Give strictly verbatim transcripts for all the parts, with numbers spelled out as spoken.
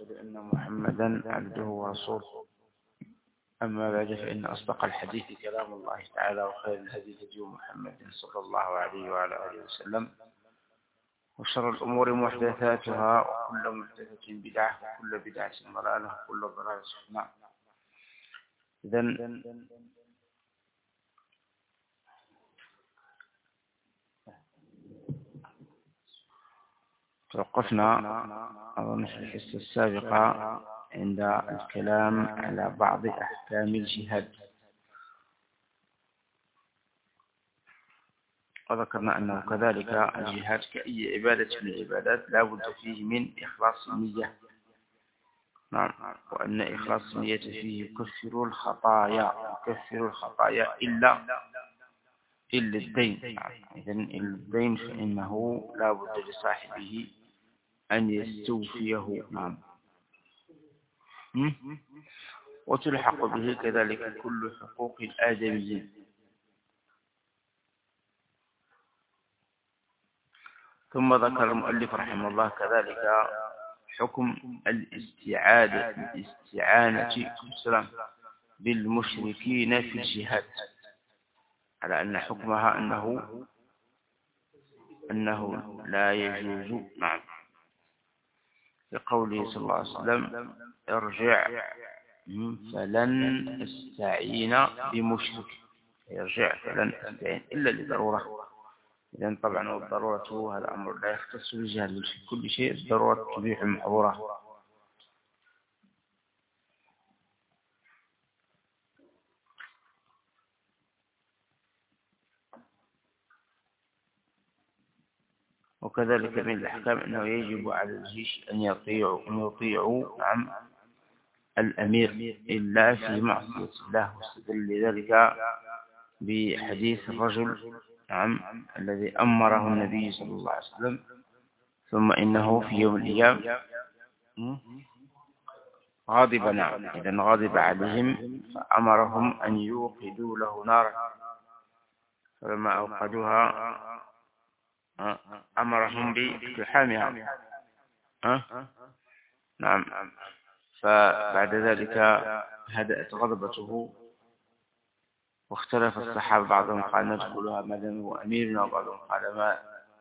وأشهد أن محمدا عبده ورسوله. أما بعد، فإن أصدق الحديث كلام الله تعالى، وخير الهدي هدي محمد صلى الله عليه وعلى آله وسلم، وشر الأمور محدثاتها، وكل محدثة بدعة، وكل بدعة ضلالة، وكل ضلالة في النار. إذن توقفنا أظن في الحصة السابقة عند الكلام على بعض أحكام الجهاد، وذكرنا أنه كذلك الجهاد كأي عبادة من العبادات لا بد فيه من إخلاص النية. نعم، وأن إخلاص النية فيه يكفر الخطايا يكفر الخطايا إلا إلا الدين. إذن الدين فإنه لا بد لصاحبه أن يستوفيه. نعم، وتلحق به كذلك كل حقوق الآدميين. ثم ذكر المؤلف رحمه الله كذلك حكم الاستعادة الاستعانة بالمشركين في الجهاد، على أن حكمها أنه أنه لا يجوز. نعم، لقوله صلى الله عليه وسلم: ارجع فلن أستعين بمشرك. ارجع فلن أستعين إلا لضرورة. إذن طبعا الضرورة هذا أمر لا يختص بالجهاد، بل في كل شيء الضرورة تبيح المحظورات. وكذلك من الأحكام أنه يجب على الجيش أن يطيعوا أن يطيعوا عن الأمير إلا في معصية الله، واستدل ذلك بحديث الرجل نعم الذي أمره النبي صلى الله عليه وسلم، ثم إنه في يوم الأيام غاضب. نعم، إذن غاضب عليهم فأمرهم أن يوقدوا له نارا، فلما أوقدوها أمرهم باقتحامها. نعم، فبعد ذلك هدأت غضبته، واختلف الصحابة، بعضهم قال ندخلها ما دام هو أميرنا، وبعضهم قال ما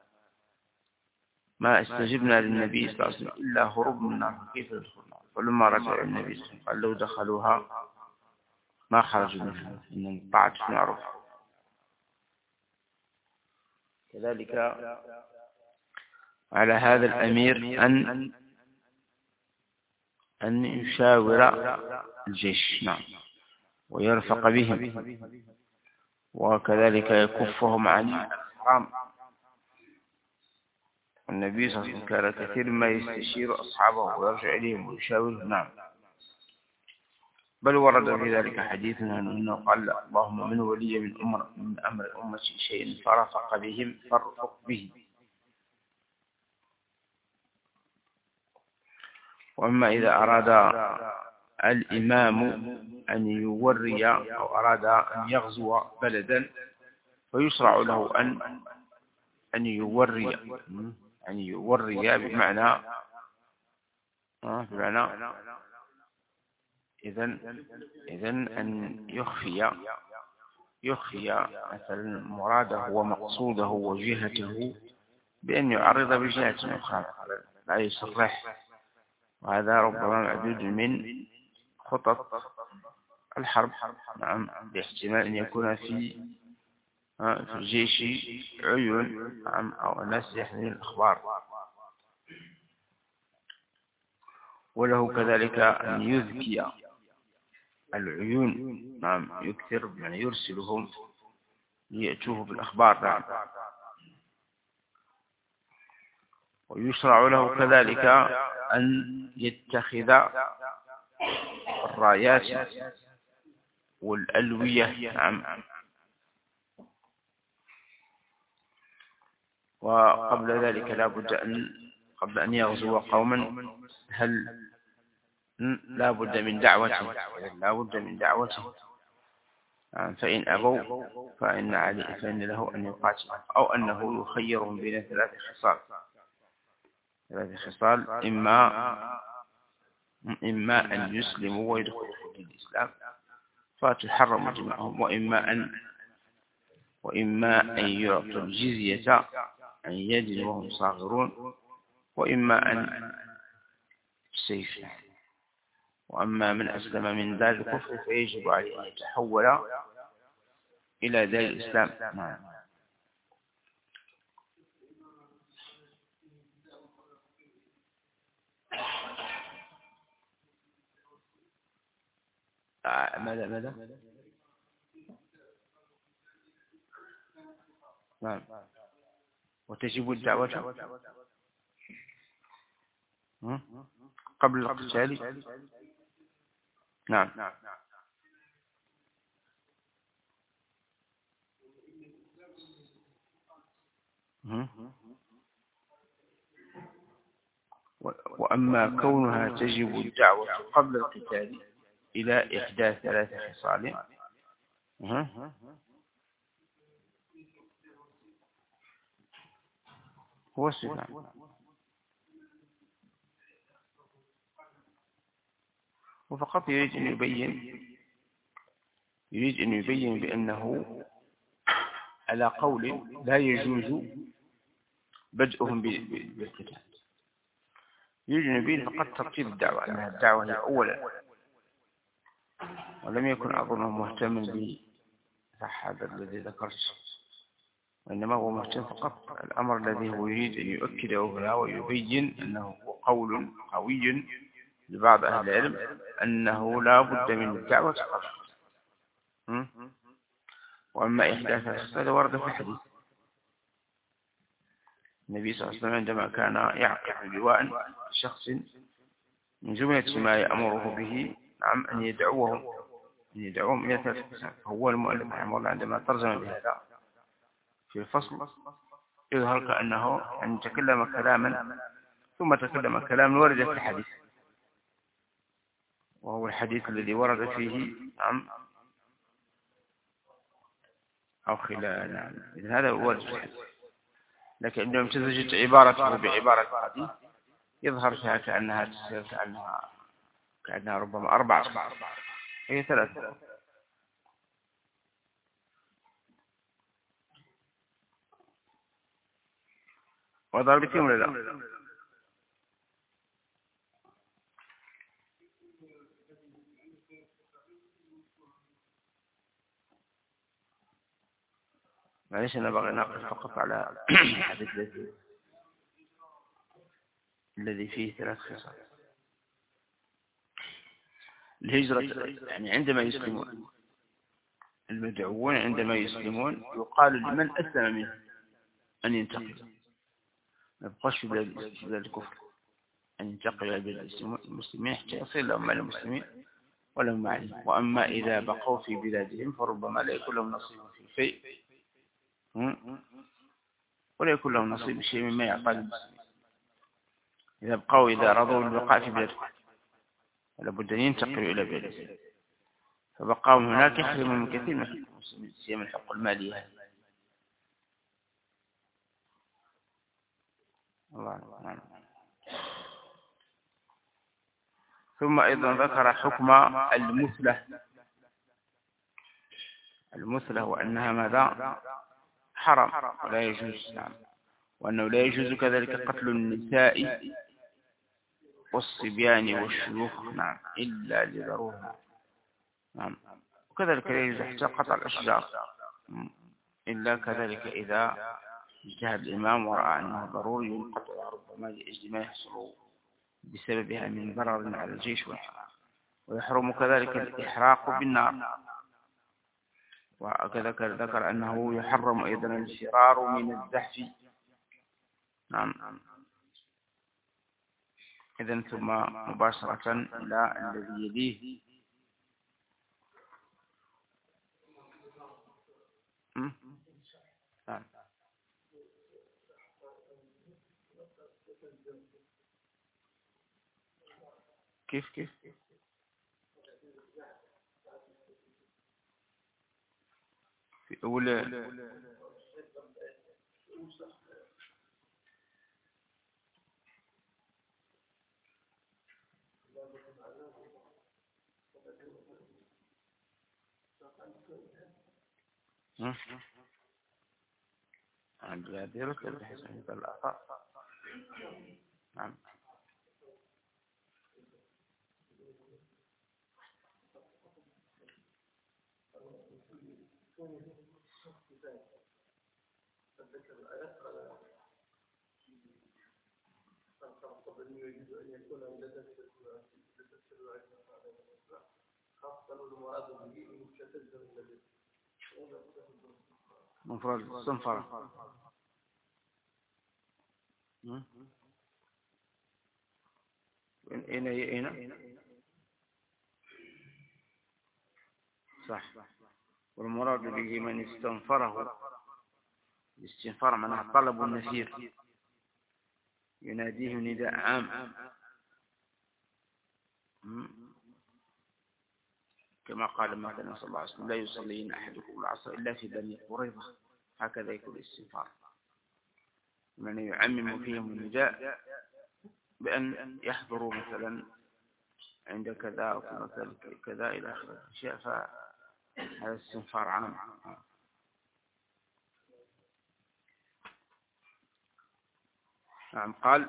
ما استجبنا للنبي صلى الله عليه وسلم إلا هروب من النار، كيف ندخلنا؟ فلما رجع النبي صلى الله عليه وسلم قال لو دخلوها ما خرجوا منها، إن الطاعة معروف. كذلك على هذا الأمير أن أن يشاور الجيش، نعم، ويرفق بهم، وكذلك يكفهم عن الحرام. النبي صلى الله عليه وسلم كان كثير ما يستشير أصحابه ويرجع إليهم ويشاورهم. نعم، بل ورد في ذلك حديث أنه قال: اللهم من ولي من أمر من أمر أمتي شيء فرفق بهم فارفق به. وأما إذا أراد الإمام أن يوري أو أراد أن يغزو بلدا، فيشرع له أن أن يوري أن يوري بمعنى بمعنى إذن إذن أن يخفي يخفي مثلا مراده ومقصوده وجهته بأن يعرض بجهة أخرى، لا يصرح. وهذا ربما معدود من خطط الحرب. نعم، باحتمال أن يكون في في الجيش عيون، نعم، أو الناس يحملون الأخبار. وله كذلك أن يذكي العيون، نعم، يكثر يعني يرسلهم ليأتوه بالأخبار. نعم، ويشرع له كذلك أن يتخذ الرايات والألوية. نعم، وقبل ذلك لا بد أن قبل أن يغزو قوما هل لا بد من دعوته لا بد من دعوته فإن أبوا فإن عليه فإن له أن يقاتل، أو أنه يخيرهم بين ثلاث خصال ثلاث خصال إما إما أن يسلموا ويدخلوا في دين الإسلام فتحرم دماؤهم، وإما أن وإما أن يعطوا الجزية عن يد وهم صاغرون، وإما أن السيف. وأما من أسلم من دار الكفر فيجب عليه أن يتحول إلى دار الإسلام. نعم. ماذا ماذا نعم. وتجب الدعوة قبل الاقتتال. نعم. وأما كونها تجب الدعوة قبل القتال إلى إحدى ثلاث خصال. هو السلام. وفقط يريد أن يبين يريد أن يبين بأنه على قول لا يجوز بدءهم بالقتال. يريد أن يبين فقط ترتيب الدعوة، أنها الدعوة هي أولا، ولم يكن أظنه مهتما بهذا الذي ذكرت، وإنما هو مهتم فقط الأمر الذي هو يريد أن يؤكده هنا ويبين أنه قول قوي لبعض أهل العلم أنه لا بد من الدعوة قبل. وأما إحداث الخصال ورد في الحديث النبي صلى الله عليه وسلم عندما كان يعقد لواء شخص من جملة ما يأمره به نعم أن يدعوهم أن يدعوهم إلى ثلاث خصال. هو المؤلف رحمه الله عندما ترجم بهذا في الفصل يظهر كأنه أن تكلم كلاما ثم تكلم كلاما ورد في الحديث، وهو الحديث الذي ورد فيه نعم أو خلال نعم. إذن هذا هو الحديث، لكن عندما امتزجت عبارته بعبارة الحديث يظهر فيها كأنها كأنها كأنها ربما أربعة، هي ثلاثة. وضربتهم ولا لا؟ معلش أنا بغي ناقش فقط على الحديث الذي الذي فيه ثلاث خصال. الهجرة يعني عندما يسلمون المدعوون عندما يسلمون يقال لمن أسلم منه أن ينتقل، ما يبقاش في بلاد الكفر، أن ينتقل إلى بلاد المسلمين حتى يصل لهم مع المسلمين ولهم معهم. وأما إذا بقوا في بلادهم فربما لا يكون لهم نصيب في الفيء ولا يكون لهم نصيب شيء مما يعطى المسلمين. إذا بقوا إذا رضوا بالبقاء في بلادهم لابد أن ينتقلوا إلى بلادهم، فبقاهم هناك يحرمون من كثير من المسلمين سيما الحقوق المالية. الله نعم. ثم أيضا ذكر حكم المثلة. المثلة وأنها ماذا؟ حرام ولا يجوز، نعم. وأنه لا يجوز كذلك قتل النساء والصبيان والشيوخ نعم إلا لضرورة، نعم. وكذلك لا يجوز حتى قطع الأشجار إلا كذلك إذا اجتهد الإمام ورأى أنه ضروري ينقطع ربما لأجل ما يحصل بسببها من ضرر على الجيش والحرام. ويحرم كذلك الإحراق بالنار. وكذلك ذكر أنه يحرم أيضا الفرار من الزحف، نعم. إذن ثم مباشرة إلى الذي يليه نعم. كيف كيف في أول عند هذه رتب بحسب الآثار. نعم. مفرد الصنفرة. أين أين صح. والمراد به من استنفره. الاستنفار معناه طلب النفير، يناديه نداء عام كما قال مثلا صلى الله عليه وسلم: لا يصلين أحدكم العصر إلا في بني قريظة. هكذا يكون الاستنفار، من يعمم فيهم النداء بأن يحضروا مثلا عند كذا أو في مثل كذا إلى آخر الأشياء، فهذا استنفار عام. نعم. قال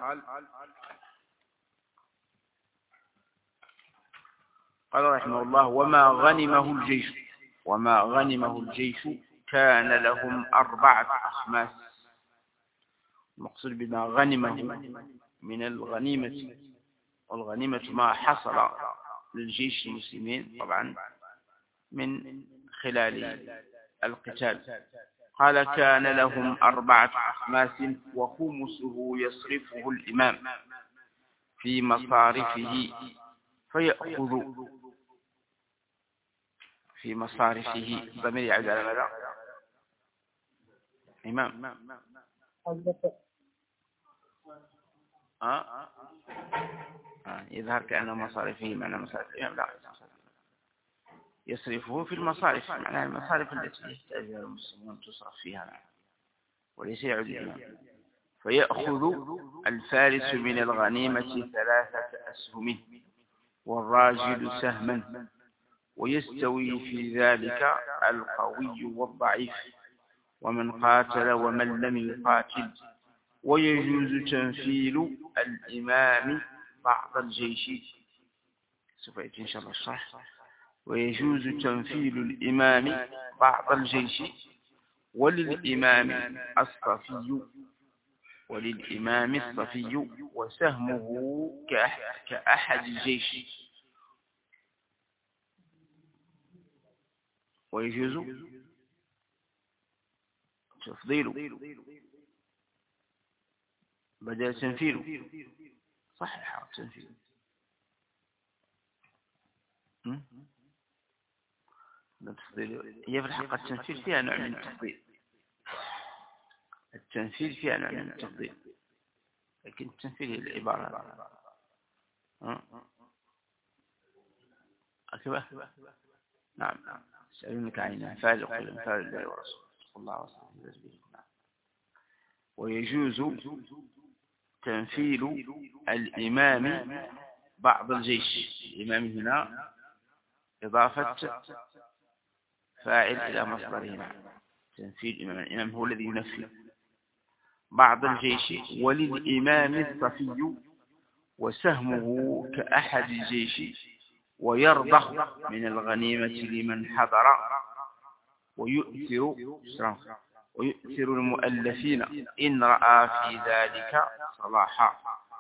قال رحمه الله: وما غنمه الجيش وما غنمه الجيش كان لهم أربعة أخماس. المقصود بما غنمه من الغنيمة، والغنيمة ما حصل للجيش المسلمين طبعا من خلال القتال. قال: كان لهم أربعة أخماس وخمسه يصرفه الإمام في مصارفه فيأخذ. في مصارفه ضمير يعود على ماذا؟ إمام. آه؟ آه. يظهر كأن مصارفه معنى مصارف الإمام. لا، يصرفه في المصارف، معنى المصارف التي يحتاجها المسلمون تصرف فيها، وليس يعود الإمام. فيأخذ الفارس من الغنيمة ثلاثة أسهم والراجل سهما، ويستوي في ذلك القوي والضعيف ومن قاتل ومن لم يقاتل. ويجوز تنفيل الإمام بعض الجيش. سوف يأتي إن شاء الله الشرح. ويجوز تنفيل الإمام بعض الجيش وللإمام الصفي وللإمام الصفي وسهمه كأحد الجيش. ويجوز تفضيله بدل تنفيله. صحيح تنفيله. هي في الحقيقة التنفيذ فيها نوع من التفضيل. التنفيذ فيها نوع من التفضيل، لكن التنفيذ هي العبارة. أكبر. نعم. سألونك عن الأنفال، قل الأنفال لله ورسوله الله ورسوله. ويجوز تنفيل الإمام بعض الجيش. الإمام هنا إضافة فاعل إلى مصدرهما. تنفيل الإمام، الإمام هو الذي ينفذ بعض الجيش وللإمام الصفي وسهمه كأحد الجيش. ويرضخ من الغنيمة لمن حضر ويؤثر ويؤثر المؤلفين إن رأى في ذلك صلاحا.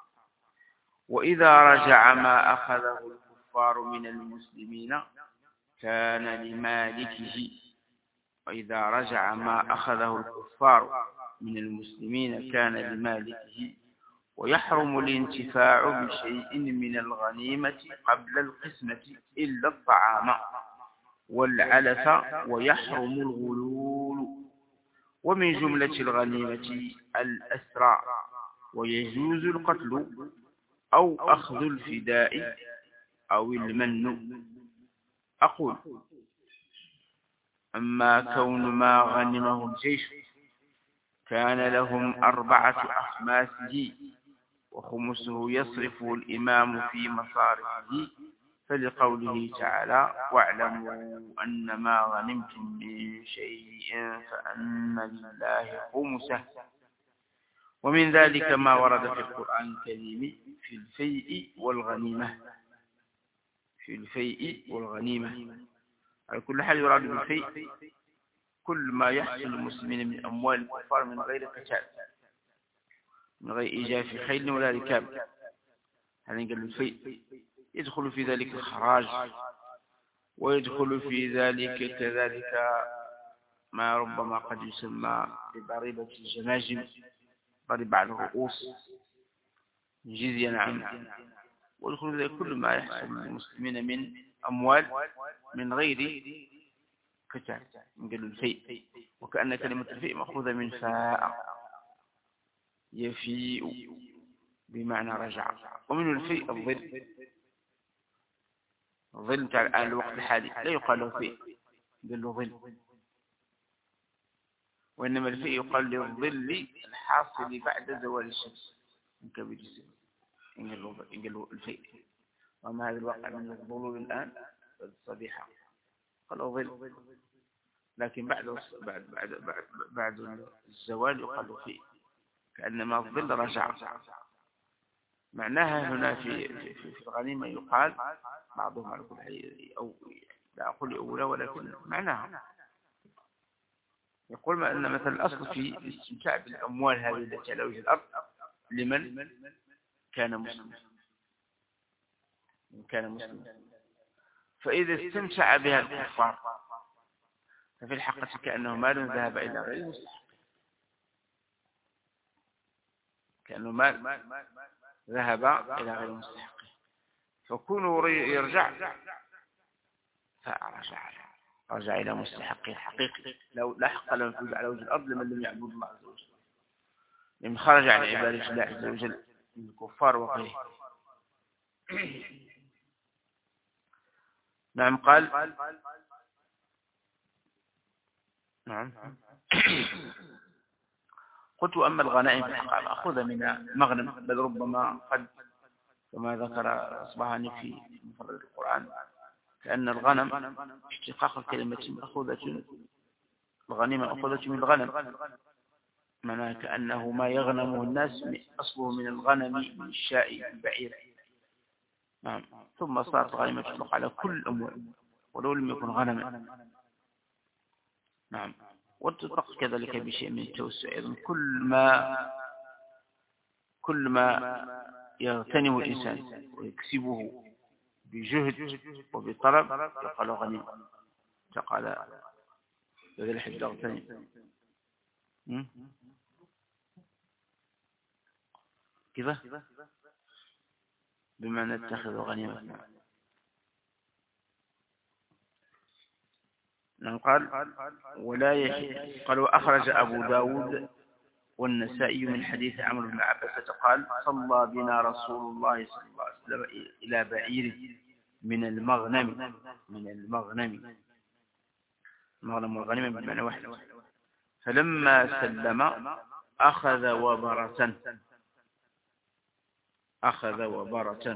وإذا رجع ما أخذه الكفار من المسلمين كان لمالكه. وإذا رجع ما أخذه الكفار من المسلمين كان لمالكه. ويحرم الانتفاع بشيء من الغنيمة قبل القسمة إلا الطعام والعلف. ويحرم الغلول. ومن جملة الغنيمة الأسرى. ويجوز القتل أو أخذ الفداء أو المن. أقول: أما كون ما غنمه الجيش كان لهم أربعة أخماسه وخمسه يصرفه الإمام في مصارفه فلقوله تعالى واعلموا أن ما غنمتم من شيء فأن لله خمسه ومن ذلك ما ورد في القرآن الكريم في الفيء والغنيمة في الفيء والغنيمة. على كل حال يراد بالفيء كل ما يحصل للمسلمين من أموال الكفار من غير قتال، من غير إيجاف خيل ولا ركاب. هذا قال الفيء يدخل في ذلك الخراج، ويدخل في ذلك كذلك ما ربما قد يسمى بضريبة الجماجم، ضريبة على الرؤوس، جزية. نعم. ويدخل في ذلك كل ما يحصل للمسلمين من أموال من غير قتال، قالوا الفيء. وكأن كلمة الفيء مأخوذة من فاء يفيء بمعنى رجع. ومن الفيء الظل، الظل بتاع الآن الوقت الحالي لا يقال له فيء، قال له ظل، وإنما الفيء يقال للظل الحاصل بعد زوال الشمس من كبد السماء، قال له الفيء. وما هذا الواقع من الظلول الآن الصبيحة قالوا ظل، لكن بعد بعد بعد بعد, بعد الزوال يقال له فيء، كأنما الظل رجع. معناها هنا في في, في الغنيمة يقال بعضهم على كل حال، أو لا أقول أولى ولكن معناها يقول ما أن مثل الأصل في الاستمتاع بالأموال هذه التي على وجه الأرض لمن كان مسلما، من كان مسلما. فإذا استمتع بها الكفار ففي الحقيقة كأنه مال ذهب إلى غير مستحق، كأنه مال ذهب إلى غير مستحق، فكونه يرجع فرجع رجع إلى مستحقه الحقيقي. لو لا حق له يفوز على وجه الأرض لمن لم يعبد الله عز وجل، لمن خرج عن عبادة الله عز وجل من الكفار وغيره. نعم. قال نعم قلت أما الغنائم فالحقيقة مأخوذة من المغنم، بل ربما قد كما ذكر أصبهاني في مفرد القرآن كأن الغنم اشتقاق الكلمة مأخوذة، الغنيمة مأخوذة من الغنم، معناه كأنه ما يغنمه الناس أصله من الغنم من الشاء البعير. نعم. ثم صارت الغنيمة تطلق على كل الأموال ولو لم يكن غنما. نعم. وتطلق كذلك بشيء من التوسع أيضا، كل ما كل ما يغتنم الإنسان ويكسبه بجهد وبطلب يقال غنيمة. تقال هذا الحد يغتنم كذا بمعنى اتخذ غنيمة. قال ولا يحل. قال وأخرج أبو داود والنسائي من حديث عمرو بن عباسة قال صلى بنا رسول الله صلى الله عليه وسلم إلى بعير من المغنم، من المغنم المغنم والغنيمة بمعنى واحد، فلما سلم أخذ وبرة أخذ وبرة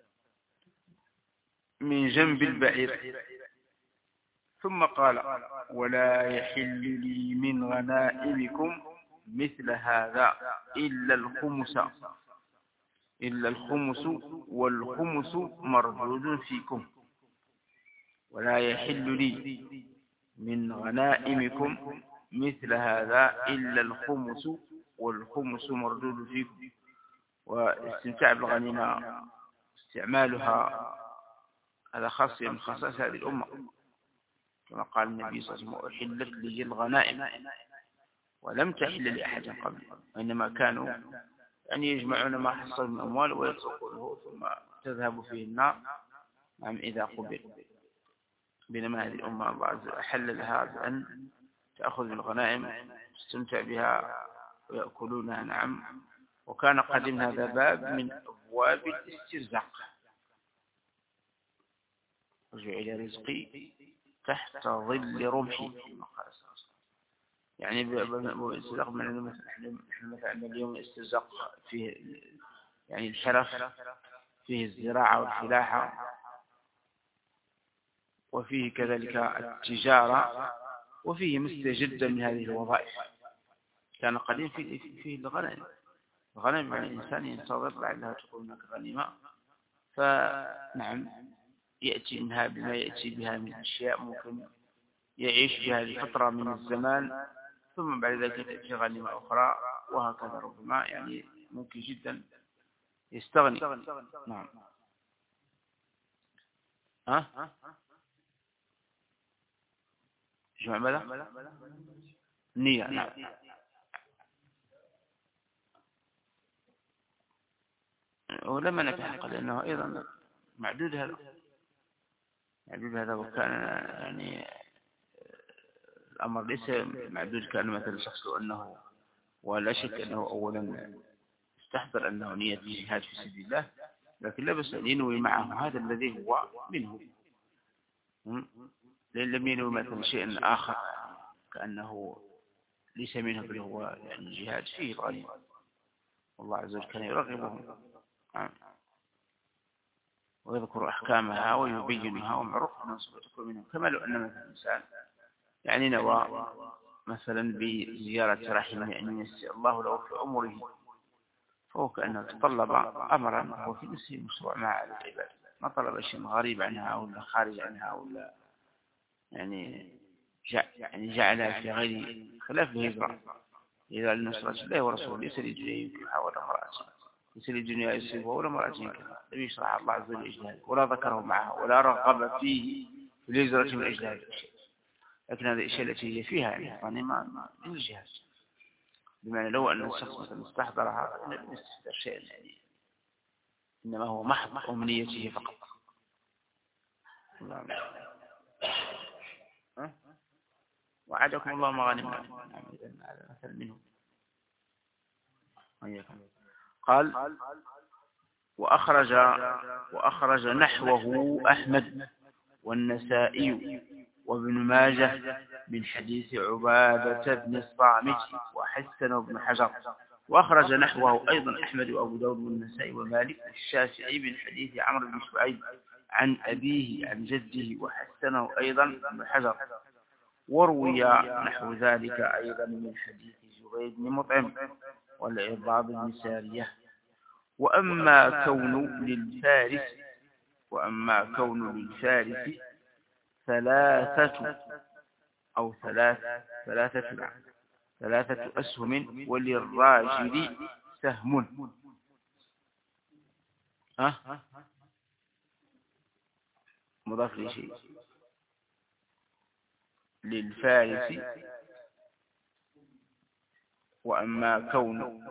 من جنب البعير، ثم قال ولا يحل لي من غنائمكم مثل هذا إلا الخمس إلا الخمس والخمس مردود فيكم. ولا يحل لي من غنائمكم مثل هذا إلا الخمس والخمس مردود فيكم. واستمتاع بالغنيمة استعمالها هذا خاص من خصائص هذه الأمة، كما قال النبي صلى الله عليه وسلم أحلت لي الغنائم ولم تحل لأحد قبل، وإنما كانوا يعني يجمعون ما حصل من أموال ويتركونه ثم تذهب فيه النار نعم إذا قبل. بينما هذه الأمة الله أحل لها بأن تأخذ الغنائم تستمتع بها ويأكلونها. نعم. وكان قديم هذا باب من أبواب الاسترزاق، وجعل رزقي تحت ظل رمحي، يعني بالاسترزاق من نحن مثلا اليوم الاسترزاق فيه يعني الحرف، فيه الزراعة والفلاحة، وفيه كذلك التجارة، وفيه مثل جدا من هذه الوظائف. كان قديم فيه فيه الغنم، الغنم يعني الإنسان ينتظر لعلها تكون هناك غنيمة، فنعم يأتي منها بما يأتي بها من أشياء ممكن يعيش بها لفترة من الزمان، ثم بعد ذلك تأتي غنيمة أخرى، وهكذا ربما يعني ممكن جدا يستغني. نعم. ها جمع ماذا؟ نية. نعم. ولما نتحقق لأنه أيضا معدود هذا معدود هذا وكان يعني الأمر ليس معدود كان مثل شخص أنه، ولا شك أنه أولا استحضر أنه نية الجهاد في سبيل الله، لكن لا بس أن ينوي معه هذا الذي هو منه، لأن لم ينوي مثلا شيء آخر كأنه ليس منه، بل هو يعني الجهاد فيه الغنيمة، والله عز وجل كان يرغبهم ويذكر أحكامها ويبينها ومعروف أنه سوف تكون منهم، كما لو أن مثلا الإنسان يعني نوى مثلا بزيارة رحم يعني يسر الله له في عمره، فهو كأنه تطلب أمرا هو في نفسه مشروع مع العباد، ما طلب شيء غريب عنها ولا خارج عنها ولا يعني يعني جعلها في غير خلاف الهجرة، إذا لنصرة الله ورسوله ليس لدنيا ينكحها ولا امرأة، ليس لدنيا يصيبها ولا امرأة ينكحها، لم يشرع الله عز وجل إجهاد ولا ذكره معها ولا رغب فيه في الهجرة من أجل هذا الشيء، لكن هذه الأشياء التي هي فيها يعني غنيمة من الجهاد، بمعنى لو أن الشخص مثلا استحضرها فإنه لم يستحضر شيئا يعني، إنما هو محض أمنيته فقط. وعدكم الله مغانم. هذا مثل منه. قال وأخرج وأخرج نحوه أحمد والنسائي وابن ماجه من حديث عبادة بن الصامت وحسن ابن حجر، وأخرج نحوه أيضا أحمد وأبو داود والنسائي ومالك والشافعي من حديث عمرو بن شعيب عن أبيه عن جده وحسنه أيضا ابن حجر، وروي نحو ذلك أيضا من حديث زبير بن مطعم والعرباض بن سارية. وأما كون للفارس وأما كون للفارس ثلاثة أو ثلاث ثلاثة ثلاثة أسهم وللراجل سهم. ها مضاف لشيء للفارس. وأما كون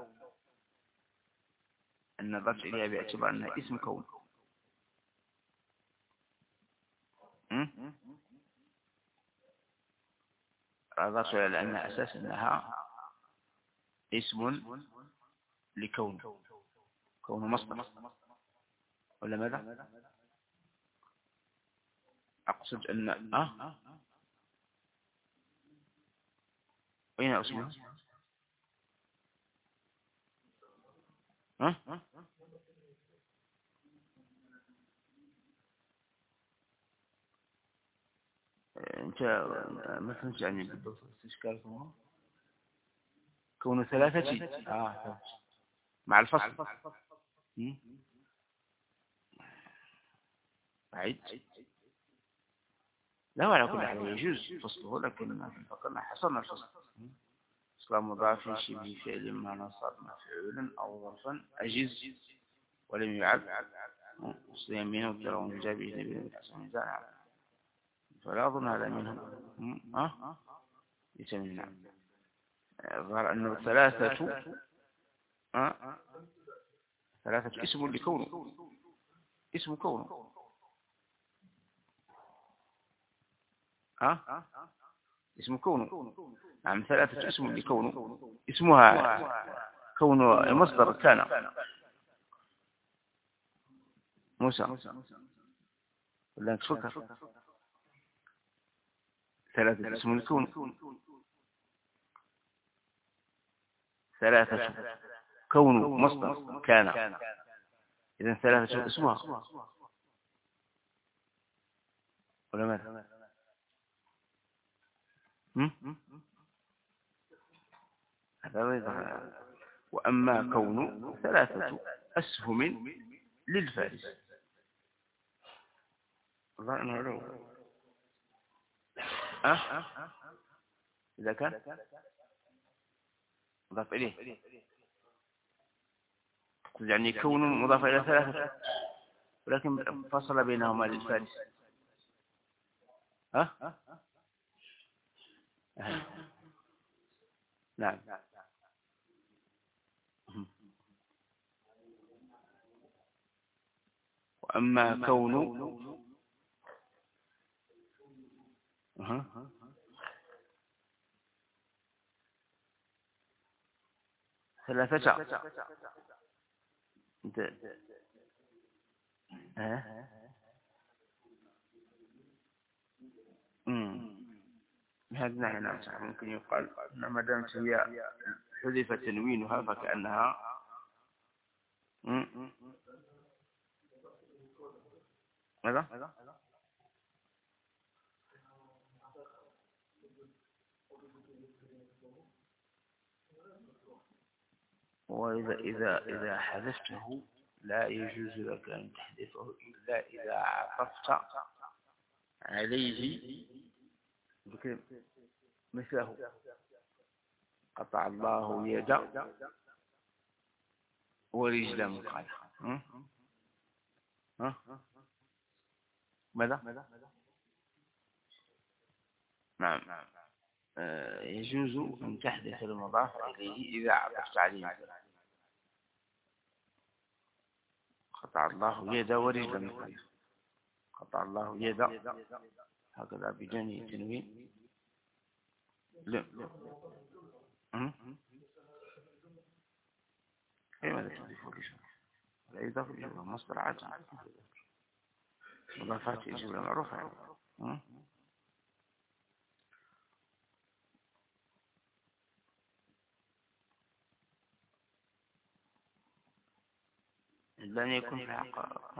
النظر إليها باعتبار أنها اسم كون، رضت إلى أنها أساس أنها اسم لكون، كون مصدر ولا ماذا؟ أقصد أن أه أين اسمه؟ ها أنت ما فهمت يعني بالضبط استشكال كون ثلاثة آه مع الفصل بعيد. لا على كل حال يجوز فصله، لكن فقلنا حصلنا الفصل إصلاح مضاف شبه فعل ما نصب مفعولا أو ظرفا أجز ولم يعد مسلم منه ترون جابه نبي الحسن زعل، فلا أظن هذا منهم. ها يسمى ظهر أنه ثلاثة أه؟ ثلاثة اسم لكونه اسم كونه ها اسم كونه نعم ثلاثة اسم لكونه اسمها كون المصدر كان موسى ولا تفكر ثلاثة اسم لكونه ثلاثة كون مصدر كان، إذن ثلاثة اسمها ولا ماذا؟ هذا وأما كون ثلاثة أسهم للفارس. الله أنه لو أه إذا كان مضاف إليه يعني كون مضاف إلى ثلاثة ولكن فصل بينهما للفارس. ها أه؟ نعم. وأما كون أه. ثلاثة انت ها امم هذا نحن نعم ممكن يقال ان ما دامت هي حذف تنوينها فكأنها امم ماذا؟ وإذا إذا إذا حذفته لا يجوز لك أن تحذفه إلا إذا عطفت عليه مثله. قطع الله يدا ورجلا مقالة. ها ماذا؟ نعم. يجوز أن تحذف المضاف إليه إذا عطفت عليه. قطع الله يدا ورجلا مقالة. قطع الله يدا هكذا بجانب تنوين. لا أي ماذا تضيف لشيء لا يضاف الجملة مصدر عادي مضافات الجملة معروفة. لن يكون في حق.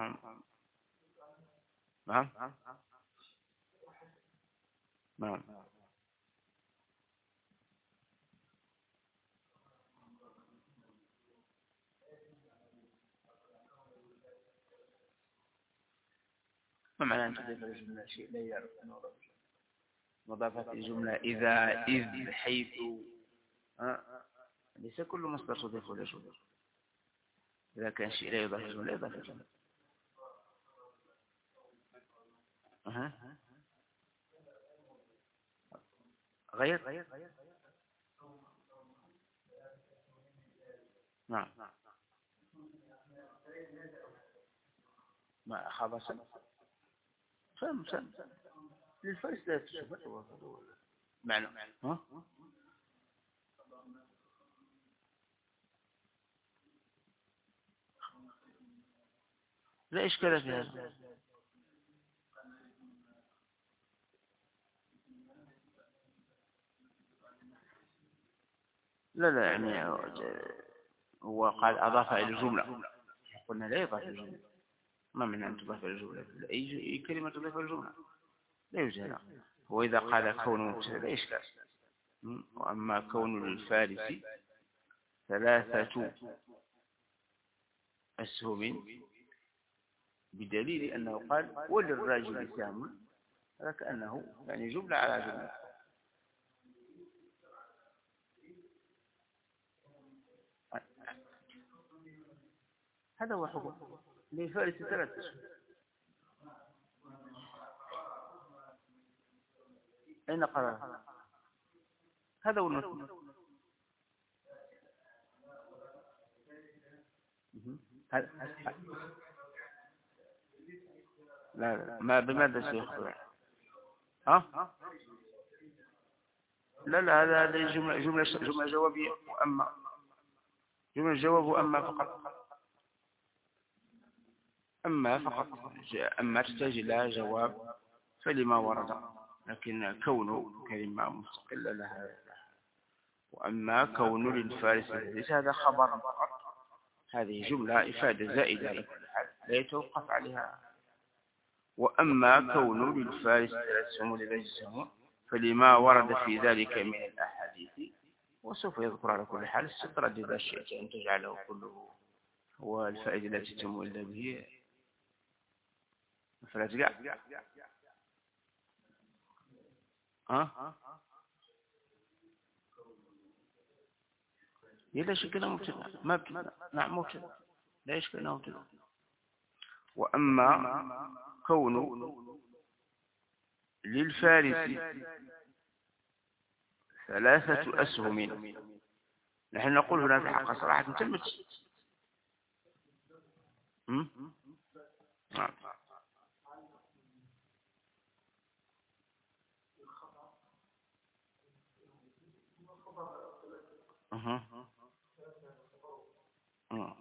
نعم نعم. ما معنى أن تضيف الجملة شيء لا يعرف مضافات الجملة إذا إذ حيث أه؟ ليس كل مصدر تضيف ولا جملة. إذا كان شيء لا يضاف الجملة لا يضاف الجملة. أه. غير نعم ما خبص فهم فهم للفارس لا تشوف معنى ها لا إشكال في هذا. لا لا يعني هو قال أضاف إلى الجملة قلنا لا يضاف الجملة. ما من أن تضاف الجملة أي كلمة تضاف الجملة لا يوجد. وإذا قال كون مبتدأ لا إشكال. وأما كون الفارس ثلاثة أسهم بدليل أنه قال وللراجل سهم هذا كأنه يعني جملة على جملة. هذا هو حكم للفارس ثلاثة أسهم. أين قرار هذا هو المثل. لا لا ما بماذا سيخبر ها لا لا هذا هذه جملة جملة جملة جوابية. وأما جملة جواب وأما فقط. أما فقط أما تحتاج إلى جواب فلما ورد لكن كونه كلمة مستقلة لها. وأما كون للفارس ليس هذا خبر فقط. هذه جملة إفادة زائدة على كل حال لا يتوقف عليها وأما كون للفارس ثلاث سهم للرجل سهم فلما ورد في ذلك من الأحاديث. وسوف يذكر على كل حال استطرد إذا شئت أن تجعله كله هو الفائدة التي تتم إلا به فلا تقع. ها لا شك أنه مبتدأ ما بتدأ. نعم مبتدأ لا يشك أنه مبتدأ. وأما كون للفارس ثلاثة أسهم نحن نقول هنا في حق صراحة تمت. نعم أها أه.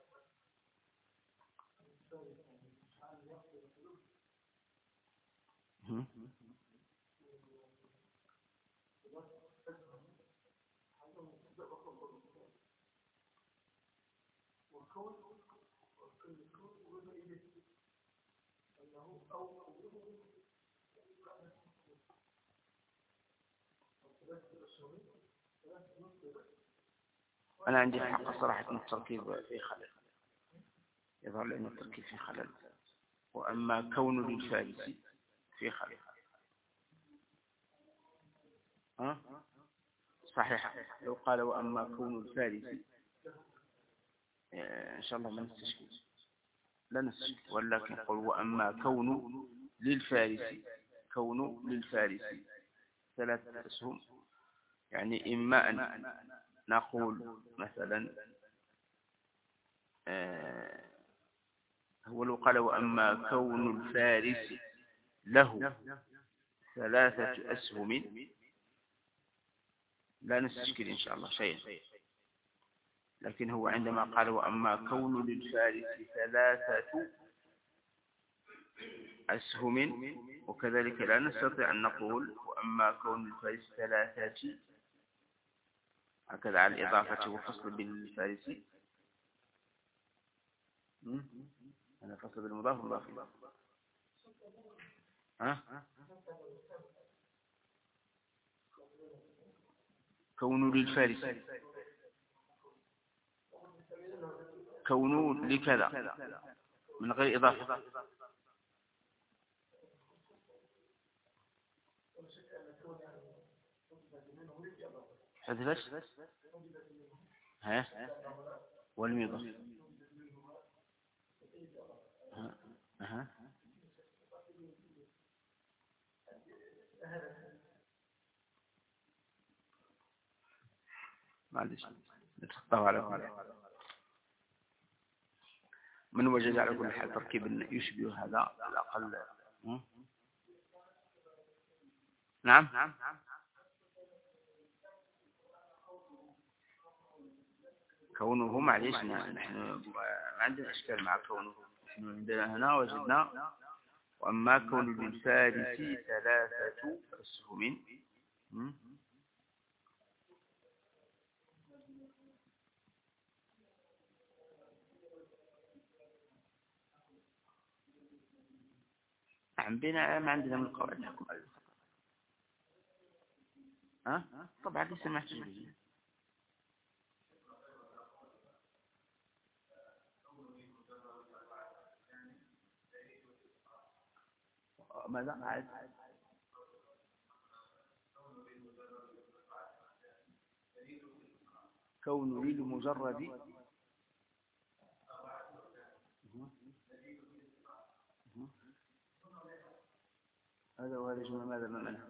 أنا عندي حق صراحة التركيب في خلل يظهر لأن التركيب في خلل. وأما كون للفارس في خلل ها صحيح. لو قال وأما كون الفارس إن شاء الله ما نستشكل لا نستشكل ولكن قل وأما كون للفارس كون للفارس ثلاثة أسهم يعني إما أن نقول مثلا آه هو لو قال وأما كون الفارس له ثلاثة أسهم لا نستشكل إن شاء الله شيئا. لكن هو عندما قال وأما كون للفارس ثلاثة أسهم وكذلك لا نستطيع أن نقول وأما كون الفارس ثلاثة هكذا على الإضافة وفصل بالفارس. أنا فصل بالمضاف والمضاف ها كون للفارس كون لكذا من غير إضافة حذفت ها والمضاف ها ها معلش نتخطاه على كل حال. من وجد على كل حال تركيب يشبه هذا على الأقل. نعم كونه معليش نحن ما عندنا إشكال مع كونه. نحن عندنا هنا وجدنا وأما كون للفارس ثلاثة أسهم عم بنا ما عندنا من القواعد نحكم على ها طبعا ليس محتاج به. ماذا عاد كون للمجرد هذا وهذا جملة ماذا ما منها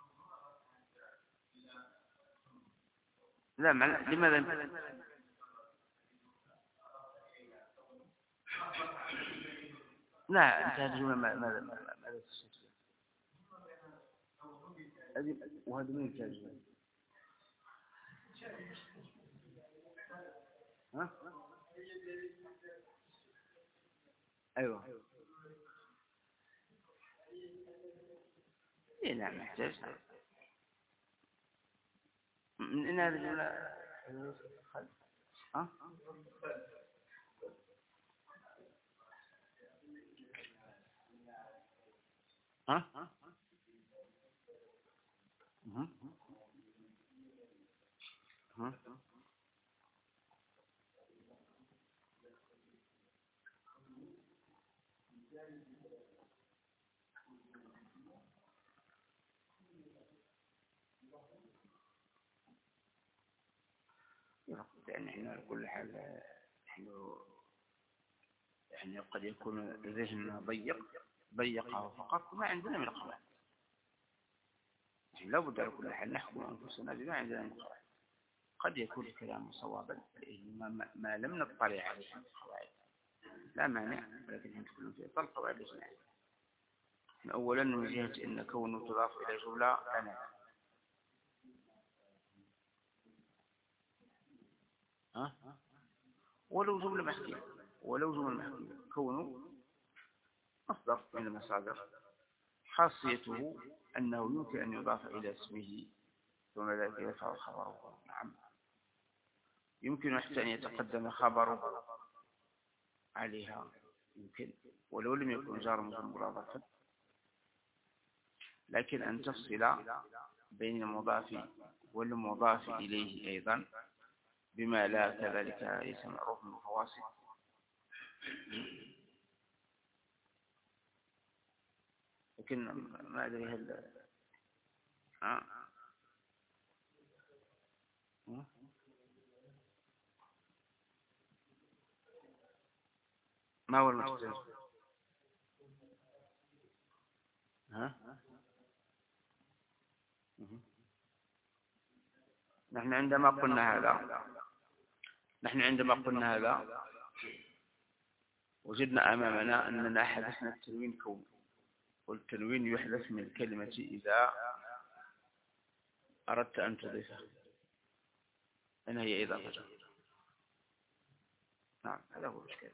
لا معنى لماذا لا انت هذه الجملة ماذا ماذا تشتغل هذه وهذا من الكلام ها ايوه ايه لا محتاج من هذه الجملة ها يعني احنا على كل حال نحن يعني قد يكون ذهننا ضيق ضيقه فقط ما عندنا من القواعد. لا بد على كل حال نحكم أنفسنا بما عندنا من القواعد. قد يكون الكلام صوابا ما, ما لم نطلع عليه من القواعد لا مانع، ولكن نتكلم في إطار القواعد الاجتماعية. أولا من جهة أن كونه تضاف إلى جملة لا مانع. ها ولو جملة محكية ولو جملة محكية كونه مصدر من المصادر خاصيته أنه يمكن أن يضاف إلى اسمه ثم ذلك يفعل خبره. نعم يمكن حتى أن يتقدم خبره عليها يمكن ولو لم يكن جار مضافا، لكن أن تفصل بين المضاف والمضاف إليه أيضا بما لا كذلك ليس معروف من الفواصل. لكن ما أدري هل ها ما هو المحتاج؟ ها نحن عندما قلنا هذا نحن عندما قلنا هذا وجدنا أمامنا أننا حدثنا التنوين كون، والتنوين يحدث من الكلمة إذا أردت أن تضيفها. أين هي إضافة؟ نعم هذا هو الإشكال.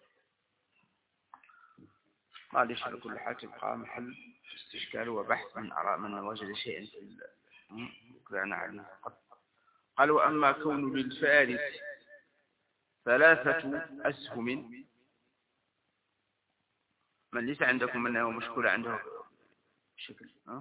قال ليش على كل حال تبقى محل استشكال وبحث من أراء من وجد شيئا في الكلام عليه فقط. قال وأما كون للفارس ثلاثة أسهم، من ليس عندكم منه مشكلة عنده بشكل ها؟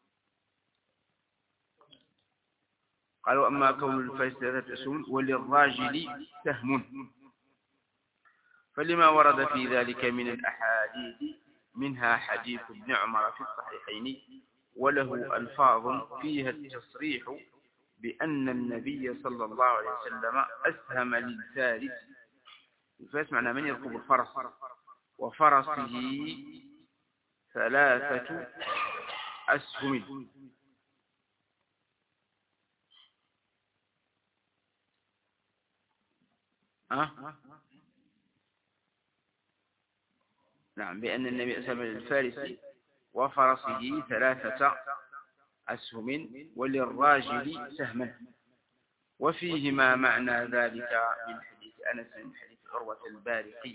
قال وأما كون للفارس ثلاثة أسهم وللراجل سهم، فلما ورد في ذلك من الأحاديث منها حديث ابن عمر في الصحيحين وله ألفاظ فيها التصريح بأن النبي صلى الله عليه وسلم أسهم للفارس. الفارس معنى من يركب الفرس، وفرسه ثلاثة أسهم. أه؟ نعم بأن النبي أسهم للفارس وفرسه ثلاثة أسهم وللراجل سهما، وفيهما معنى ذلك من حديث أنس من حديث عروة البارقي.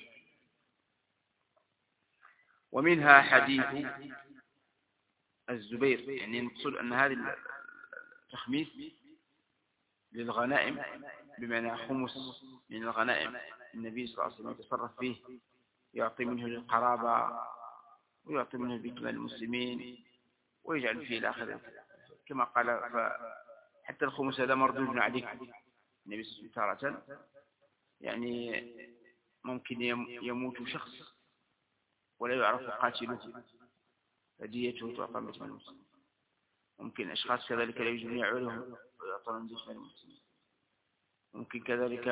ومنها حديث الزبير، يعني نقصد أن هذا التخميس للغنائم بمعنى خمس من الغنائم النبي صلى الله عليه وسلم يتصرف فيه، يعطي منه للقرابة ويعطي منه لكبار المسلمين ويجعل فيه الآخر كما قال. حتى الخمس هذا مردود عليك النبي صلى الله عليه وسلم تارة يعني ممكن يموت شخص ولا يعرف قاتله فديته تعطى من المسلمين. ممكن أشخاص كذلك لا يجب أن يعولهم ويعطون من جسم المسلمين. ممكن كذلك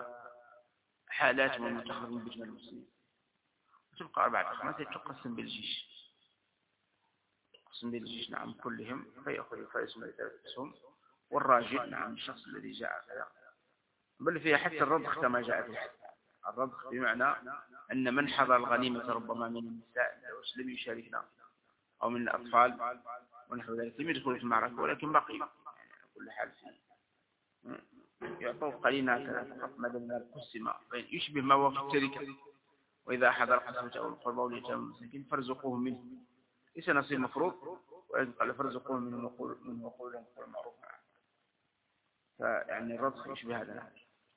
حالات من تخرج من جسم المسلمين. وتبقى أربعة أخماس تقسم بالجيش تقسم بالجيش نعم كلهم فيأخذ الفارس من ثلاثة أسهم، والراجل نعم الشخص الذي جاء كذا. بل فيها حتى الرضخ كما جاء في الحديث. الرضخ بمعنى أن من حضر الغنيمة ربما من النساء لم يشاركنا أو من الأطفال ونحو ذلك لم يدخلوا في المعركة ولكن بقي يعني على كل حال يعطوا قليلا كذا فقط ما دام القسم يشبه ما هو في التركة. وإذا حضر قسمة أو القربى واليتامى والمساكين فارزقوهم منه، ليس نصيب مفروض ولكن قال فارزقوهم من وقول من وقول المعروف. فيعني الرضخ يشبه هذا.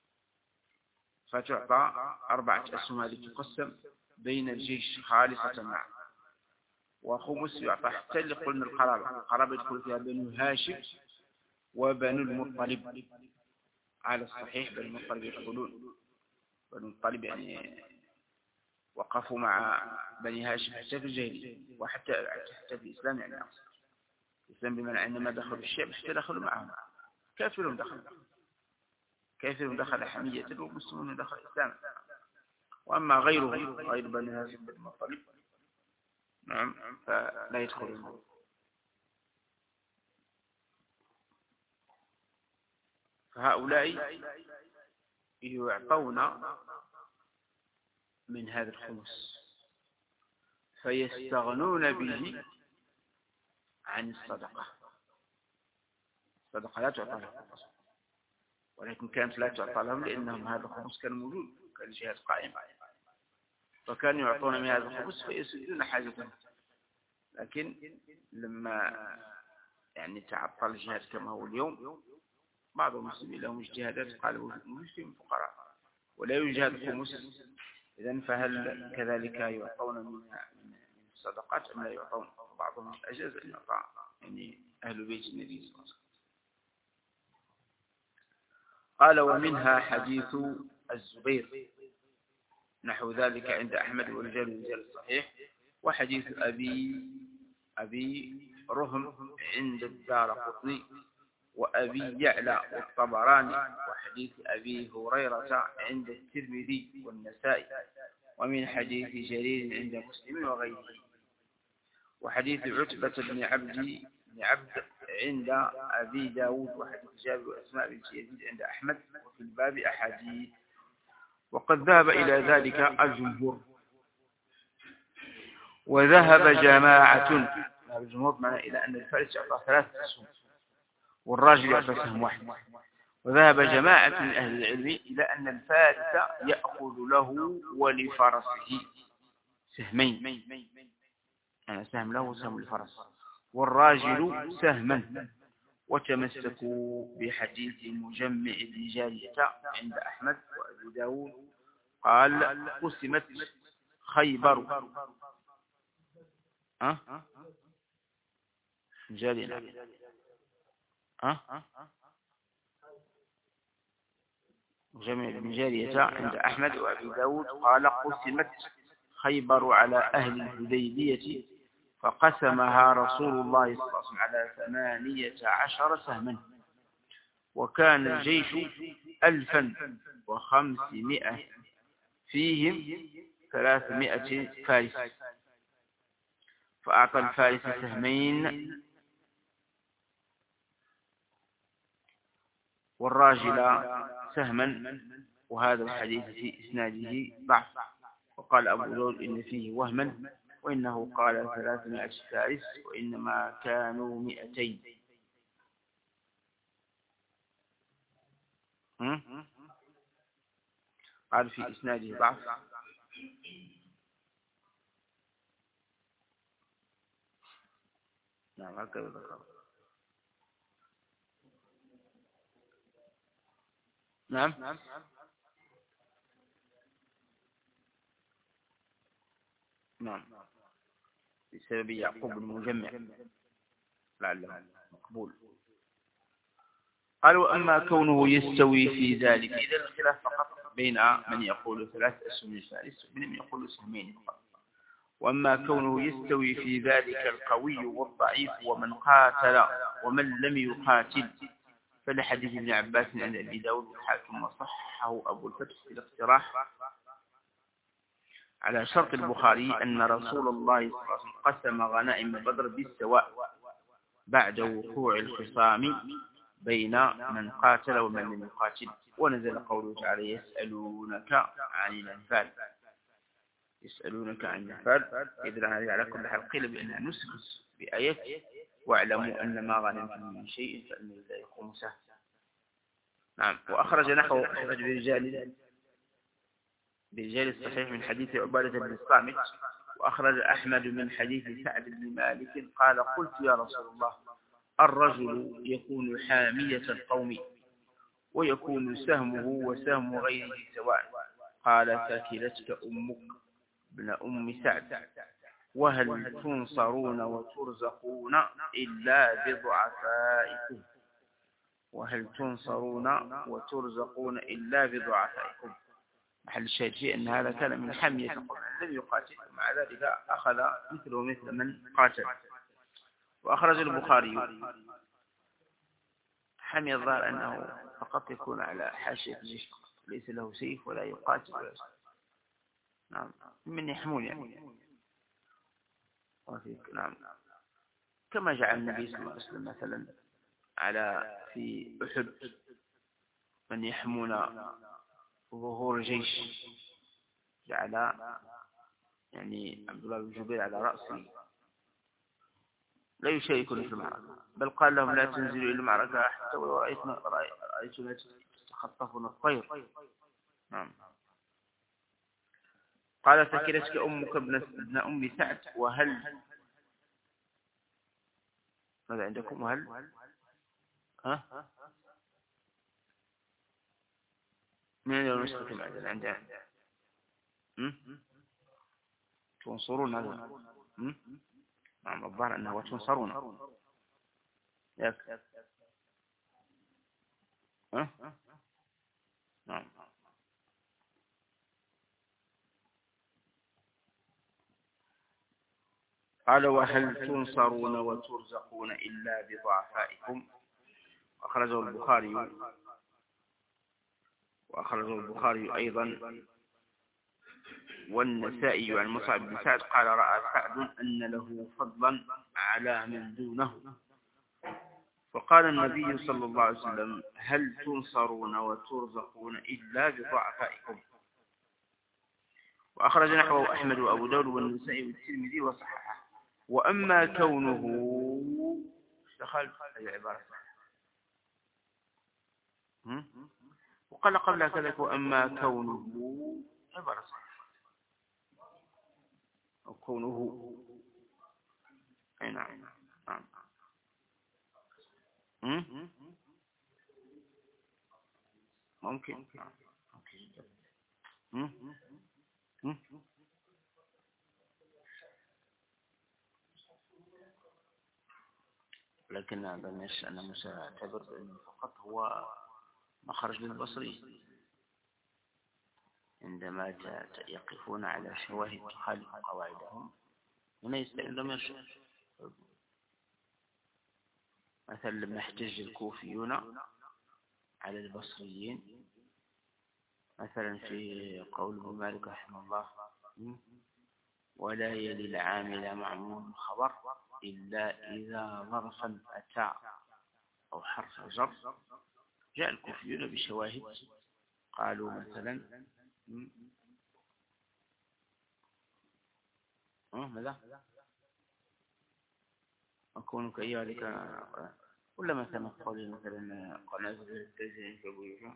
فتعطى أربعة أسهم هذه تقسم بين الجيش خالصة معا، وخمس يعطى حتى اللي قلنا القرابة. القرابة يدخل فيها بنو هاشم وبنو المطلب على الصحيح. بنو المطلب يدخلون، بنو المطلب يعني وقفوا مع بني هاشم حتى في الجاهلية وحتى حتى في الإسلام، يعني أقصد الإسلام بمعنى عندما دخلوا الشعب حتى دخلوا معهم، كافرهم دخل كافرهم دخل حمية والمسلمون دخل الإسلام. وأما غيرهم غير بني هاشم بن المطلب نعم فلا يدخلون. فهؤلاء يعطون من هذا الخمس فيستغنون به عن الصدقة. الصدقة لا تعطى لهم، ولكن كانت لا تعطى لهم لأنهم هذا الخمس كان موجود، كان الجهاد قائم، فكانوا يعطون من هذا الخمس فيسدون حاجتهم. لكن لما يعني تعطل الجهاد كما هو اليوم، بعض المسلمين لهم اجتهادات قالوا المسلمين فقراء ولا يوجد خمس، إذن فهل كذلك يعطون من الصدقات أم لا يعطون؟ بعضهم أجاز أن يعطى يعني أهل بيت النبي صلى الله عليه وسلم. قال ومنها حديث الزبير نحو ذلك عند أحمد ورجال رجال الصحيح، وحديث أبي أبي رهم عند الدارقطني وأبي يعلى والطبراني، وحديث أبي هريرة عند الترمذي والنسائي، ومن حديث جرير عند مسلم وغيره، وحديث عتبة بن عبد بن عبد عند أبي داود، وحديث جابر وأسماء بنت يزيد عند أحمد، وفي الباب أحاديث. وقد ذهب إلى ذلك الجمهور، وذهب جماعة الجمهور معنى إلى أن الفارس يعطى ثلاثة أسهم والراجل يعطى سهم واحد، وذهب جماعة من أهل العلم إلى أن الفارس يأخذ له ولفرسه سهمين، يعني سهم له وسهم للفرس، والراجل سهما. وتمسكوا بحديث مجمع بن جارية عند أحمد وأبي داود قال قسمت خيبر ها جارية ها مجمع بن جارية عند أحمد وأبي داود قال قسمت خيبر على أهل الحديبية فقسمها رسول الله صلى الله عليه وسلم على ثمانية عشر سهما، وكان الجيش ألفا وخمسمائة فيهم ثلاثمائة فارس، فأعطى الفارس سهمين والراجل سهما، وهذا الحديث في إسناده ضعف. وقال أبو داود إن فيه وهما، وإنه قال ثلاثمائة فارس وإنما كانوا مئتين. قال في إسناده ضعف. نعم هكذا ذكر. نعم نعم بسبب يعقوب المجمع لعله مقبول. قالوا أما كونه يستوي في ذلك، إذا الخلاف فقط بين من يقول ثلاث أسهم للفارس وبين من يقول سهمين فقط. وأما كونه يستوي في ذلك القوي والضعيف ومن قاتل ومن لم يقاتل، فلحديث ابن عباس عند أبي داود والحاكم وصححه أبو الفتح في الاقتراح على شرط البخاري أن رسول الله صلى الله عليه وسلم قسم غنائم بدر بالسواء بعد وقوع الخصام بين من قاتل ومن لم يقاتل. ونزل قوله تعالى يسألونك عن الأنفال يسألونك عن الأنفال إذن هذه على كل حال قيل بأنها نسخت بآية واعلموا أن ما غنمتم من شيء فإن لله خمسه. نعم. وأخرج نحو أخرج برجال برجال الصحيح من حديث عبادة بن الصامت. وأخرج أحمد من حديث سعد بن مالك قال قلت يا رسول الله الرجل يكون حامية القوم ويكون سهمه وسهم غيره سواء، قال ثكلتك أمك ابن أم سعد، وهل تنصرون وترزقون إلا بضعفائكم وهل تنصرون وترزقون إلا بضعفائكم. محل الشاهد فيه أن هذا كان من حمية القوم، لم يقاتل، مع ذلك أخذ مثله مثل من قاتل. وأخرج البخاري حمي الظاهر أنه فقط يكون على حاشية الجيش، ليس له سيف ولا يقاتل ولا شيء. نعم، من يحمون يعني. وفيك نعم، كما جعل النبي صلى الله عليه وسلم مثلا على في أحد من يحمون ظهور جيش، جعل يعني عبد الله بن جبير على رأسه لا يشاركون في المعركة، بل قال لهم لا تنزلوا إلى المعركة حتى ولو رأيتنا رأيتنا تخطفون الطير. نعم. قال ثكلتك أمك ابن أم سعد وهل، ماذا عندكم وهل؟ ها؟ من لو نسخة معدل عندنا تنصرون هذا؟ نعم، الظاهر أنه وتنصرون ياك. ها؟ نعم. قال وهل تنصرون وترزقون إلا بضعفائكم. أخرجه البخاري وأخرجه البخاري أيضا والنسائي عن مصعب بن سعد قال رأى سعد أن له فضلا على من دونه، فقال النبي صلى الله عليه وسلم هل تنصرون وترزقون إلا بضعفائكم. وأخرج نحوه أحمد وأبو داود والنسائي والترمذي وصححه. وأما كونه دخل هذه عبارة وقال قبل كذلك وأما كونه عبارة أو كونه أي نعم نعم ممكن لكن هذا الناس أنا مساعتبر بأنه فقط هو مخرج للبصري عندما يقفون على شواهد تخالف قواعدهم هنا يستعملون يرشد. مثلا لما احتج الكوفيون على البصريين مثلا في قول ابن مالك رحمه الله ولا يلي العامل معمول الخبر إلا إذا ظرفا أتى أو حرف جر، جاء الكوفيون بشواهد قالوا مثلا ماذا أكون كذلك ولا مثلا قول مثلا قناة التجرين كبيرة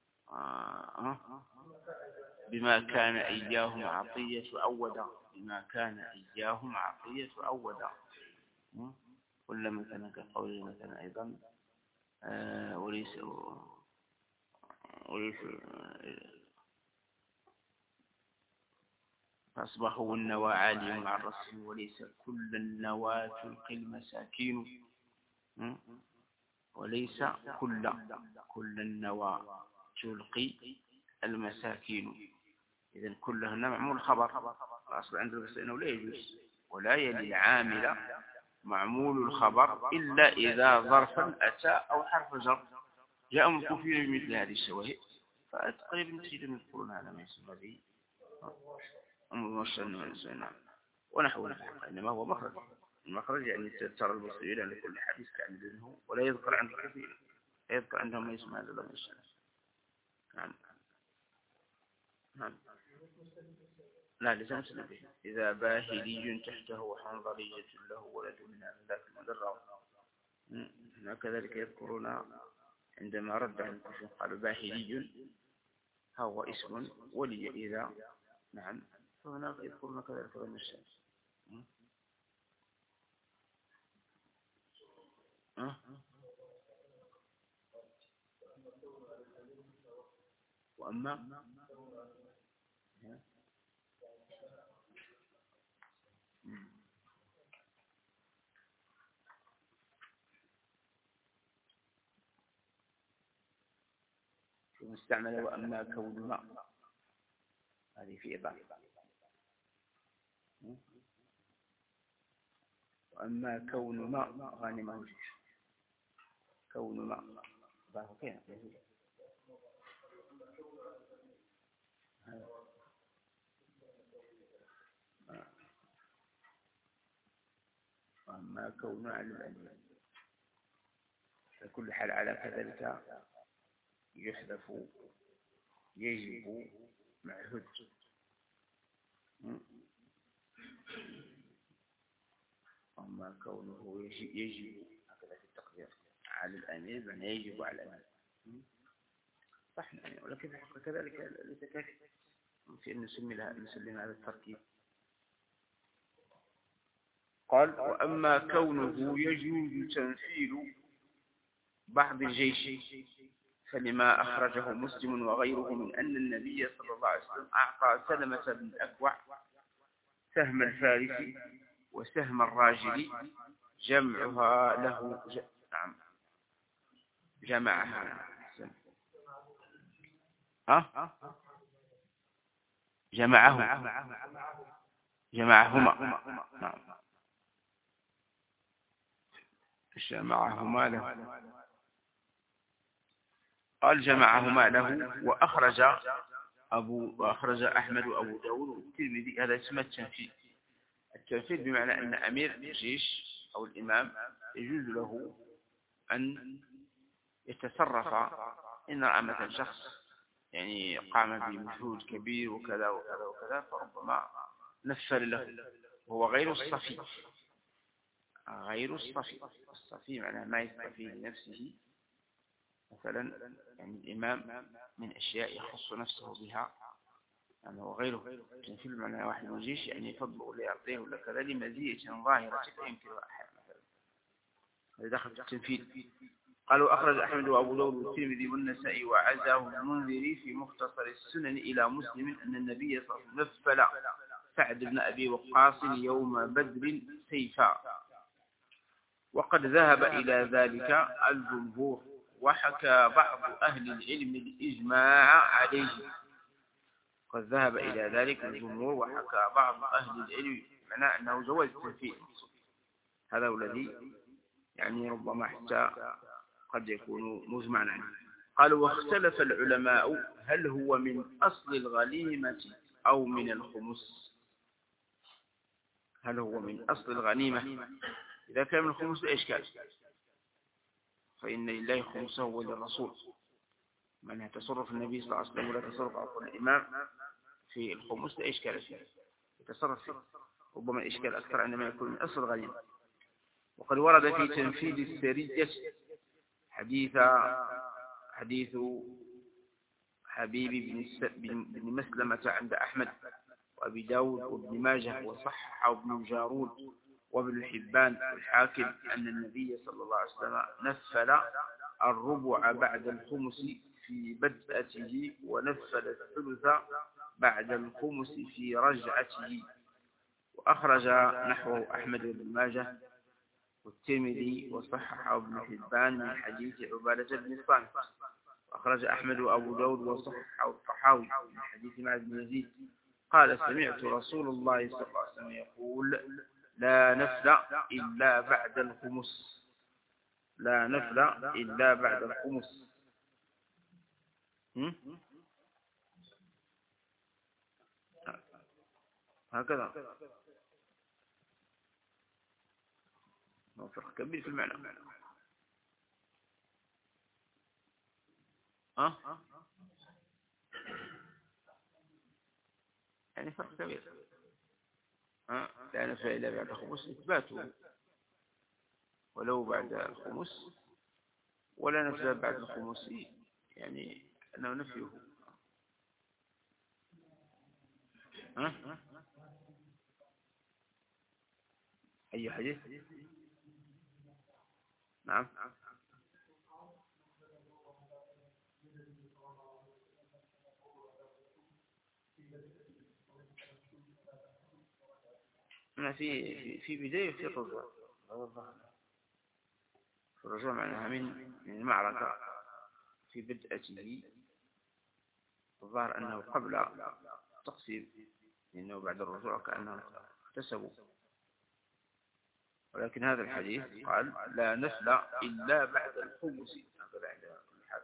بما كان إياهم عطية أودا بما كان إياهم عطية أودا، ولا مثلا كقول مثلا أيضا وليس وليس فأصبحوا النوى عالي مع الرسل وليس كل النوى تلقي المساكين وليس كل كل النوى تلقي المساكين. إذن كلها معمول خبر الأصل عند البصريين لا يجوز ولا يلي العامل معمول الخبر إلا إذا ظرفا أتى أو حرف جر. جاء الكوفيون بمثل هذه الشواهد فتقريبا تجدون يذكرون على ما يسمى به المرسل ونحو الحق، إنما هو مخرج. المخرج يعني ترى البصريين عند كل حديث كامل ولا يذكر عند الكثير، لا يذكر عندهم ما يسمى هذا المرسل. نعم نعم لا ليس مسلم به. إذا باهلي تحته حنظلية له ولد من ذاك المدرة كذلك يذكرون عندما رد عن الكفر قالوا باهلي هو اسم ولي إذا نعم فهناك يذكرون كذلك غير الشمس. وأما مستعملة وأما كوننا هذه في إضافة وأما كون ما غانمه جيش، كون ما ضعه كين وأما كون على الأمير فكل حال على كذلك يحذف يجب معهد. أما كونه يجب, يجب هكذا في التقدير على الأمير يعني يجب على الأمير صح يعني، ولكن كذلك ليس كافي في أن نسمي لها نسلم هذا التركيب. قال وأما كونه يجوز تنفيذ بعض الجيش فلما أخرجه مسلم وغيره من أن النبي صلى الله عليه وسلم أعطى سلمة بن الأكوع سهم الفارس وسهم الراجل جمعها له ج... نعم جمعها ها جمعه جمعهما نعم جمعهما له قال جمعهما له وأخرج أبو وأخرج أحمد وأبو داود والترمذي. هذا اسمه التنفيذ. التنفيذ بمعنى أن أمير الجيش أو الإمام يجوز له أن يتصرف إن رأى مثلا شخص يعني قام بمجهود كبير وكذا وكذا وكذا فربما نفل له وهو غير الصفي. غير الصفي الصفي معناه ما يستفي لنفسه مثلا يعني الإمام من أشياء يخص نفسه بها يعني وغيره. تنفيذ معناه واحد من الجيش يعني يفضل ولا يعطيه ولا كذا لمزية ظاهرة يمكن أحد مثلا هذا داخل في التنفيذ. قالوا أخرج أحمد وأبو داود والترمذي والنسائي وعزاه المنذري في مختصر السنن إلى مسلم أن النبي صلى الله عليه وسلم نفل سعد بن أبي وقاص يوم بدر سيفا وقد ذهب إلى ذلك الجمهور وحكى بعض أهل العلم الإجماع عليه. قد ذهب إلى ذلك الجمهور وحكى بعض أهل العلم معناه أنه جواز التنفيذ. هذا هو الذي يعني ربما حتى قد يكون مجمعا عنه. قالوا واختلف العلماء هل هو من أصل الغنيمة أو من الخمس. هل هو من أصل الغنيمة؟ إذا كان من الخمس لا إشكال فإن لله خمسه وللرسول من يتصرف النبي صلى الله عليه وسلم ولا تصرف عفوا الإمام في الخمس لا إشكال فيه يتصرف فيه. ربما الإشكال أكثر عندما يكون من أصل الغنيمة. وقد ورد في تنفيذ السرية حديث حديث حبيب بن مسلمة عند أحمد وأبي داود وابن ماجه وصححه وابن جارود وابن حبان والحاكم أن النبي صلى الله عليه وسلم نفل الربع بعد الخمس في بدءته ونفل الثلث بعد الخمس في رجعته. وأخرج نحوه أحمد بن ماجه والترمذي وصححه ابن حبان من حديث عبادة بن الصامت. وأخرج أحمد وأبو داود وصححه الطحاوي من حديث معاذ بن يزيد قال سمعت رسول الله صلى الله عليه وسلم يقول لا نفل إلا بعد الخمس. لا نفل إلا بعد الخمس. هكذا هو فرق كبير في المعنى. ها يعني فرق كبير. ها لا نفل إلا بعد الخمس إثباته ولو بعد الخمس ولا نفل بعد الخمس يعني أنه نفيه. ها أي حديث؟ نعم أنا في في في بداية في الرجوع. الرجوع معناها من من المعركة في بدءته. الظاهر أنه قبل التقسيم لأنه بعد الرجوع كأنه اكتسبوا. ولكن هذا الحديث قال لا نفل إلا بعد الخمس. هذا عند كل حال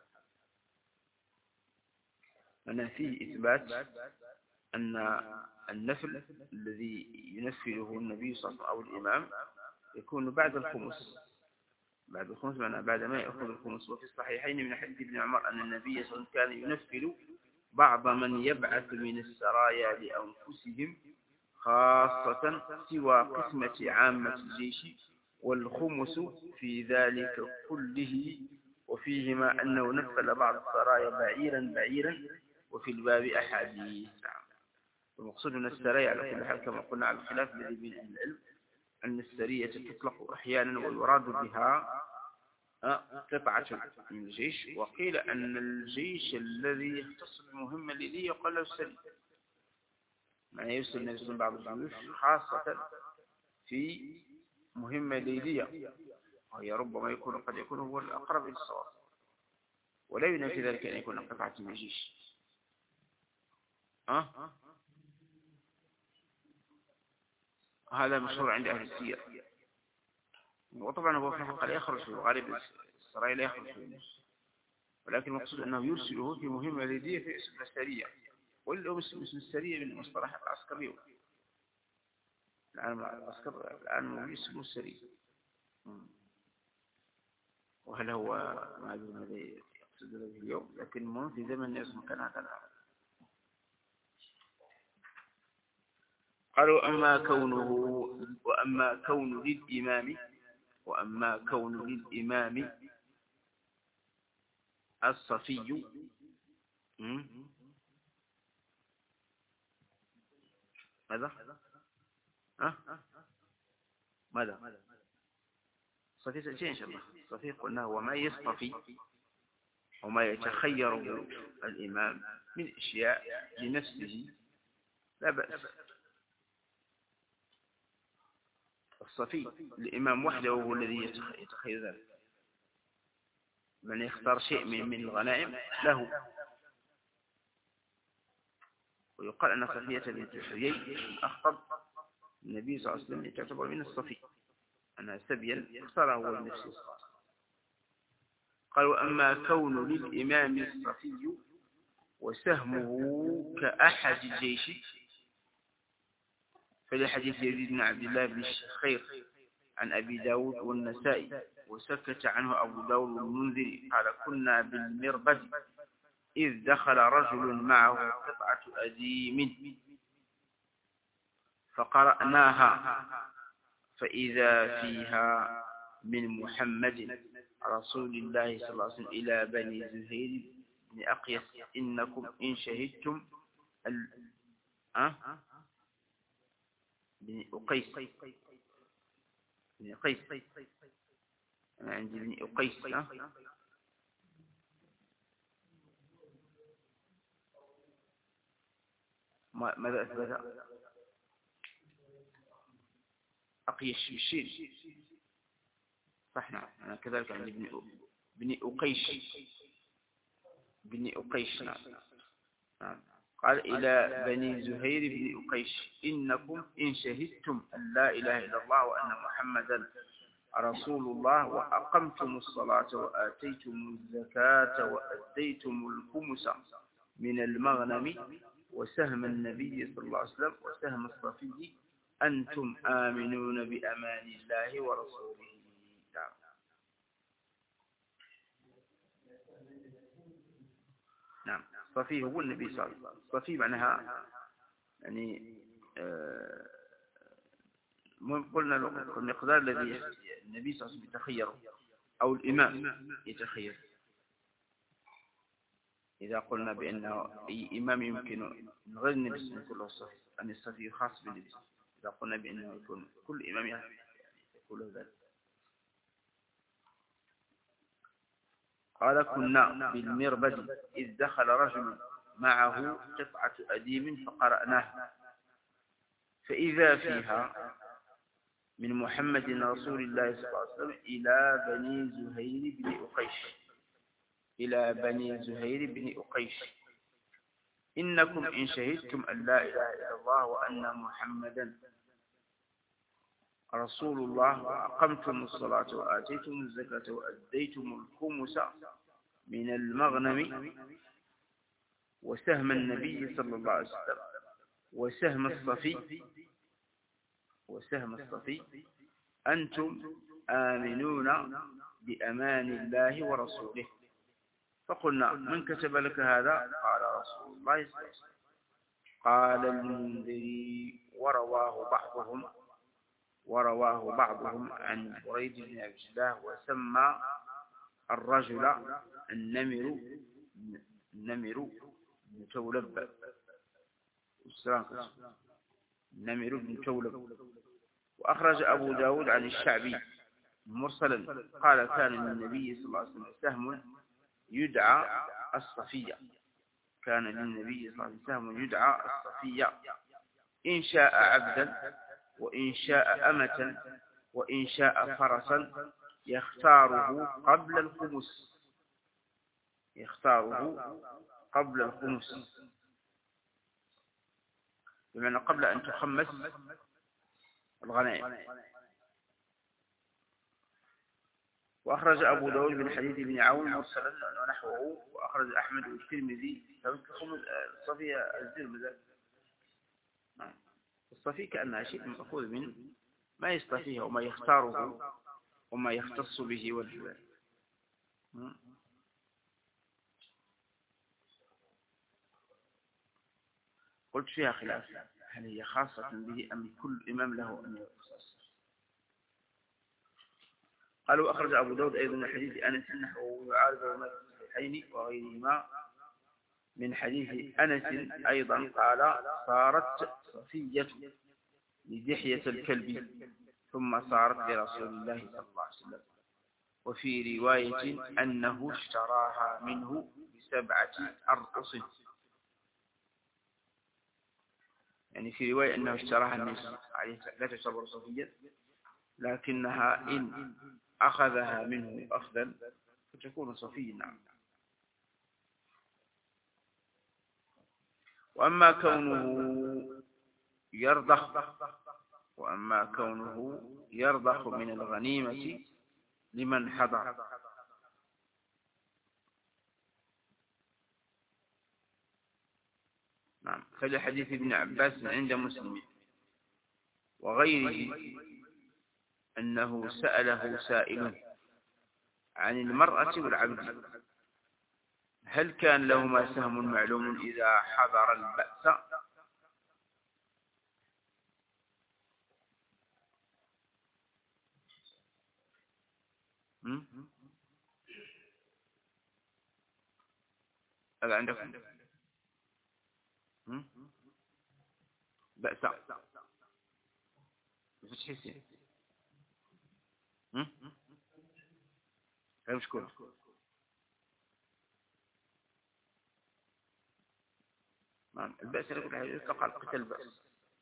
أن فيه إثبات أن النفل الذي ينفله النبي صلى الله عليه وسلم أو الإمام يكون بعد الخمس. بعد الخمس معنى بعد ما يأخذ الخمس. وفي الصحيحين من حديث ابن عمر أن النبي صلى الله عليه وسلم كان ينفل بعض من يبعث من السرايا لأنفسهم خاصة سوى قسمة عامة الجيش، والخمس في ذلك كله. وفيهما أنه نفل بعض السرايا بعيرا بعيرا، وفي الباب أحاديث. المقصود من السرايا على كل حال كما قلنا على الخلاف الذي بين أهل العلم أن السرية تطلق أحيانا ويراد بها قطعة من الجيش، وقيل أن الجيش الذي يختص بالمهمة الذي يقال له السرية، معنى يرسل النبي صلى الله عليه وسلم بعض الجيوش خاصة في مهمة ليلية، وهي ربما يكون قد يكون هو الأقرب إلى الصواب، ولا ينافي ذلك أن يكون قطعة من الجيش. أه؟ هذا مشهور عند أهل السير. وطبعا هو في الحقيقة لا يخرج في الغالب، السرايا لا يخرج في النص، ولكن المقصود أنه يرسله في مهمة ليلية في اسم السرية، ولا هو اسم السرية من مصطلح العسكري. الآن العسكر الآن اسمه السرية، وهل هو ما أدري ماذا يقصد به اليوم، لكن المهم في زمن اسمه كان هذا. قالوا أما كونه وأما كون للإمام وأما كون للإمام الصفي ماذا؟ ها؟ ماذا؟ الصفي سأتي إن شاء الله. الصفي قلنا هو ما يصطفي وما يتخير الإمام من أشياء لنفسه لا بأس. الصفي الإمام وحده هو الذي يتخير ذلك، من يختار شيء من من الغنائم له. ويقال أن صفية بنت حيي أخطب النبي صلى الله عليه وسلم تعتبر من الصفي، أنها سبيا اختاره هو لنفسه. قالوا أما كون للإمام الصفي وسهمه كأحد الجيش فلحديث يزيد بن عبد الله بن الشخير عن أبي داود والنسائي، وسكت عنه أبو داود والمنذري قال كنا بالمربد إذ دخل رجل معه قطعة أديم فقرأناها فإذا فيها من محمد رسول الله صلى الله عليه وسلم إلى بني زهير بن أقيس إنكم إن شهدتم ال... أه؟ بن أقيس بن أقيس أنا عندي بن أقيس أه؟ ماذا أثبت؟ أقيش بالشين صح. نعم أنا كذلك عندي بن بن أقيش بن أقيش. نعم نعم. قال إلى بني زهير بن أقيش إنكم إن شهدتم أن لا إله إلا الله وأن محمدا رسول الله وأقمتم الصلاة وآتيتم الزكاة وأديتم الخمس من المغنم وسهم النبي صلى الله عليه وسلم وسهم الصفي أنتم آمنون بأمان الله ورسوله. نعم الصفي هو النبي صلى الله عليه وسلم. الصفي معناها يعني آه قلنا المقدار الذي النبي صلى الله عليه وسلم يتخيره أو الإمام يتخير. إذا قلنا بأنه أي إمام يمكن من غير النبي صلى الله عليه وسلم كله الصفي، أن الصفي خاص بالنبي. إذا قلنا بأنه يكون كل إمام يقول ذلك. قال كنا بالمربد إذ دخل رجل معه قطعة أديم فقرأناه فإذا فيها من محمد رسول الله صلى الله عليه وسلم إلى بني زهير بن أقيش إلى بني زهير بن أقيش إنكم إن شهدتم أن لا إله إلا الله وأن محمدا رسول الله وأقمتم الصلاة وآتيتم الزكاة وأديتم الخمس من المغنم وسهم النبي صلى الله عليه وسلم وسهم الصفي وسهم الصفي أنتم آمنون بأمان الله ورسوله. فقلنا من كتب لك هذا؟ قال رسول الله صلى الله عليه وسلم. قال المنذري ورواه بعضهم ورواه بعضهم عن بريد بن عبد الله وسمى الرجل النمر النمر بن تولب النمر بن تولب. وأخرج أبو داود عن الشعبي مرسلا قال كان للنبي صلى الله عليه وسلم سهم يدعى الصفية كان للنبي صلى الله عليه وسلم سهم يدعى الصفية إن شاء عبدا وإن شاء أمة وإن شاء فرسا يختاره قبل الخمس يختاره قبل الخمس بمعنى قبل أن تخمس الغنائم. وأخرج أبو داود من حديث ابن عون مرسلا ونحوه. وأخرج أحمد والترمذي الصفية الزربزة الصفي كأنها شيء مأخوذ من ما يصطفيه وما يختاره وما يختص به والجبال. قلت فيها خلاف هل هي خاصة به أم كل إمام له أن يختص. قالوا أخرج أبو داود أيضا من حديث أنس نحوه ويعارض ما في الصحيحين وغيرهما من حديث أنس أيضا قال صارت صفية لدحية الكلب ثم صارت لرسول الله صلى الله عليه وسلم. وفي رواية أنه اشتراها منه بسبعة أرقص يعني في رواية أنه اشتراها النبي عليه لا تعتبر صفية لكنها إن أخذها منه أخذا فتكون صفية. نعم. وأما كونه يرضخ وأما كونه يرضخ من الغنيمة لمن حضر نعم فلحديث ابن عباس عند مسلم وغيره أنه سأله سائل عن المرأة والعبد هل كان لهما سهم معلوم إذا حضر البأس هذا عندكم بأس بفتح السين غير مشكور البأس يطلق على قتل البأس.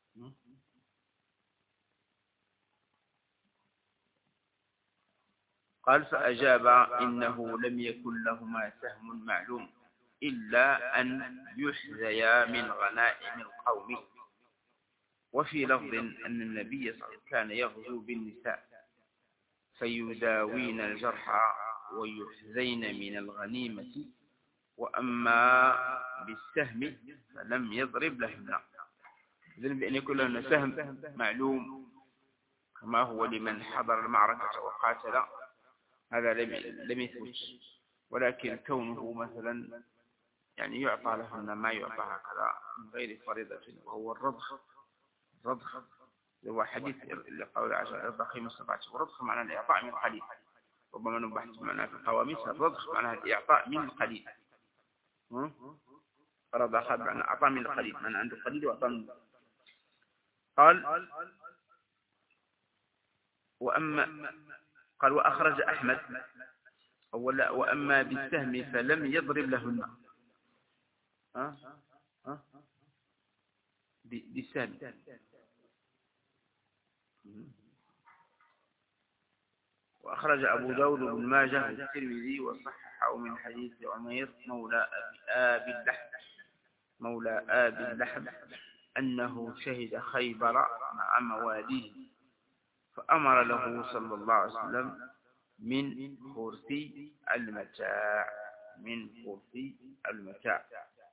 قال فأجاب إنه لم يكن لهما سهم معلوم إلا أن يحذيا من غنائم القوم. وفي لفظ أن النبي صلى الله عليه وسلم كان يغزو بالنساء فيداوين الجرحى ويحذين من الغنيمة وأما بالسهم فلم يضرب لهن إذن بأن يكون لهن سهم معلوم كما هو لمن حضر المعركة وقاتل هذا لم يثبت ولكن كونه مثلا يعني يعطى لهن ما يعطى هكذا من غير فريضة وهو الرضخ. الرضخ هو حديث لقول عشر الرضخ ما استطعت والرضخ معناه الإعطاء من القليل ربما نبحث معناه في القواميس. الرضخ معناه الإعطاء من القليل رضخ معناه أعطى من القليل معناه عنده قليل وأعطى من قال وأما قال وأخرج أحمد أولا وأما بالسهم فلم يضرب لهن ها ها بالسهم وأخرج أبو داود بن ماجه والترمذي وصححه من حديث عمير مولى آبي اللحم مولى آبي اللحم أنه شهد خيبر مع مواليه فأمر له صلى الله عليه وسلم من خرثي المتاع من خرثي المتاع.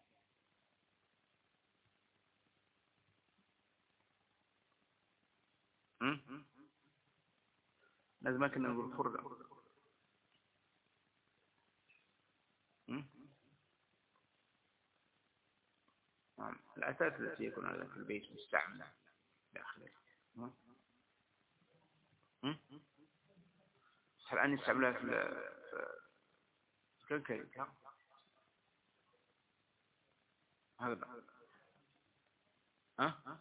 لازم كنا نقول خردة. الأثاث التي يكون في البيت مستعملة داخله. هل أن يستعملها في الكنكري هذا ها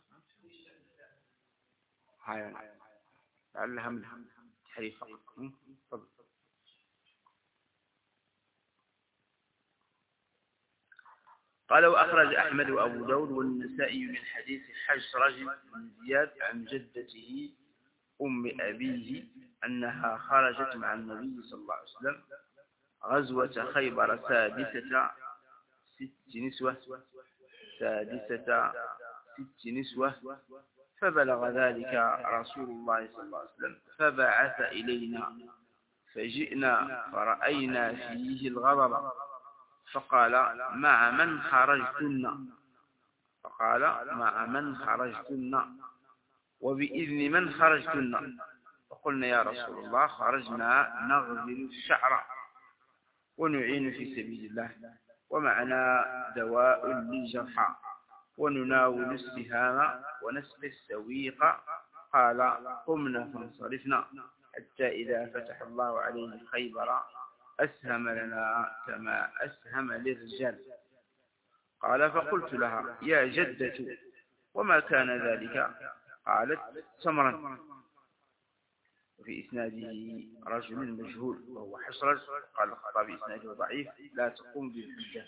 هاي لعلها من حديث فقط. قال وأخرج أحمد وأبو داود والنسائي من حديث حشرج بن زياد عن جدته أم أبيه أنها خرجت مع النبي صلى الله عليه وسلم غزوة خيبر سادسة ست نسوة سادسة ست نسوة فبلغ ذلك رسول الله صلى الله عليه وسلم فبعث إلينا فجئنا فرأينا فيه الغضب فقال مع من خرجتن فقال مع من خرجتن وبإذن من خرجتن فقلنا يا رسول الله خرجنا نغزل الشعر ونعين في سبيل الله ومعنا دواء للجرحى ونناول السهام ونسقي السويق قال قمنا فانصرفنا حتى إذا فتح الله عليه خيبر أسهم لنا كما أسهم للرجال. قال فقلت لها يا جدة وما كان ذلك؟ قالت سمرا. وفي إسناده رجل مجهول وهو حشرج قال الخطابي إسناده ضعيف لا تقوم بالحجة.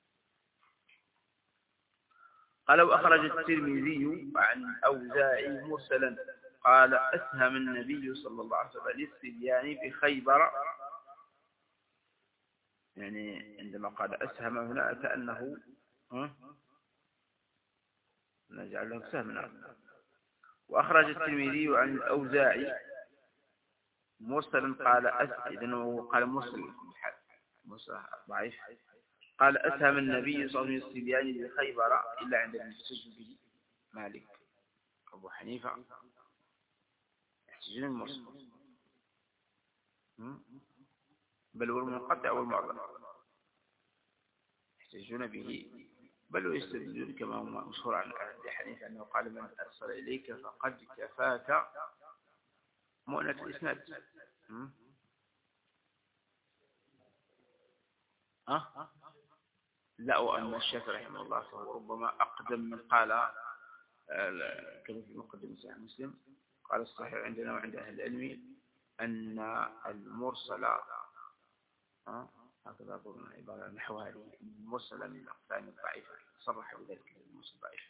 قال وأخرج الترمذي عن أوزاعي مرسلا قال أسهم النبي صلى الله عليه وسلم للصبيان بخيبر يعني عندما قال أسهم هنا كأنه نجعل له سهمنا. وأخرج الترمذي عن الأوزاعي مرسلا قال أسهم إذن قال مرسل مرسل ضعيف قال أسهم النبي صلى الله عليه وسلم الصبيان بخيبر إلا عند المحتج به مالك أبو حنيفة يحتجون المرسل بل والمنقطع والمعضل يحتجون به بل ويستدلون كما هو مشهور عن أبي حنيفة أنه قال من أرسل إليك فقد كفاك مؤنة الإسناد. أه؟ لا وأن الشافعي رحمه الله فهو ربما أقدم من قال كما في مقدمة صحيح مسلم قال الصحيح عندنا وعند أهل العلم أن المرسل هكذا أقول عبارة نحو هذه المرسل من الأقسام الضعيفة صرح بذلك المرسل الضعيف.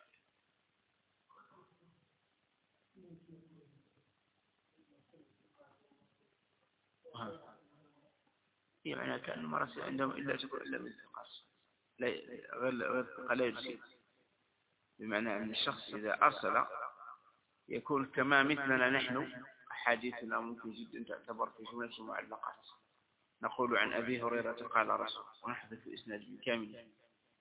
هي معنى كأن المرسل عندهم إلا تكون إلا من الثقاس غير لا يجزي بمعنى أن الشخص إذا أرسل يكون كما مثلنا نحن أحاديثنا ممكن جدا تعتبر في جملة معلقات نقول عن أبي هريرة قال رسول ونحذف إسناد بالكامل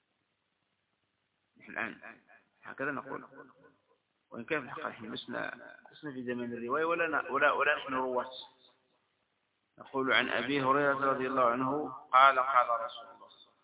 نحن الآن هكذا نقول وإن كان في الحقيقة نحن لسنا لسنا في زمن الرواية ولا ولا ولا نحن رواة نقول عن أبي هريرة رضي الله عنه قال قال رسول الله.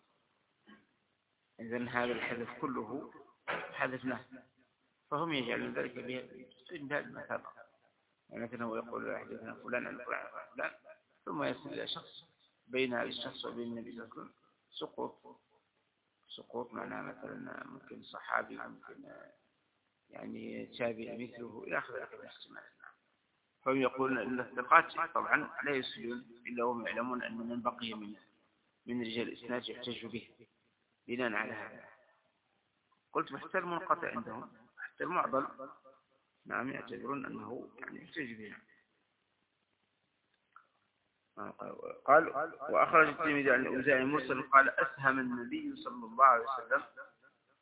إذن هذا الحدث كله حدثناه فهم يجعلون ذلك باستنداد مثلا مثلا هو يقول حدثنا فلان عن فلان عن فلان ثم يصل إلى شخص بين هذا الشخص وبين النبي صلى الله عليه وسلم سقوط سقوط معناه مثلا ممكن صحابي ممكن يعني تابع مثله إلى آخر ذلك الاحتمال. فهم يقولون أن الثقات طبعا لا يسلون إلا هم يعلمون أن من بقي من من رجال الإسناد يحتج به بناء على هذا. قلت حتى المنقطع عندهم حتى المعضل نعم يعتبرون أنه يعني يحتج به. قال وأخرج الترمذي عن الأوزاعي مرسل قال أسهم النبي صلى الله عليه وسلم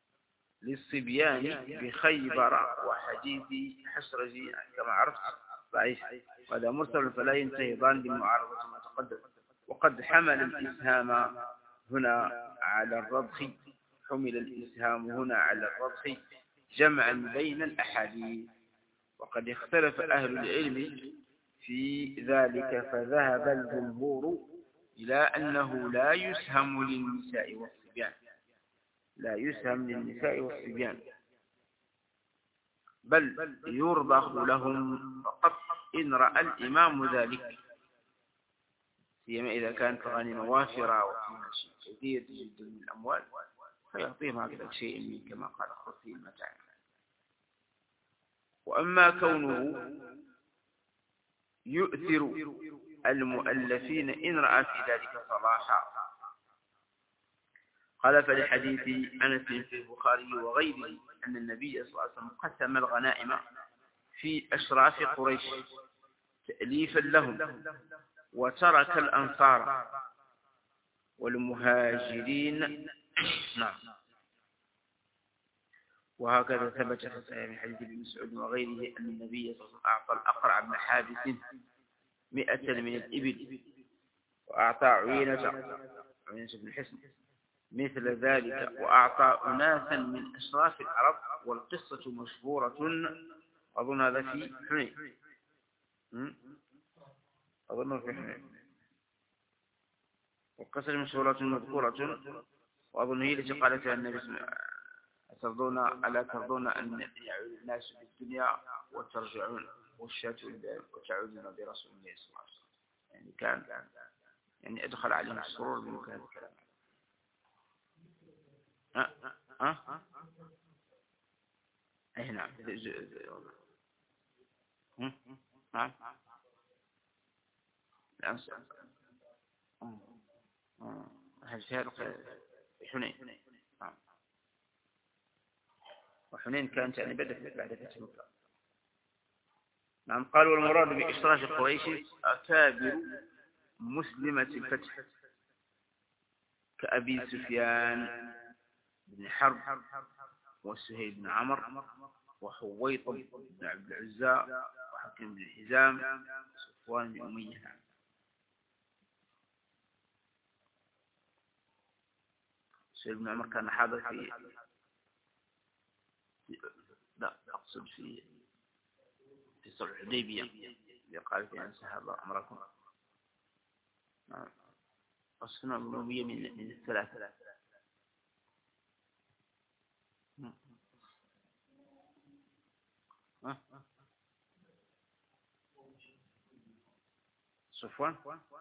للصبيان بخيبر وحديث حشرج كما عرفت ضعيف. وهذا مرسل فلا ينتهي ظان بمعارضة ما تقدم. وقد حمل الإسهام هنا على الرضخ حمل الإسهام هنا على الرضخ جمعا بين الأحاديث. وقد اختلف أهل العلم في ذلك، فذهب الجمهور إلى أنه لا يسهم للنساء والصبيان لا يسهم للنساء والصبيان بل يرضخ لهم فقط إن رأى الإمام ذلك، سيما إذا كانت الغنيمة وافرة وفيها شيء كثير جدا من الأموال فيعطيهم هكذا شيء من كما قال خذي المتاع. وأما كونه يؤثر المؤلفين إن رأى في ذلك صلاحا، قال فلحديث أنس في البخاري وغيره أن النبي صلى الله عليه وسلم قسم الغنائم في أشراف قريش تأليفا لهم، وترك الأنصار والمهاجرين. نعم. وهكذا ثبت في صحيح من حديث ابن مسعود وغيره أن النبي صلى الله عليه وسلم أعطى الأقرع بن حابس مئة من الإبل، وأعطى عيينة عيينة بن حصن مثل ذلك، وأعطى أناسا من أشراف العرب. والقصة مشهورة أظن هذا في حنين أظن في حنين والقصة مشهورة مذكورة، وأظن هي التي قالت النبي صلى الله عليه وسلم أترضون ألا ترضون أن يعود الناس بالدنيا وترجعون والشاة وتعودون برسول الله صلى الله عليه وسلم. يعني كان يعني أدخل عليهم السرور بمكان الكلام. أه أه أه أي نعم. نعم الأنصار هل شارك حنين. نعم. وحنين كانت يعني بدأت بعد فتح مكة. نعم. قال والمراد بإشراف قريش أكابر مسلمة الفتح كأبي سفيان بن حرب وسهيل بن عمر وحويطب بن عبد العزى وحكيم بن حزام وصفوان بن أمية. سهيل بن عمر كان حاضر في لا أقصد في في صلح الحديبية اللي قال فيها أن سحب أمركم. نعم. أصفنا بن أمية من من الثلاثة. صفوان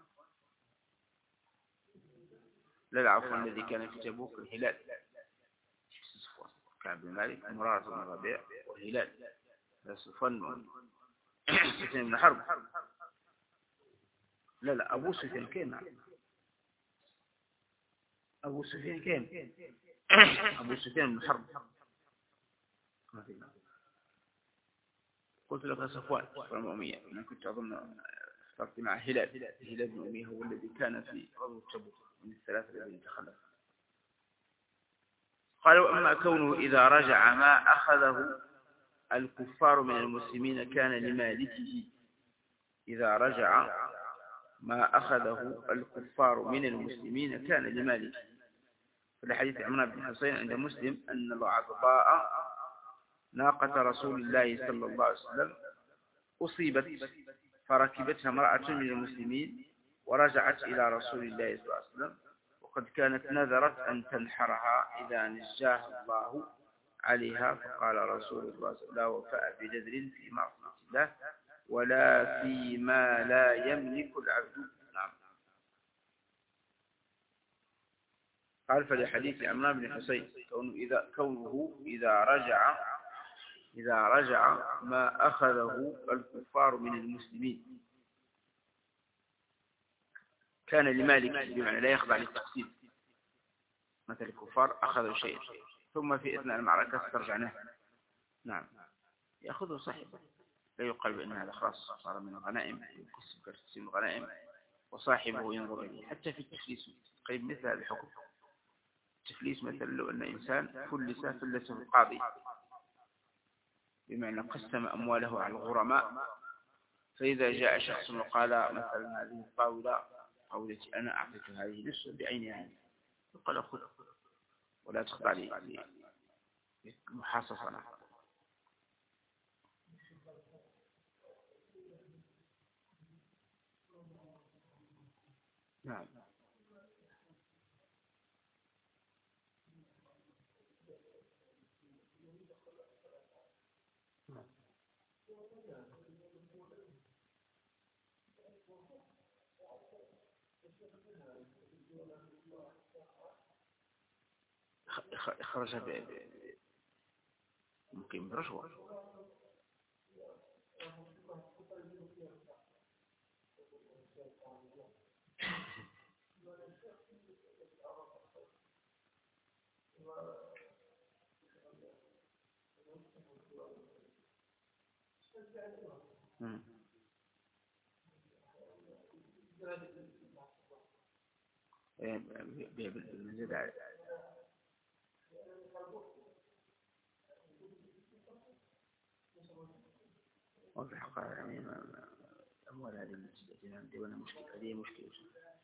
لا العفو الذي كان في تبوك الهلال صفوان كعب بن مالك مرارة بن ربيع والهلال. صفوان سفيان بن حرب لا لا أبو سفيان كين أبو سفيان كين أبو سفيان بن حرب. قلت لك صفوان صفوان بن أمية. أنا كنت أظن اخترت مع هلال. هلال بن أمية هو الذي كان في غزوة تبوك من الثلاثة الذين تخلفوا. قالوا أما كونه إذا رجع ما أخذه الكفار من المسلمين كان لمالكه. إذا رجع ما أخذه الكفار من المسلمين كان لمالكه. في الحديث عمران بن حسين عند مسلم أن العضباء ناقة رسول الله صلى الله عليه وسلم أصيبت فركبتها امرأة من المسلمين ورجعت إلى رسول الله صلى الله عليه وسلم، وقد كانت نذرت أن تنحرها إذا نجاها الله عليها، فقال رسول الله صلى الله عليه وسلم لا وفاء بنذر في معصية الله ولا فيما لا يملك العبد. نعم. قال فلحديث عمران بن حسين كونه إذا, كونه إذا رجع إذا رجع ما أخذه الكفار من المسلمين كان لمالك، بمعنى لا يخضع للتقسيم. مثل الكفار أخذوا شيء ثم في إثناء المعركة استرجعناه. نعم. يأخذه صاحبه، لا يقال بأن هذا خلاص صار من الغنائم يقسم كتقسيم الغنائم وصاحبه ينظر إليه. حتى في التفليس قريب مثل هذا الحكم. التفليس مثل لو أن إنسان فلس فلسه القاضي، بمعنى قسم أمواله على الغرماء فإذا جاء شخص وقال مثلا هذه الطاولة طاولتي أنا أعطيك هذه نفسه بعينها يقال خذ ولا تخضع لي محاصصة. نعم. خرج ممكن برشوة. بالمزيد على وفي الحقيقة يعني أموال هذه التي عندي وأنا مشكلة هذه مشكلة.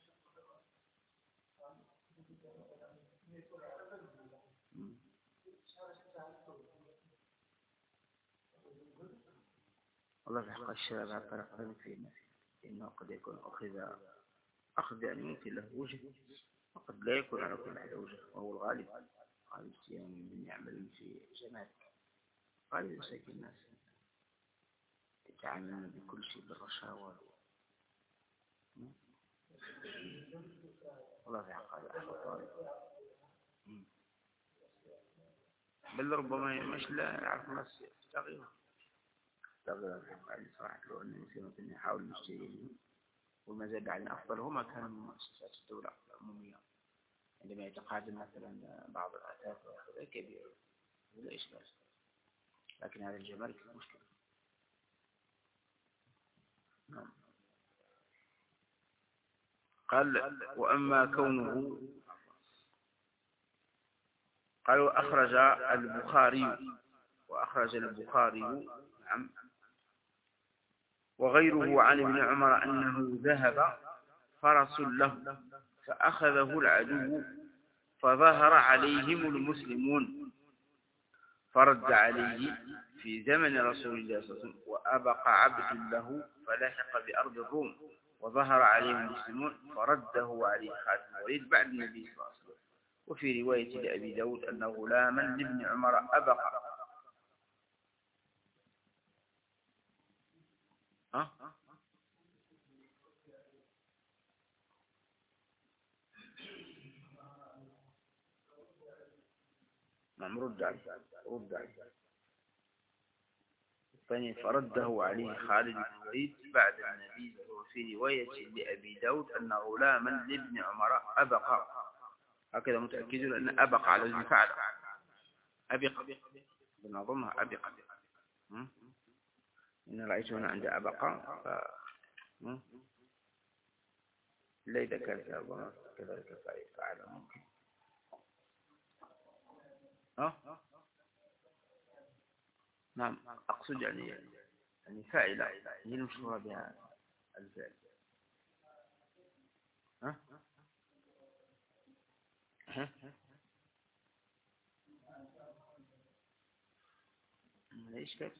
والله في الحقيقة الشرع على الطريق في إنه قد يكون أخذ أخذ يعني ممكن له وجه وقد لا يكون على كل حد وجه، وهو الغالب غالب يعني من يعمل في جماعة غالب مساكين الناس يتعاملون بكل شيء بالرشاوى. والله في حقيقة أخذ بل ربما مش لا يعرف الناس تغيير تغيير في حقيقة صراحة لو أن الإنسان يحاول يشتري وما زاد على أفضل هما كان من مؤسسات الدولة العمومية عندما يتقاعد مثلا بعض الأثاث وهذا كبير ولا إشكال، لكن هذا الجمال في مشكلة. نعم. قال وأما كونه قال وأخرج البخاري وأخرج البخاري نعم وغيره عن ابن عمر أنه ذهب فرس له فأخذه العدو فظهر عليهم المسلمون فرد عليه في زمن رسول الله صلى الله عليه وسلم وأبقى عبد له فلاحق بأرض الروم وظهر عليهم المسلمون فرده عليه خالد بن الوليد بعد النبي صلى الله عليه وسلم. وفي رواية لأبي داود أن غلاما لابن عمر أبقى ها نعم رد عليه رد عليه الثاني فرده عليه خالد بن الوليد بعد النبي. وفي رواية لأبي داود أن غلاما لابن عمر أبقى هكذا متأكد أن أبقى على وزن فعل أبقى بنظمها أبقى إن رأيت هنا عند أبقى ف... لا إذا كانت كذلك فعل ممكن أه نعم أقصد يعني يعني فاعلة هي المشهورة بها الفعل ها ها ليش كيف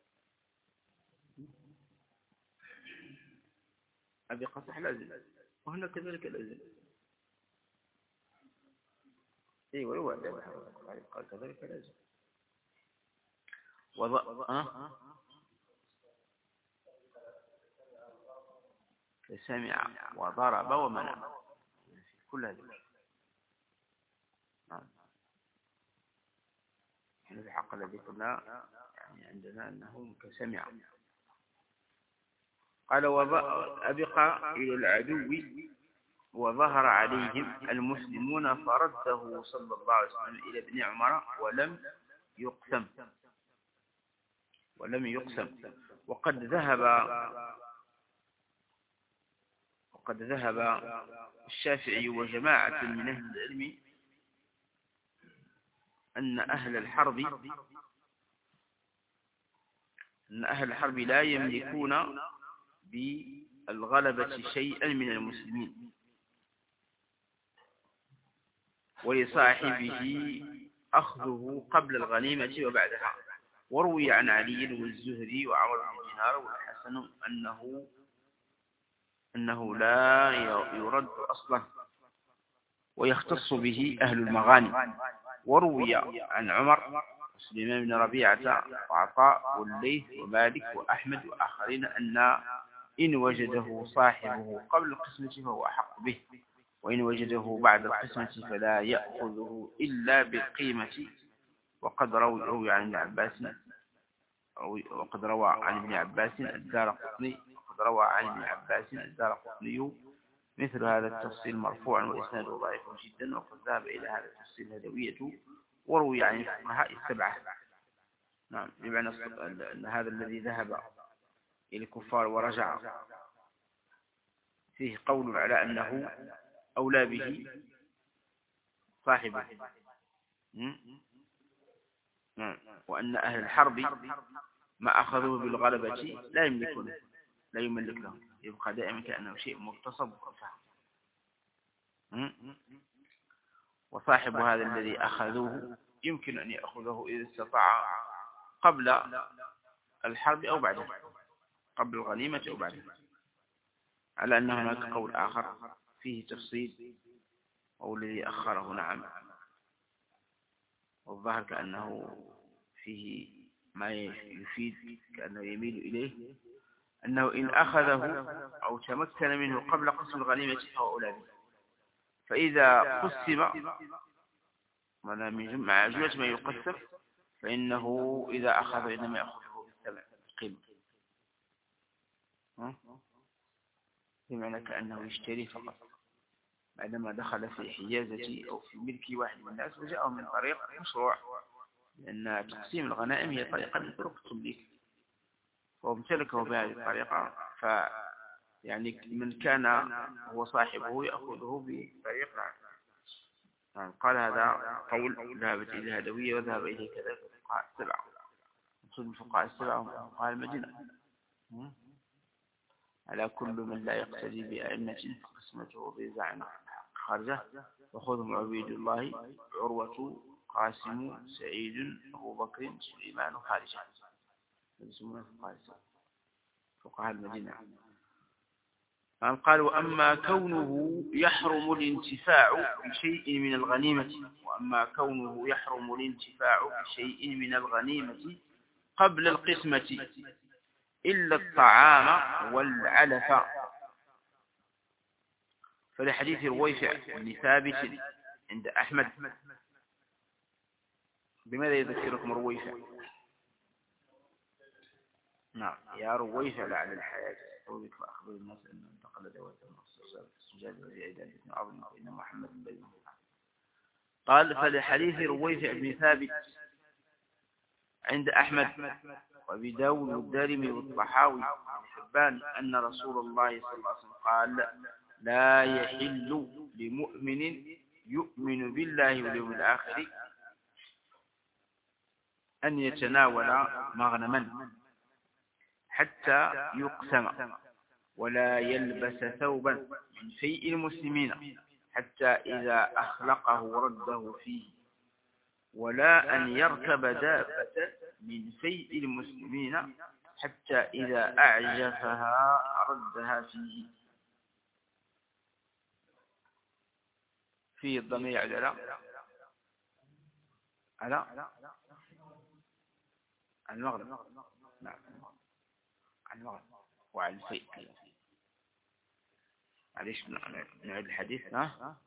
أبي قصح لازم وهنا كذلك لازم أيوة أيوة قال كذلك لازم وضع أه سمع وضرب ومنع كل هذا. نعم يعني في الحق الذي قلنا يعني عندنا أنه كسمع. قال وأبقى إلى العدو وظهر عليهم المسلمون فرده صلى الله عليه وسلم إلى ابن عمر ولم يقسم ولم يقسم وقد ذهب وقد ذهب الشافعي وجماعة من أهل العلم أن أهل الحرب أن أهل الحرب لا يملكون بالغلبة شيئا من المسلمين، ولصاحبه أخذه قبل الغنيمة وبعدها. وروي عن علي والزهري وعمر بن دينار والحسن أنه أنه لا يرد أصلا ويختص به أهل المغانم. وروي عن عمر وسليمان بن ربيعة وعطاء والليث ومالك وأحمد وآخرين أن إن وجده صاحبه قبل القسمة فهو أحق به، وإن وجده بعد القسمة فلا يأخذه إلا بالقيمة. وقد روي عن ابن عباس وقد روى عن ابن عباس الدارقطني وقد روى عن ابن عباس الدارقطني مثل هذا التفصيل مرفوعا وإسناده ضعيف جدا، وقد ذهب إلى هذا التفصيل الهدوية. وروي عن الفقهاء السبعة. نعم، بمعنى أن هذا الذي ذهب إلى الكفار ورجع فيه قول على أنه أولى به صاحبه، وأن أهل الحرب ما أخذوه بالغلبة لا يملكونه لا يملك له، يبقى دائما كأنه شيء مغتصب وفهم. وصاحب هذا الذي أخذوه يمكن أن يأخذه إذا استطاع قبل الحرب أو بعدها، قبل الغنيمة أو بعدها، على أن هناك قول آخر فيه تفصيل أو الذي أخره. نعم، والظاهر كأنه فيه ما يفيد كأنه يميل إليه أنه إن أخذه أو تمكن منه قبل قسم الغنيمة فهو أولى به، فإذا قسم مع جملة ما يقسم فإنه إذا أخذ إنما يأخذه بالثمن القيمة، بمعنى كأنه يشتري فقط بعدما دخل في حيازة أو في ملك واحد من الناس وجاءه من طريق مشروع، لأن تقسيم الغنائم هي طريقة من طرق التمليك، وامتلكه بهذه الطريقة. ف يعني من كان هو صاحبه يأخذه بطريق. نعم، قال هذا قول ذهبت إلى الهدوية وذهب إليه كذلك الفقهاء السبعة. مقصود الفقهاء السبعة فقهاء المدينة. على كل من لا يقتدي بأئمة فقسمته بزعم خارجه، وخذهم عبيد الله عروة قاسم سعيد أبو بكر سليمان خارجه، يسمونه فقهاء المدينة. قال: وأما كونه يحرم الانتفاع بشيء من الغنيمة وأما كونه يحرم الانتفاع بشيء من الغنيمة قبل القسمة إلا الطعام والعلف، فلحديث رويفع بن ثابت عند أحمد. بماذا يذكركم رويفع؟ نعم، يا رويفع لعل الحياة قولك فأخبر الناس أنه انتقل دوات المخصوصة في السجاد والعداد بن عظم وإن محمد بن. قال: فلحديث رويفع بن ثابت عند أحمد وأبي داود والدارمي والطحاوي والحبان أن رسول الله صلى الله عليه وسلم قال: لا يحل لمؤمن يؤمن بالله واليوم الآخر أن يتناول مغنما حتى يقسم، ولا يلبس ثوبا من فيء المسلمين حتى إذا أخلقه رده فيه، ولا أن يركب دابة من فيء المسلمين حتى إذا أعجفها ردها فيه. فيه الضمير على على المغرب. نعم، عن المغرب وعن الفيء. معليش نعيد الحديث. ها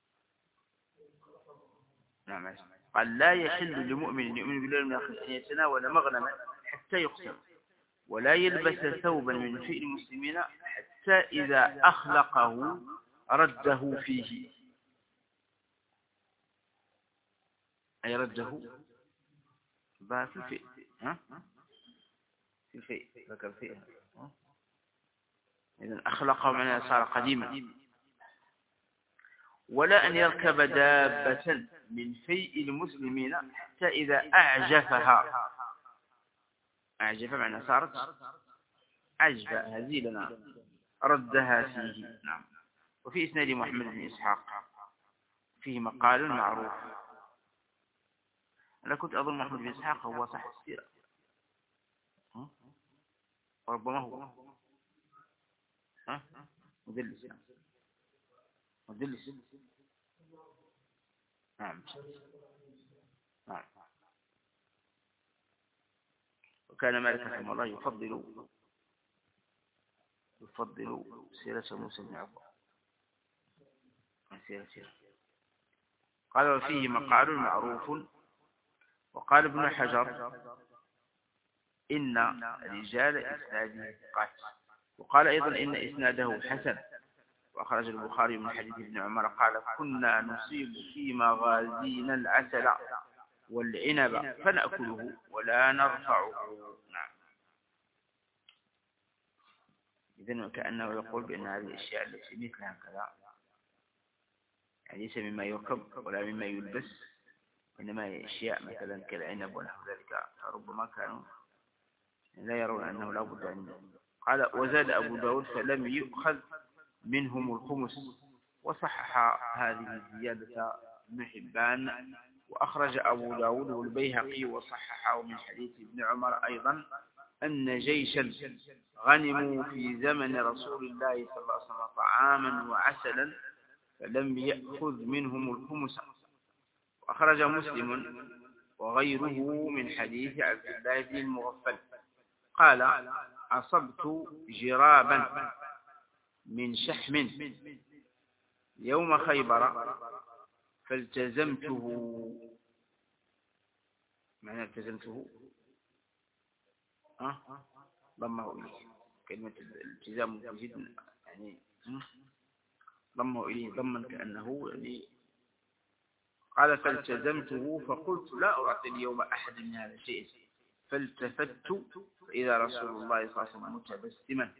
نعم. قال: لا يحل لمؤمن يؤمن بالله واليوم الآخر أن يتناول مغنما حتى يقسم، ولا يلبس ثوبا من فئ المسلمين حتى إذا أخلقه رده فيه، أي رده بها في الفئ. ها في الفئ ذكر فئ. إذن أخلقه معناه صار قديما. ولا أن يركب دابة من فيء المسلمين حتى إذا أعجفها. أعجف معناه صارت عجب هزيلنا ردها فيه. نعم. وفي إسناد محمد بن إسحاق فيه مقال معروف. أنا كنت أظن محمد بن إسحاق هو صاحب السيرة، وربما هو ها مدلس. مدلس. نعم. نعم. وكان مالك رحمه الله يفضل يفضل سيرة موسى بن عقبة عن سيرة سيرة. قال وفيه مقال معروف. وقال ابن حجر إن رجال إسناده ثقات. وقال أيضا إن إسناده حسن. وأخرج البخاري من حديث ابن عمر قال كنا نصيب في مغازينا العسل والعنب فنأكله ولا نرفعه. نعم. إذن كأنه يقول بأن هذه الأشياء التي مثلها كذا يعني ليس مما يركب ولا مما يلبس، إنما هي أشياء مثلا كالعنب ونحو ذلك، فربما كانوا لا يرون أنه لا بد أن. قال وزاد أبو داود فلم يؤخذ منهم الخمس. وصحح هذه الزيادة ابن حبان. وأخرج أبو داود والبيهقي وصححه من حديث ابن عمر أيضا أن جيشا غنموا في زمن رسول الله صلى الله عليه وسلم طعاما وعسلا فلم يأخذ منهم الخمس. وأخرج مسلم وغيره من حديث عبد الله بن المغفل قال أصبت جرابا من شحم يوم خيبر فالتزمته. معنى التزمته أه؟ ضمه إليه. كلمة الالتزام جدا يعني ضمه إليه ضما كأنه يعني. قال فالتزمته فقلت لا أعطي اليوم أحد من هذا الشيء فالتفت فإذا رسول الله صلى الله عليه وسلم متبسما.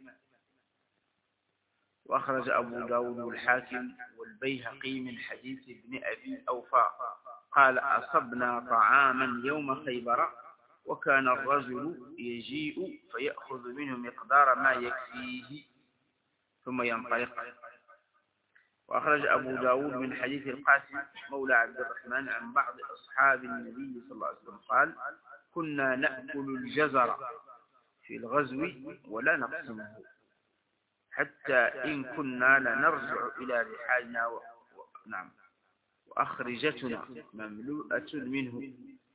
وأخرج أبو داود والحاكم والبيهقي من حديث ابن أبي أوفى قال أصبنا طعاما يوم خيبر وكان الرجل يجيء فيأخذ منه مقدار ما يكفيه ثم ينطلق. وأخرج أبو داود من حديث القاسم مولى عبد الرحمن عن بعض أصحاب النبي صلى الله عليه وسلم قال كنا نأكل الجزر في الغزو ولا نقسمه حتى إن كنا لنرجع إلى رحالنا و... و... نعم وأخرجتنا مملوءة منه.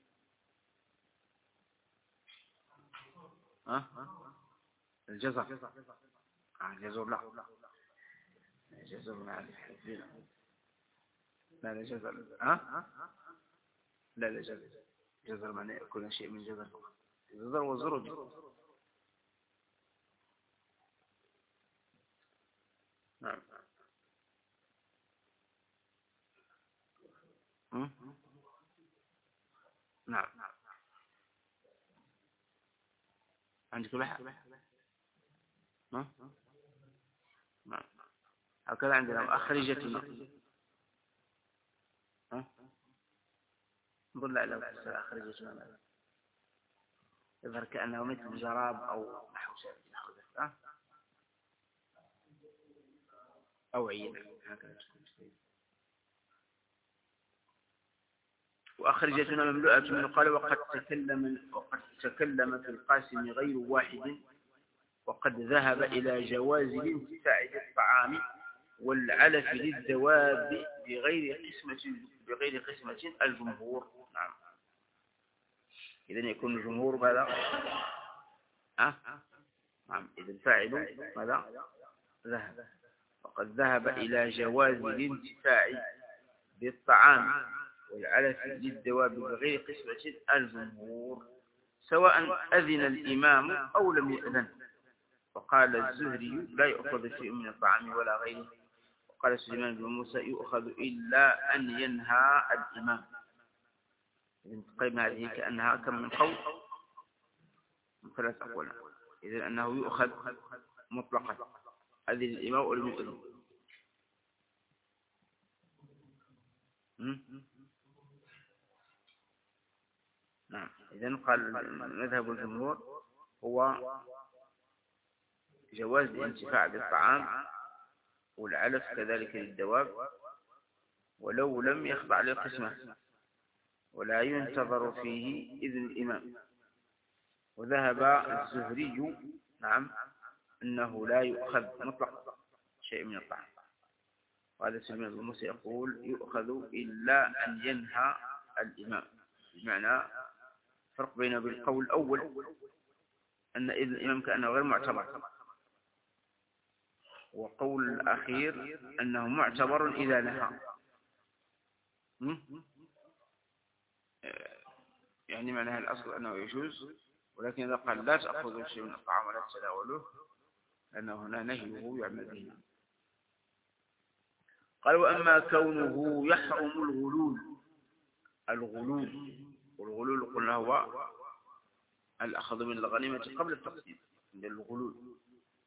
ها الجزر آه الجزر لا الجزر مع الحفظين. لا لا جزر ها لا لا جزر جزر معناه يأكل شيء من جزر. الجزر والزرد. نعم. نعم. عندك لحى؟ نعم. هكذا عندنا أخرجتنا. نقول لا لا أخرجتنا يظهر كأنه مثل جراب أو نحو ذلك أو عين هكذا. وأخرجتنا مملوءة من قال وقد تكلم وقد تكلم في القاسم غير واحد وقد ذهب إلى جواز الانتفاع بالطعام والعلف للدواب بغير قسمة بغير قسمة الجمهور. نعم. إذن يكون الجمهور ماذا؟ أه؟ نعم. إذا الفاعل ماذا؟ ذهب. وقد ذهب إلى جواز الانتفاع بالطعام والعلف للدواب بغير قسمة الجمهور سواء أذن الإمام أو لم يأذن. وقال الزهري لا يؤخذ شيء من الطعام ولا غيره. وقال سليمان بن موسى يؤخذ إلا أن ينهى الإمام. إذن تقيم هذه كأنها كم من قول من ثلاث أقوال. إذن أنه يؤخذ مطلقا أذن الإمام أو لم يأذن. نعم. إذن قال مذهب الجمهور هو جواز الانتفاع بالطعام والعلف كذلك للدواب ولو لم يخضع للقسمة، ولا ينتظر فيه إذن الإمام. وذهب الزهري نعم أنه لا يؤخذ مطلق شيء من الطعام، وهذا سلمان بن موسى يقول يؤخذ إلا أن ينهى الإمام، بمعنى فرق بينه بالقول الأول أن إذن الإمام كأنه غير معتبر، وقول الأخير أنه معتبر إذا نهى. يعني معناها الأصل أنه يجوز، ولكن إذا قال لا تأخذوا شيء من الطعام ولا تتناولوه لأنه هنا نهيه يعمل به. قال وأما كونه يحرم الغلول، الغلول والغلول قلنا هو الأخذ من الغنيمة قبل التقسيم عند الغلول،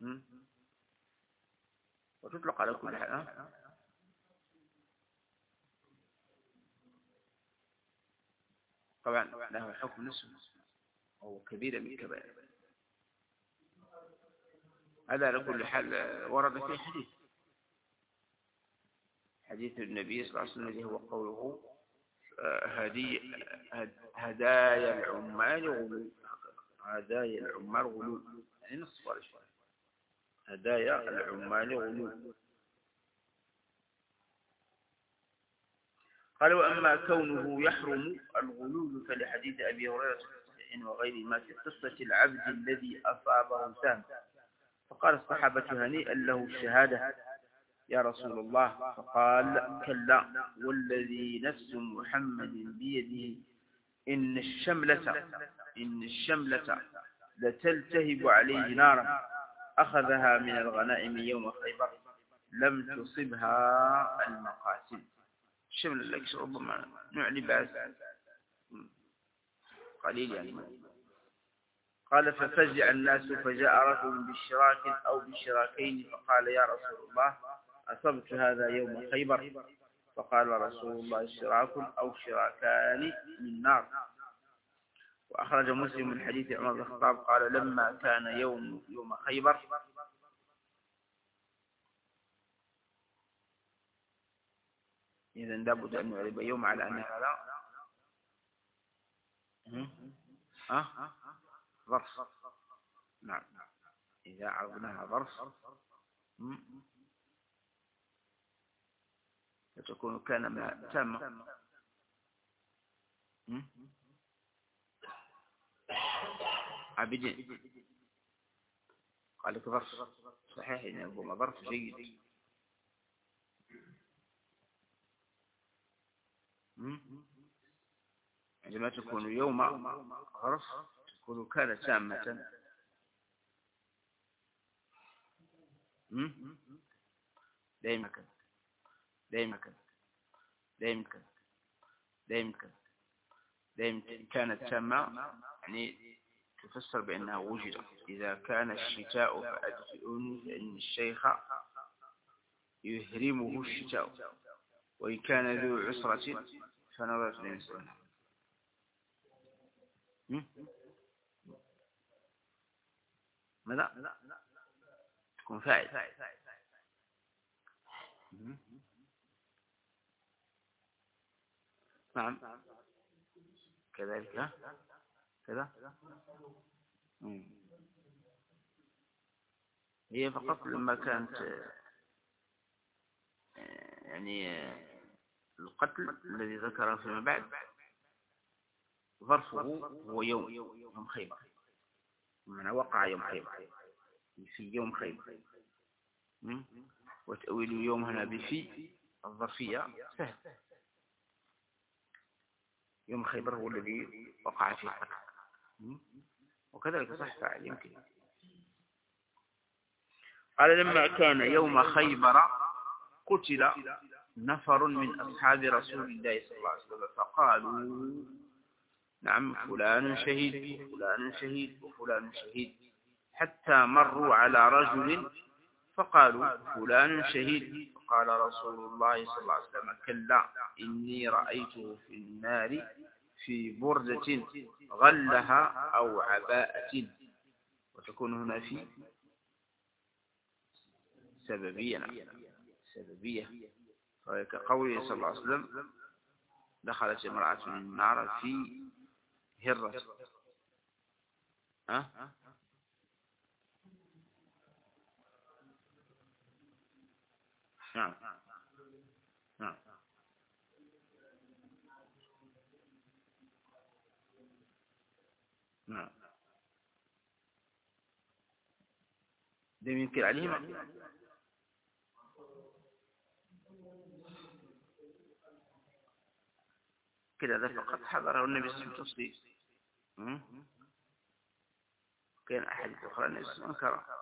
وتطلق على كل حال. طبعا له حكم نسب أو كبيرة من الكبائر، هذا على كل حال ورد في حديث حديث النبي صلى الله عليه وسلم الذي هو قوله هدي هدايا العمال غلول، هدايا العمال غلول يعني نصف ولا شيء، هدايا العمال غلول. قال وأما كونه يحرم الغلول فلحديث أبي هريرة وغيره ما في قصة العبد الذي أصابه سهم فقال الصحابة هنيئا له الشهادة يا رسول الله، فقال كلا والذي نفس محمد بيده إن الشملة إن الشملة لتلتهب عليه نارا أخذها من الغنائم يوم خيبر لم تصبها المقاتل. الشمل لك ربما نوع لباس قليل يعني. قال ففزع الناس فجاء رجل بالشراك أو بالشراكين فقال يا رسول الله أصبت هذا يوم خيبر، فقال رسول الله شراك أو شراكان من نار. وأخرج مسلم من حديث عمر بن الخطاب قال لما كان يوم يوم خيبر إذا لابد أن نعرب يوم على أنها لا أه ظرف، نعم إذا عرضناها ظرف فتكون كان ما تامة. عابدين قال لك ظرف صحيح إن يكون ظرف جيد. عندما تكون يوم ظرف تكون كان تامة. دائما كذا دائما كذا دائما كذا دائما كذا دائما كانت تامة يعني تفسر بأنها وجدت. إذا كان الشتاء فأدفئوني فإن الشيخ يهرمه الشتاء وإن كان ذو عسرة فنظرت لنسرنا. ماذا؟ تكون فاعل. نعم كذلك كذا. هي فقط لما كانت يعني القتل الذي ذكره فيما بعد ظرفه هو يوم يوم خيبر، معنى وقع يوم خيبر في يوم خيبر. وتأويل يوم هنا بفي الظرفية سهل، يوم خيبر هو الذي وقع فيه قتل، وكذلك صح فاعل يمكن. قال لما كان يوم خيبر قتل نفر من أصحاب رسول الله صلى الله عليه وسلم فقالوا نعم فلان شهيد وفلان شهيد وفلان شهيد، حتى مروا على رجل فقالوا فلان شهيد، فقال رسول الله صلى الله عليه وسلم كلا إني رأيته في النار في بردة غلها أو عباءة، وتكون هنا في سببية. نعم سببية. كقوله صلى الله عليه وسلم دخلت امرأة النار في هرة. ها؟ نعم نعم نعم ده يمكن عليهم كده. ده فقط حضره النبي صلى الله عليه وسلم. كان أحد أخرى النبي صلى الله عليه وسلم أنكره،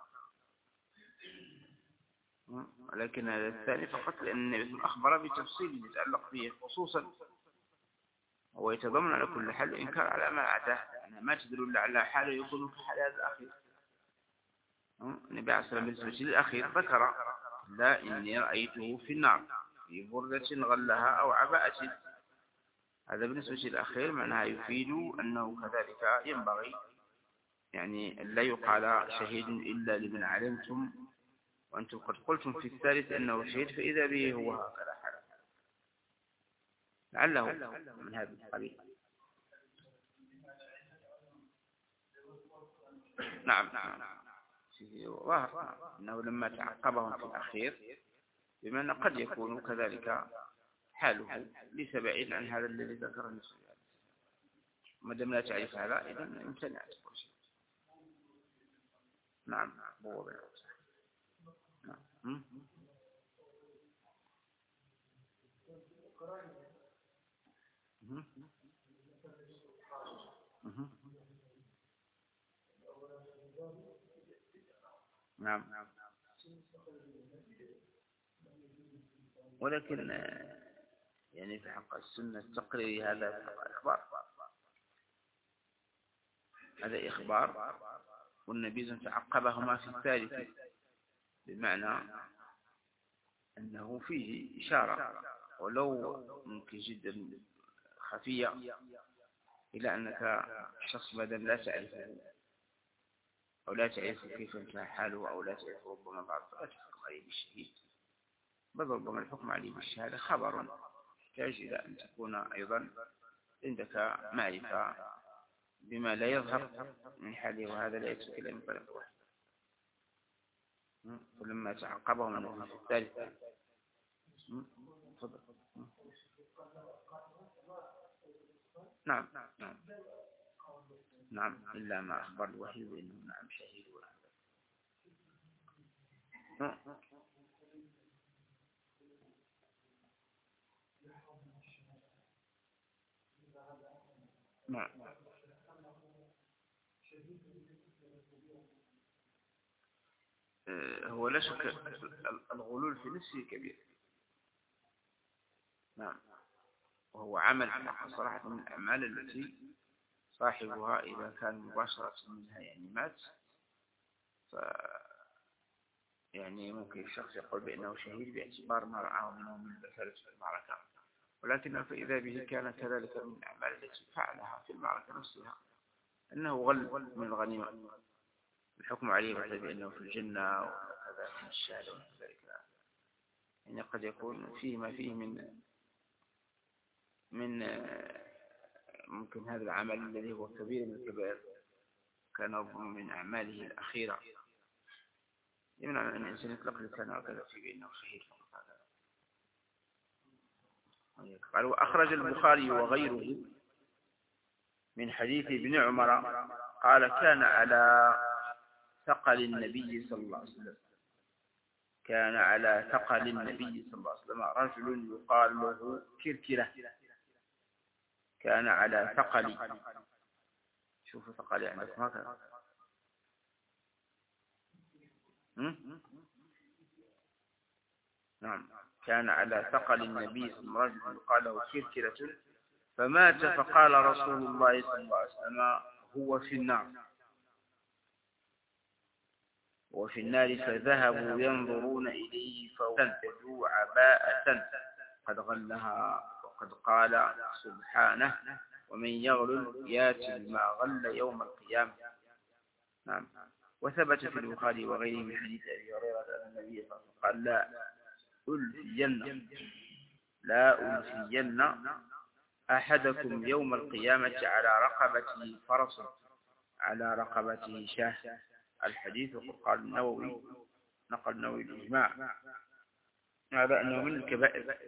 لكن هذا الثاني فقط لأن النبي صلى الله عليه وسلم أخبر بتفصيل يتعلق به خصوصا، ويتضمن على كل حال إنكار على ما عداه، يعني ما تدل على حاله يكون في حال هذا الأخير. النبي عليه الصلاة والسلام بالنسبة للأخير ذكر لا إني رأيته في النار في بردة غلها أو عباءة. هذا بالنسبة للأخير معناها يفيد أنه كذلك ينبغي يعني لا يقال شهيد إلا لمن علمتم، وأنتم قد قلتم في الثالث أنه شهيد فإذا به هو هكذا حال، لعله من هذا القبيل. نعم نعم ظاهر أنه لما تعقبهم في الأخير بمعنى قد يكون كذلك حاله ليس بعيد عن هذا الذي ذكره النبي. ما دام لا تعرف هذا إذا امتنعت كل شيء. نعم هو بيعرف. نعم نعم ولكن يعني في حق السنة التقريري هذا في حق الإخبار، هذا إخبار، والنبي تعقبهما في الثالث بمعنى أنه فيه إشارة ولو ممكن جدا خفية إلى أنك شخص مادام لا تعرفه أو لا تعرف كيف انتهى حاله أو لا تعرف ربما بعض فلا تحكم عليه بالشهيد، بل ربما الحكم عليه بالشهادة خبر يحتاج إلى أن تكون أيضا عندك معرفة بما لا يظهر من حاله، وهذا لا يكفي إلا من طريق واحد. ولما تعقبهم أنه في الثالث. تفضل. نعم نعم نعم إلا ما أخبر الوحي بأنه نعم شهيد. نعم هو لا شك الغلول في نفسه كبير. نعم وهو عمل صراحة من الأعمال التي صاحبها إذا كان مباشرة منها يعني مات، ف يعني ممكن الشخص يقول بأنه شهيد باعتبار ما رآه منه من بثالة في المعركة، ولكن فإذا به كان كذلك من الأعمال التي فعلها في المعركة نفسها أنه غل من الغنيمة، الحكم عليه مثلا بأنه في الجنة وكذا من الشهادة وكذلك. يعني قد يكون فيه ما فيه من من ممكن هذا العمل الذي هو كبير من الكبائر كان ربما من أعماله الأخيرة يمنع أن الإنسان يطلق لسانه وكذا في بأنه شهيد. قال وأخرج البخاري وغيره من حديث ابن عمر قال كان على ثقل النبي صلى الله عليه وسلم كان على ثقل النبي صلى الله عليه وسلم رجل يقال له كركرة. كان على ثقل، شوفوا ثقل يعني هكذا. نعم كان على ثقل النبي صلى الله عليه وسلم رجل يقال له كركرة فمات فقال رسول الله صلى الله عليه وسلم هو في النار وفي النار فذهبوا ينظرون إليه فوجدوا عباءة قد غلها وقد قال سبحانه ومن يغلل ياتي بما غل يوم القيامة. نعم وثبت في البخاري وغيره من حديث أبي هريرة أن النبي صلى الله عليه وسلم قال لا ألفين لا ألفين أحدكم يوم القيامة على رقبته فرس على رقبته شاه. الحديث وقد قال النووي نقل النووي الإجماع هذا أنه من الكبائر.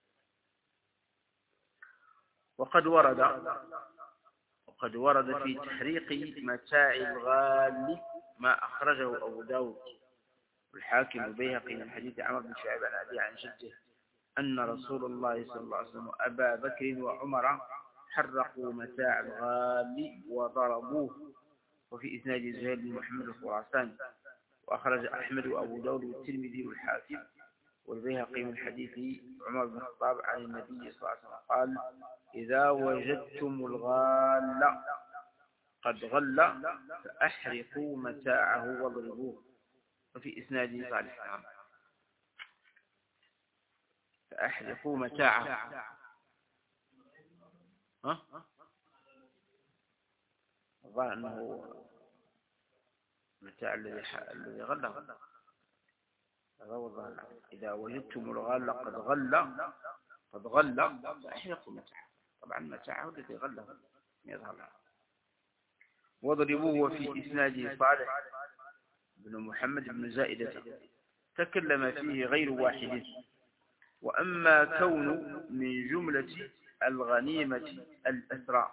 وقد ورد وقد ورد في تحريق متاع الغال ما أخرجه أبو داود والحاكم البيهقي من حديث عمرو بن شعيب عن أبيه عن جده أن رسول الله صلى الله عليه وسلم وأبا بكر وعمر حرقوا متاع الغال وضربوه. وفي إسناد زهير بن محمد الخراساني. وأخرج أحمد وأبو داود والترمذي والحاكم والبيهقي من حديث عمر بن الخطاب عن النبي صلى الله عليه وسلم قال إذا وجدتم الغال قد غل فأحرقوا متاعه واضربوه. وفي إسناده صالح فأحرقوا متاعه ها الظاهر أنه متاع الذي الذي غله هذا هو الظاهر. إذا وجدتم الغال قد غل قد غل فأحرقوا متاعه. طبعا متاعه الذي غله يظهر. واضربوه. في إسناده صالح بن محمد بن زائدة تكلم فيه غير واحد. وأما كون من جملة الغنيمة الأسرى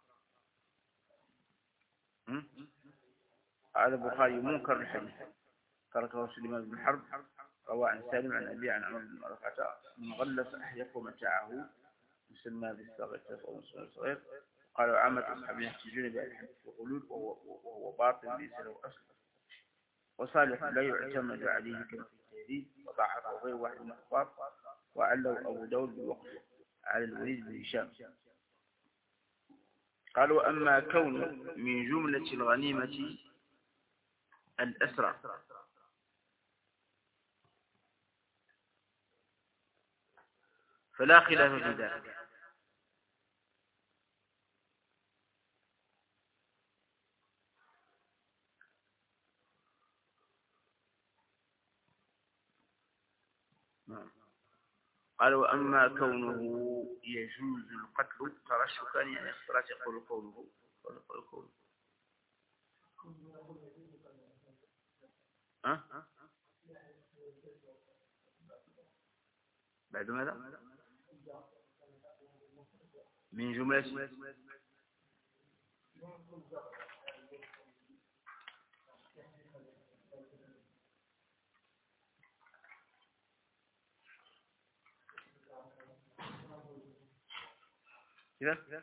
هذا البخاري منكر الحديث تركه سليمان بن حرب روى عن سالم عن أبي عن عمر بن رفعة من غلس أحيق متاعه مسمى بالصغير أو الصغير. قالوا عامة أصحاب يحتجون بالحديث الغلول وهو باطل ليس له أصل. وصالح لا يعتمد عليه كما في التهذيب وضعفه غير واحد من الأخبار وعلوا أبو داود بالوقف على الوليد بن هشام. قالوا أما كون من جملة الغنيمة الأسرى فلا خلاف في ذلك. قالوا أما كونه يجوز القتل ترشكا يعني اختلاف يقول قوله قوله ها بعد ماذا من جملة كذا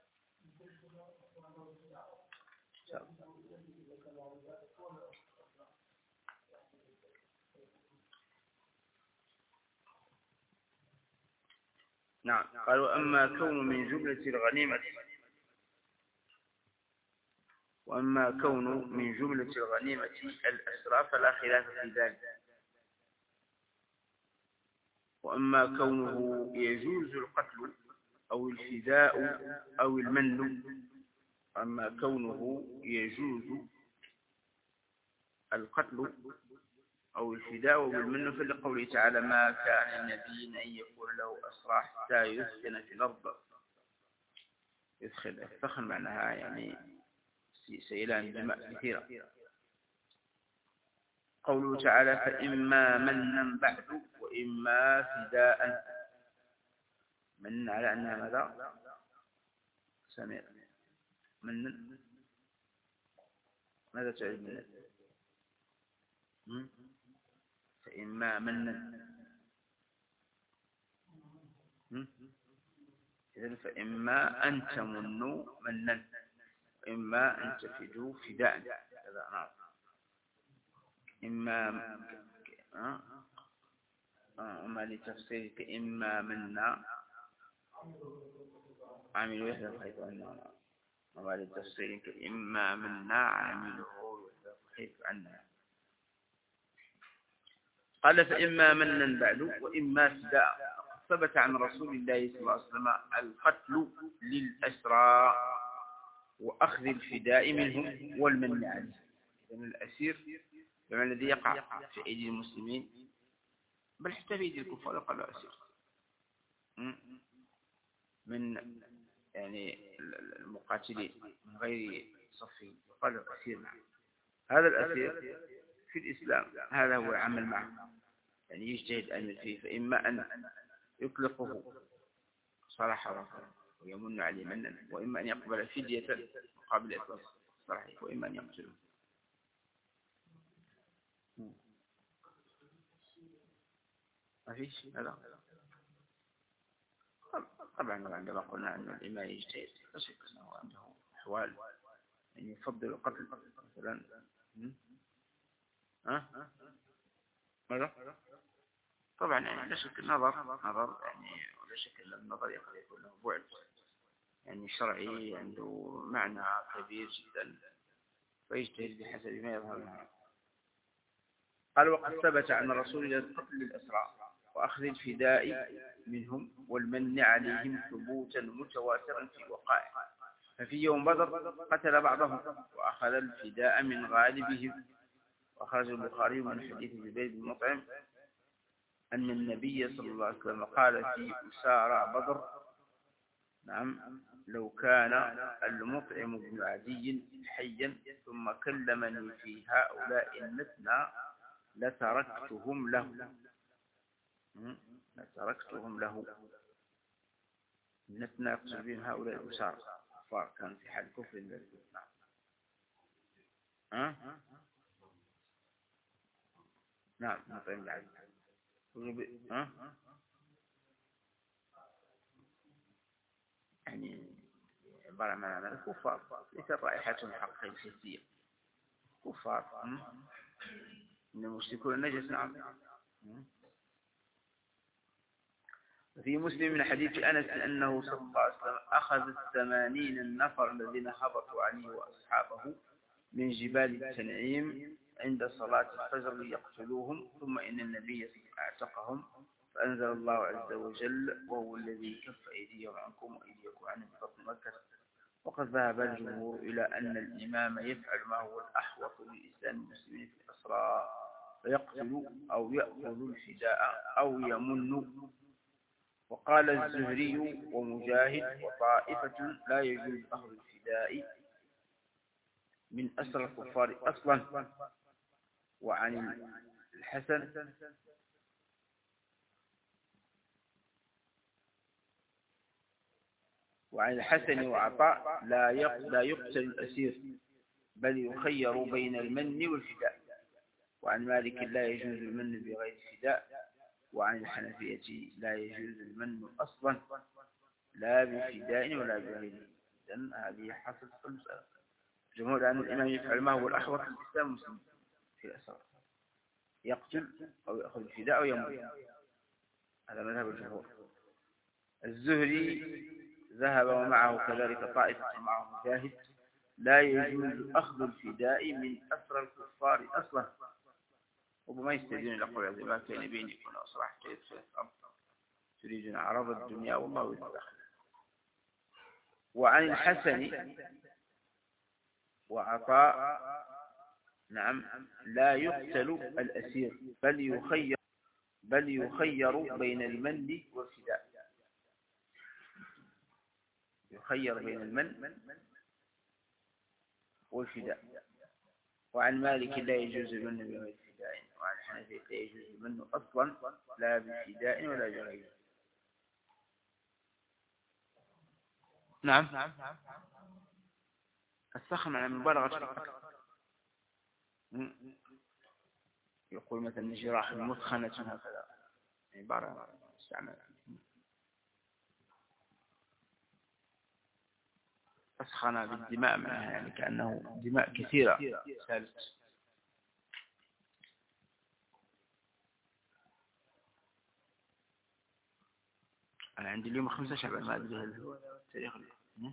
نعم. قالوا أما كون من جملة الغنيمة وأما كون من جملة الغنيمة الأسرى فلا خلاف في ذلك. وأما كونه يجوز القتل أو الفداء أو المن أما كونه يجوز القتل أو الفداء والمن فلقوله تعالى ما كان النبي أن يكون له أسرى حتى يثخن في الأرض. يدخل الثخن معناها يعني سيلان دماء كثيرة. قوله تعالى فإما منا بعد وإما فداء. من على أنها ماذا سمير من ماذا تعلم من فإما منا إذن فإما أن تمنوا منا وإما أن تفدوا فداء. هذا نعم. إما أما لتفسيرك إما منا عملوا يحدث حيث أنه أما لتفسيرك إما منا عملوا يحدث حيث أنه. قال فإما منا بعد وإما فداء. ثبت عن رسول الله صلى الله عليه وسلم القتل للأسرى وأخذ الفداء منهم والمن عليه. لأن الأسير بمعنى الذي يقع في أيدي المسلمين، بل حتى في أيدي الكفار يقال أسير من يعني المقاتلين من غير صفين يقال الأسير. هذا الأسير في الإسلام هذا هو العمل معه، يعني يجتهد أن فيه، فإما أن يطلقه صراحة ويمن عليه منا، وإما أن يقبل فدية مقابل إطلاق صراحة، وإما أن يقتله. ما فيش هذا. طبعا عندما قلنا أن الإمام يجتهد لا شك أنه عنده أحوال أن يفضل القتل مثلا. ها ماذا؟ طبعا يعني لا شك النظر نظر يعني ولا شك أن النظر يكون له بعد يعني شرعي عنده معنى كبير جدا، فيجتهد بحسب ما يظهر له. قال وقد ثبت عن الرسول قتل الأسرى وأخذ الفداء منهم والمن عليهم ثبوتا متواترا في وقائع. ففي يوم بدر قتل بعضهم وأخذ الفداء من غالبهم. وأخرج البخاري من حديث جبير بن مطعم أن النبي صلى الله عليه وسلم قال في أسارى بدر: نعم لو كان المطعم بن عدي حيا ثم كلمني في هؤلاء النتنى لتركتهم له لتركتهم له النتنى يقصد بهم هؤلاء الأسارى كفار كان في حال كفر. نعم نعم مطعم بن عدي ها يعني عبارة عن الكفار ليس رائحتهم حقيقية حسية كفار من المشركون النجس. نعم. في مسلم من حديث أنس أنه صلى الله عليه وسلم أخذ الثمانين النفر الذين هبطوا عليه وأصحابه من جبال التنعيم عند صلاة الفجر ليقتلوهم، ثم إن النبي اعتقهم فأنزل الله عز وجل: وهو الذي كف أيديهم عنكم وأيديكم عنهم ببطن مكة. وقد ذهب الجمهور إلى أن الإمام يفعل ما هو الأحوط لإسلام المسلمين في الأسرى، فيقتل أو يأخذ الفداء أو يمن. وقال الزهري ومجاهد وطائفة: لا يجوز أخذ الفداء من أسر الكفار أصلا. وعن الحسن وعن الحسن وعطاء لا لا يقتل الأسير بل يخير بين المن والفداء. وعن مالك لا يجوز المن بغير فداء. وعن الحنفية لا يجوز المن أصلا لا بفداء ولا بغيره. إذن هذه حصلت المسألة. جمهور أن الإمام يفعل ما هو الأحوط للإسلام المسلم في الأسرار، يقتل أو يأخذ الفداء أو يمن. هذا مذهب الجمهور. الزهري ذهب ومعه كذلك طائفة معه مجاهد: لا يجوز أخذ الفداء من أسر الكفار أصلا. وبما يستدين لقول عز وجل: كان بينكم أصلاح كيف في الأرض تريدون عرض الدنيا والله يتدخل. وعن الحسن وعطاء نعم لا يقتل الأسير بل يخير بل يخير بين المن والفداء. يخير بين المن والفداء. وعن مالك لا يجوز المن بغير فداء. وعن الحنفية لا يجوز المن أصلا لا بفداء ولا بغيره. نعم السخن على المبالغة في القتل. يقول مثلا جراح مثخنة هكذا عبارة استعمال أسخن بالدماء معها يعني كأنه دماء كثيرة سالت. أنا عندي اليوم خمسة شعبان ما أدري هل هو التاريخ اليوم.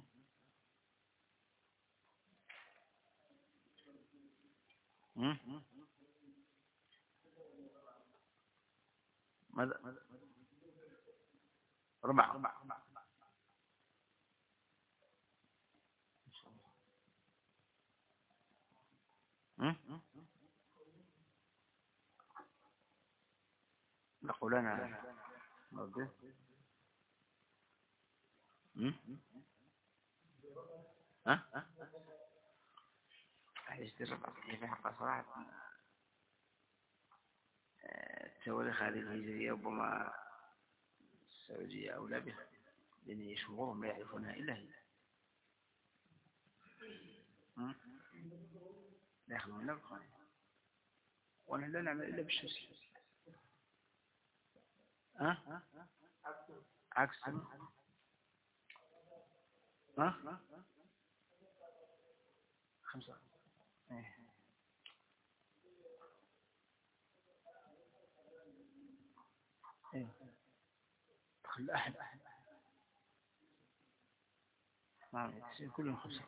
ماذا ربع نقول أنا ربي ها يشترط في حق صراحة التواريخ هذه الهجرية ربما السعودية أولى بها لأن شهورهم لا يعرفونها إلا هي لا يخلون نبقى ونحن لا نعمل إلا بالشمس ها عكس ها خمسة ايه ايه دخل أحد نعم يصير كلهم خمسة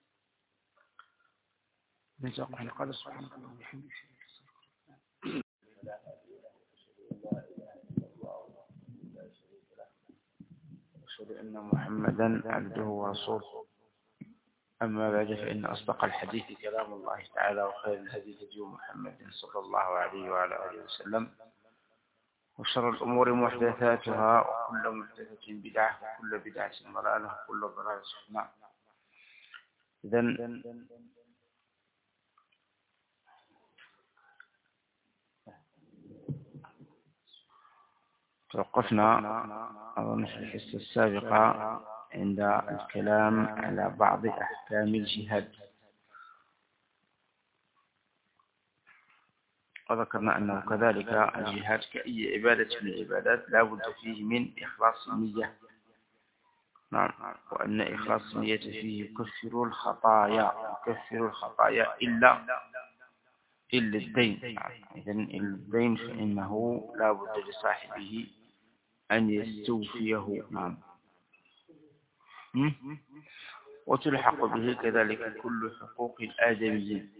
نزاق عن قال سبحانه وتعالى أشهد أن محمدا عبده ورسوله أما بعد فإن أصدق الحديث كلام الله تعالى وخير الهدي هدي محمد صلى الله عليه وعلى آله وسلم وشر الأمور محدثاتها وكل محدثة بدعة وكل بدعة ضلالة وكل ضلالة في النار. إذن توقفنا أظن في الحصة السابقة عند الكلام على بعض أحكام الجهاد، وذكرنا أنه كذلك الجهاد كأي عبادة من العبادات لا بد فيه من إخلاص النية. نعم، وأن إخلاص النية فيه يكفر الخطايا يكفر الخطايا إلا إلا الدين. إذن الدين فإنه لا بد لصاحبه أن يستوفيه. نعم، وتلحق به كذلك كل حقوق الآدميين.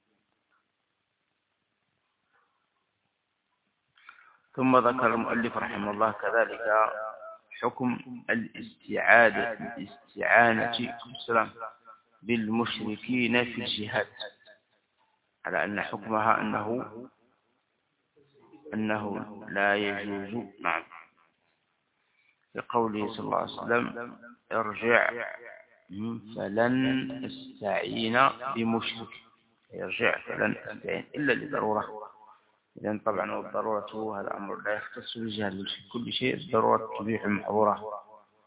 ثم ذكر المؤلف رحمه الله كذلك حكم الاستعادة الاستعانة بالمشركين في الجهاد، على أن حكمها أنه أنه لا يجوز. نعم، لقوله صلى الله عليه وسلم ارجع فلن استعين بمشرك، يرجع فلن استعين إلا لضرورة. إذن طبعا الضرورة هذا أمر لا يختص بالجهل، في كل شيء الضرورة تبيح المحظورات.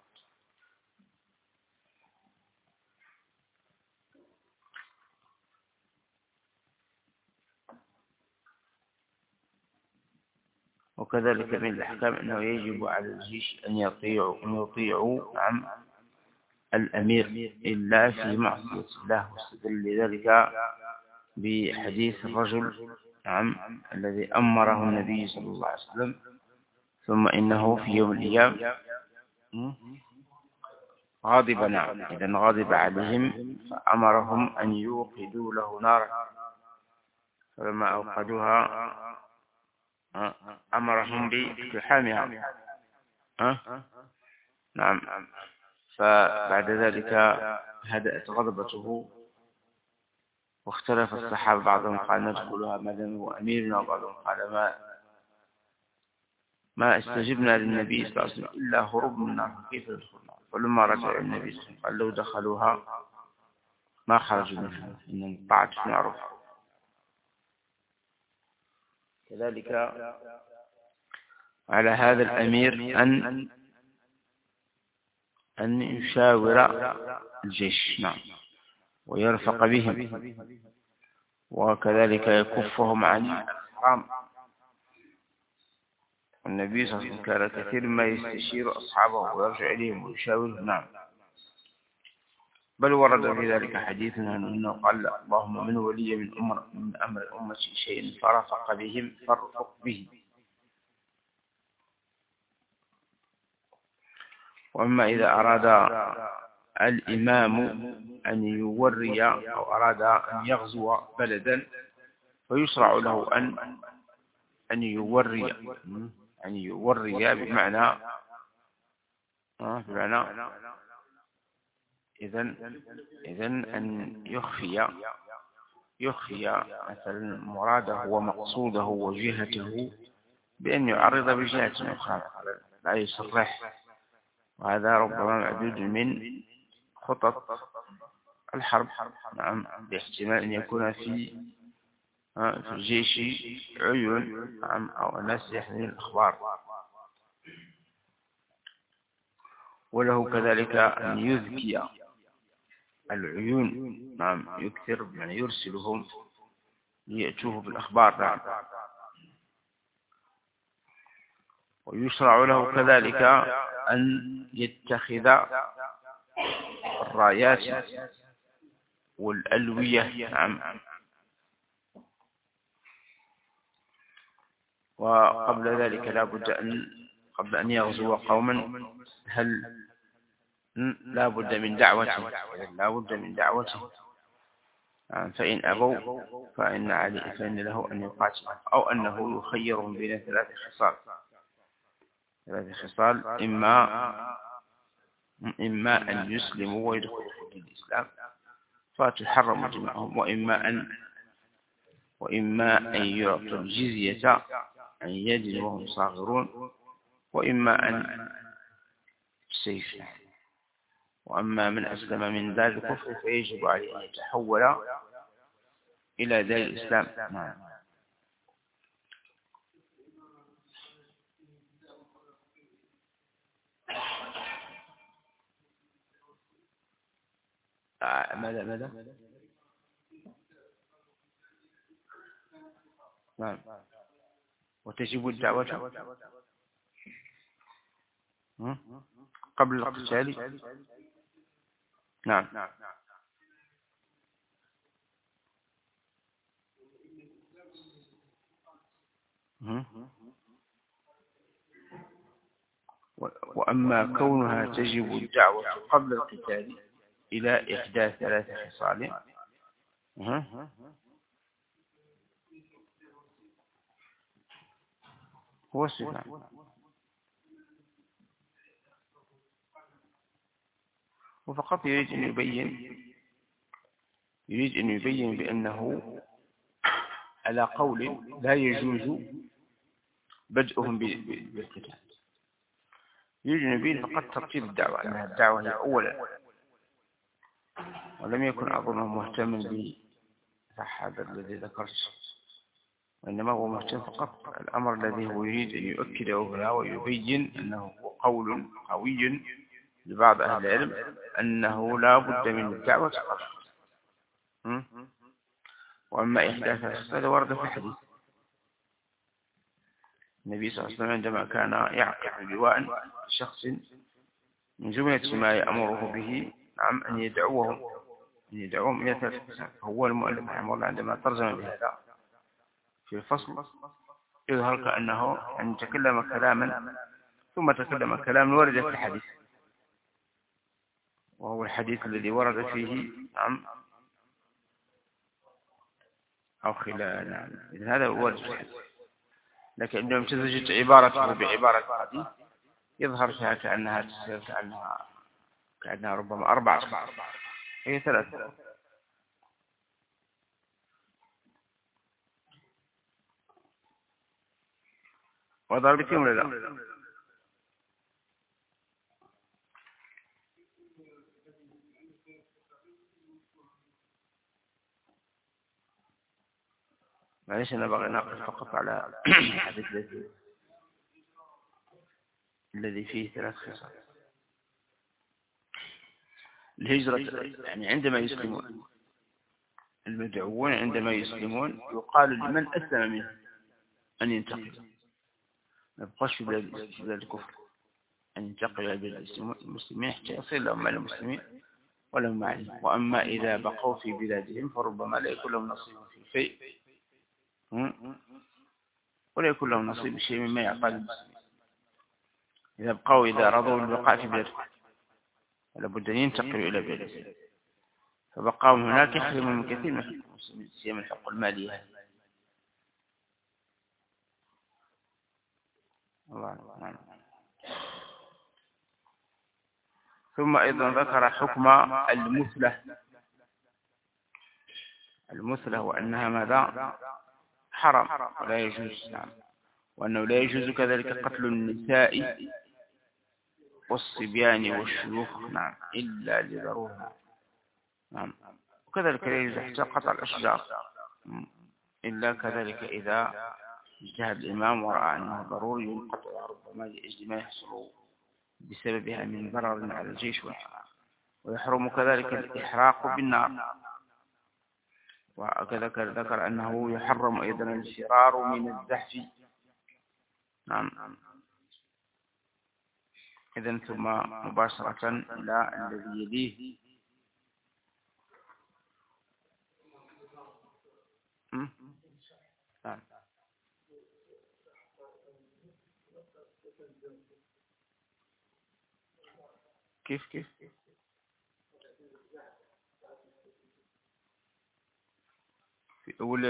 وكذلك من الأحكام أنه يجب على الجيش أن يطيعوا أن يطيعوا نعم الأمير إلا في معصية الله، واستدل لذلك بحديث الرجل نعم الذي أمره النبي صلى الله عليه وسلم ثم إنه في يوم الأيام غاضب. نعم، إذن غاضب عليهم فأمرهم أن يوقدوا له نارا، فلما أوقدوها أمرهم باقتحامها. نعم، فبعد ذلك هدأت غضبته، واختلف الصحابة، بعضهم قال ندخلها ما دام هو أميرنا، وبعضهم قال ما ما استجبنا للنبي صلى الله عليه وسلم إلا هروب من النار، كيف يدخلنا؟ فلما رجع النبي صلى الله عليه وسلم قال لو دخلوها ما خرجوا منها، إن طاعة معروف. كذلك على هذا الأمير أن أن يشاور الجيش نعم ويرفق بهم، وكذلك يكفهم عن الحرام. النبي صلى الله عليه وسلم كان كثير ما يستشير أصحابه ويرجع إليهم ويشاورهم. نعم، بل ورد في ذلك حديث أنه قال اللهم من ولي من أمر من أمر أمتي شيء فرفق بهم فارفق به. وأما إذا أراد الإمام أن يوري أو أراد أن يغزو بلدا فيشرع له أن أن يوري أن يوري بمعنى بمعنى إذن إذن أن يخفي يخفي مثلا مراده ومقصوده وجهته بأن يعرض بجهة أخرى لا يصرح، وهذا ربما معدود من خطط الحرب. نعم، باحتمال أن يكون في في الجيش عيون، نعم، أو الناس يحملون الأخبار. وله كذلك أن يذكي العيون، نعم، يكثر يعني يرسلهم ليأتوه بالأخبار. نعم. ويشرع له كذلك أن يتخذ الرايات والألوية. نعم. وقبل ذلك لا بد أن قبل أن يغزو قوما هل لا بد من دعوته لا بد من دعوته فإن أبوا فإن عليه فإن له أن يقاتل، أو أنه يخيرهم بين ثلاث خصال ثلاث خصال إما إما أن يسلموا ويدخلوا في الإسلام فتحرم دماءهم، وإما أن وإما أن يعطوا الجزية عن يد وهم صاغرون، وإما أن السيف. وأما من أسلم من دار الكفر فيجب عليه أن يتحول إلى دار الإسلام. نعم. آه ماذا ماذا نعم. وتجب الدعوة قبل القتال. نعم. وأما كونها تجب الدعوة قبل القتال إلى إحدى ثلاث خصال. هو السلام. وفقط يريد أن يبين يريد أن يبين بأنه على قول لا يجوز بدءهم بالقتال. يريد أن يبين فقط ترتيب الدعوة، أنها الدعوة هي أولا، ولم يكن أظنه مهتما بهذا الذي ذكرت، وإنما هو مهتم فقط الأمر الذي هو يريد أن يؤكده هنا ويبين أنه قول قوي لبعض أهل العلم أنه لا بد من الدعوة قبل. وأما إحداث الخصال ورد في الحديث النبي صلى الله عليه وسلم عندما كان يعقد لواء شخص من جملة ما يأمره به نعم أن يدعوهم أن يدعوهم إلى ثلاث خصال. هو المؤلف رحمه الله عندما ترجم بهذا في الفصل يظهر كأنه أن تكلم كلاما ثم تكلم كلاما ورد في الحديث، وهو الحديث الذي ورد فيه نعم أو خلال. نعم. إذن هذا هو الحديث، لكن عندما امتزجت عبارته بعبارة الحديث يظهر فيها كأنها كأنها كأنها ربما أربعة هي ثلاثة. وضربتهم ولا لا؟ معليش أنا بغي ناقش فقط على الحديث الذي الذي فيه ثلاث خصال. الهجرة يعني عندما يسلمون المدعوون عندما يسلمون يقال لمن أسلم منه أن ينتقل، ما يبقاش في بلاد الكفر، أن ينتقل إلى بلاد المسلمين حتى يصل لهم مع المسلمين ولهم معهم. وأما إذا بقوا في بلادهم فربما لا يكون لهم نصيب في الفيء ولا يكون لهم نصيب شيء مما يعطى للمسلمين. إذا بقوا إذا رضوا بالبقاء في بلادهم لابد أن ينتقلوا إلى بلادهم، فبقاهم هناك يحرموا من كثير من حقوق المسلمين سيما الحقوق المالية. الله نعم. ثم أيضا ذكر حكم المثلة. المثلى وأنها ماذا حرام ولا يجوز. نعم. وأنه لا يجوز كذلك قتل النساء والصبيان والشيوخ نعم إلا لضرورة. نعم. وكذلك لا يجوز حتى قطع الأشجار إلا كذلك إذا اجتهد الإمام ورأى أنه ضروري ينقطع ربما لأجل ما يحصل بسببها من ضرر على الجيش والحرام. ويحرم كذلك الإحراق بالنار. وكذلك ذكر أنه يحرم أيضا الفرار من الزحف. نعم. إذن ثم مباشرة إلى الذي يليه. نعم. كيف كيف في أول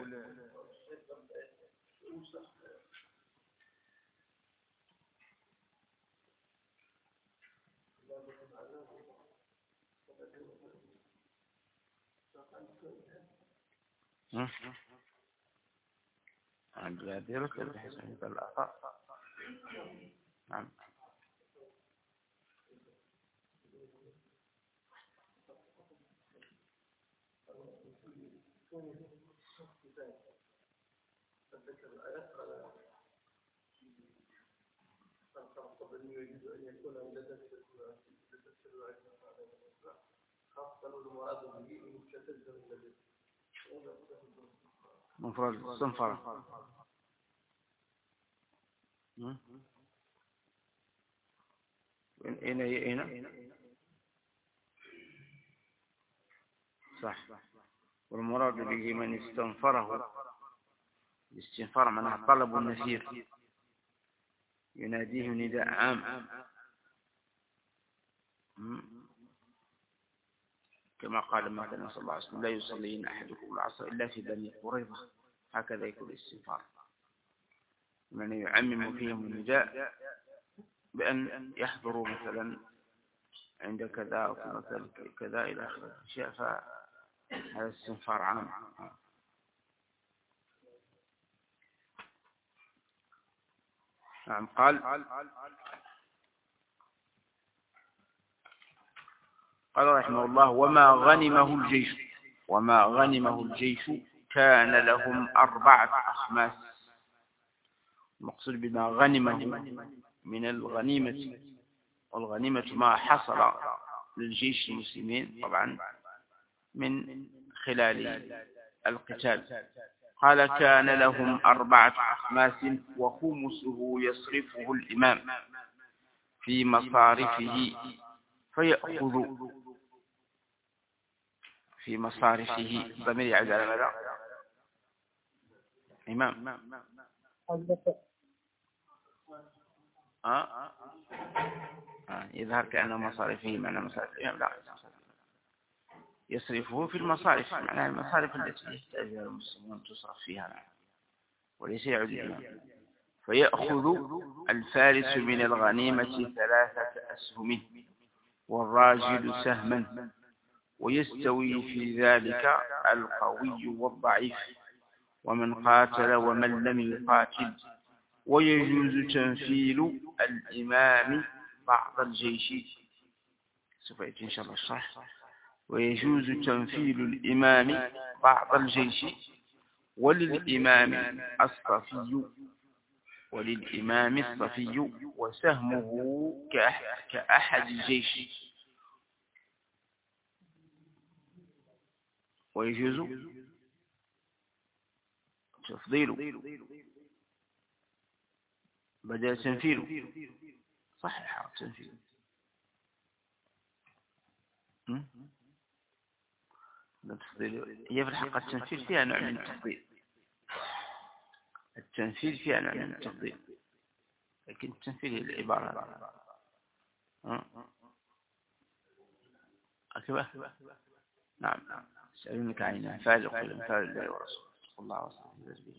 عندي هذه رتبة بحسب الآثار. نعم. مفرد الصنفرة. أين أين صح. والمراد به من استنفره. الاستنفار معناه طلب النفير يناديه نداء عام كما قال مثلا صلى الله عليه وسلم لا يصلين أحدكم العصر إلا في بني قريظة. هكذا يكون الاستنفار من يعمم فيهم النداء بأن يحضروا مثلا عند كذا أو مثلا كذا إلى آخره الأشياء. فهذا استنفار عام. نعم. قال قال رحمه الله وما غنمه الجيش وما غنمه الجيش كان لهم أربعة أخماس. المقصود بما غنمه من الغنيمة، والغنيمة ما حصل للجيش المسلمين طبعا من خلال القتال. قال كان لهم أربعة أخماس وخمسه يصرفه الإمام في مصارفه فيأخذ في مصارفه. ضمير يعود على ماذا؟ إمام. آه؟ آه. يظهر كأن مصارفه معنى مصارف الإمام. لا، يصرفه في المصارف معنى المصارف التي يحتاجها المسلمون تصرف فيها وليس يعود الإمام. فيأخذ الفارس من الغنيمة ثلاثة أسهم والراجل سهما ويستوي في ذلك القوي والضعيف ومن قاتل ومن لم يقاتل. ويجوز تنفيل الإمام بعض الجيش. سوف يأتي إن شاء الله الشرح. ويجوز تنفيل الإمام بعض الجيش وللإمام الصفي وللإمام الصفي وسهمه كأحد الجيش. ويجوز تفضيله بدل تنفيله. صحيح تنفيله. هي في الحقيقة التنفيذ فيها نوع من التفضيل. التنفيذ فيها نوع من التفضيل لكن التنفيذ هي العبارة. أكبر. نعم. سألونك عن الأنفال قل الأنفال الله ورسوله الله وصحبه.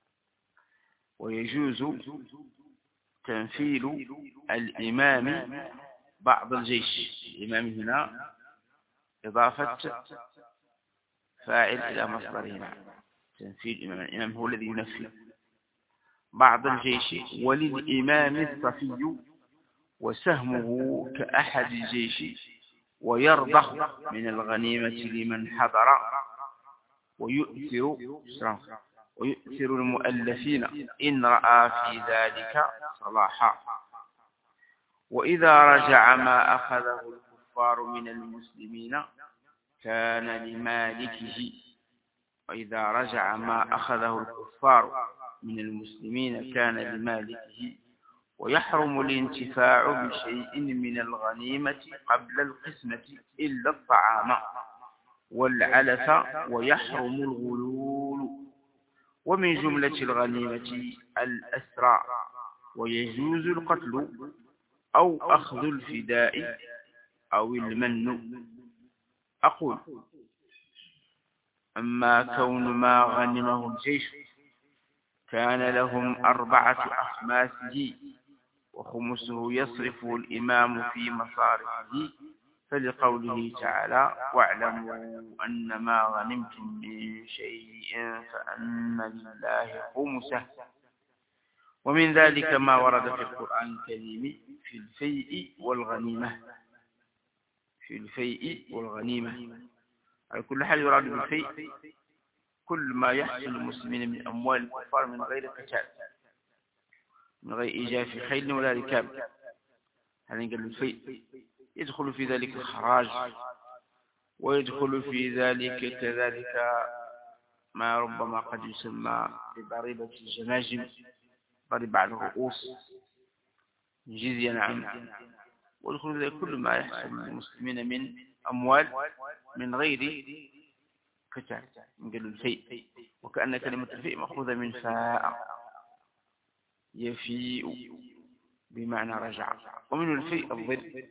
ويجوز تنفيل الإمام بعض الجيش. الإمام هنا إضافة فاعل إلى مصدرهما تنفيذ الإمام. الإمام هو الذي ينفذ. بعض الجيش وللإمام الصفي وسهمه كأحد الجيش ويرضخ من الغنيمة لمن حضر ويؤثر ويؤثر المؤلفين إن رأى في ذلك صلاحا. وإذا رجع ما أخذه الكفار من المسلمين كان لمالكه وإذا رجع ما أخذه الكفار من المسلمين كان لمالكه. ويحرم الانتفاع بشيء من الغنيمة قبل القسمة إلا الطعام والعلف ويحرم الغلول. ومن جملة الغنيمة الأسرى ويجوز القتل أو أخذ الفداء أو المن. أقول أما كون ما غنمه الجيش كان لهم أربعة أخماسه وخمسه يصرفه الإمام في مصارفه فلقوله تعالى واعلموا أن ما غنمتم من شيء فأن لله خمسه. ومن ذلك ما ورد في القرآن الكريم في الفيء والغنيمة في الفيء والغنيمة. على كل حال يراد بالفيء كل ما يحصل للمسلمين من أموال الكفار من غير قتال من غير إيجاف خيل ولا ركاب. هذا قال الفيء يدخل في ذلك الخراج ويدخل في ذلك كذلك ما ربما قد يسمى بضريبة الجماجم ضريبة على الرؤوس جزية. نعم. ويدخل في ذلك كل ما يحصل للمسلمين من أموال من غير قتال قالوا الفيء. وكأن كلمة الفيء مأخوذة من فاء يفيء بمعنى رجع. ومن الفيء الظل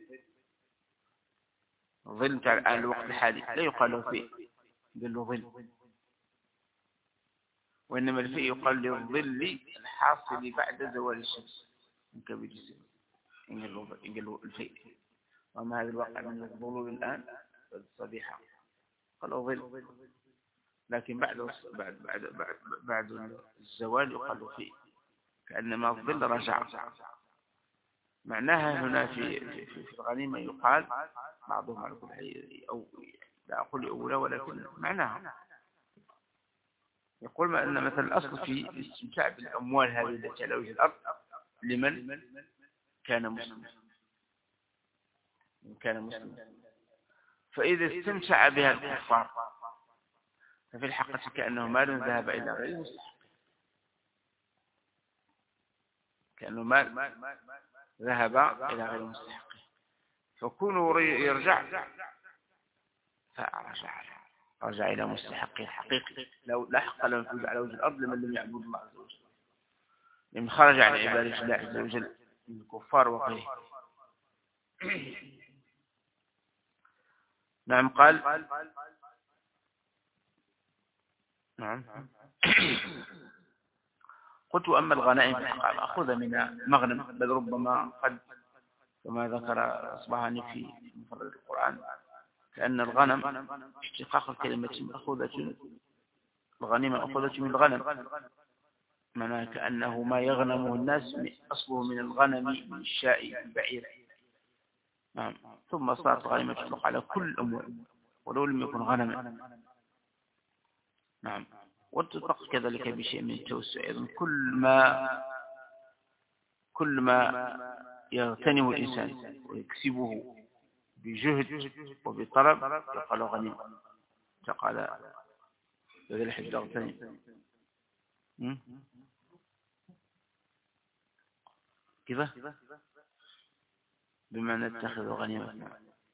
الظل بتاع الآن الوقت الحالي لا يقال له فيء قال له ظل وإنما الفيء يقال للظل الحاصل بعد زوال الشمس من كبد السماء قال له الفيء. وما هذا الواقع من الظلول الآن الصبيحة قالوا ظل لكن بعد بعد بعد بعد, بعد الزوال يقال فيه كأنما الظل رجع. معناها هنا في في, في الغنيمة يقال بعضهم على كل حي أو لا أقول أولى ولكن معناها يقول ما أن مثلا الأصل في الاستمتاع بالأموال هذه التي على وجه الأرض لمن كان مسلما كان مسلما. فإذا استمتع بها الكفار ففي الحقيقة كأنه مال ذهب إلى غير مستحق كأنه مال ذهب إلى غير مستحق فكونه يرجع فرجع رجع إلى مستحقه الحقيقي لو لا حق له يفوز على وجه الأرض لمن لم يعبد الله عز وجل لمن خرج عن عبادة الله عز وجل من الكفار وغيره. نعم. قال نعم قلت أما الغنائم فالحقائق مأخوذة من المغنم بل ربما قد كما ذكر أصبهاني في مفرد القرآن كأن الغنم اشتقاق الكلمة مأخوذة الغنيمة مأخوذة من الغنم معناه كأنه ما يغنمه الناس أصله من الغنم من الشاء البعير. نعم. ثم صارت غنيمة تطلق على كل أموال ولو لم يكن غنما. نعم. وتطلق كذلك بشيء من التوسع أيضا كل ما كل ما يغتنم الإنسان ويكسبه بجهد وبطلب يقال غنيمة. فقال هذا الحج اغتنم كذا بمعنى اتخذ غنيمة.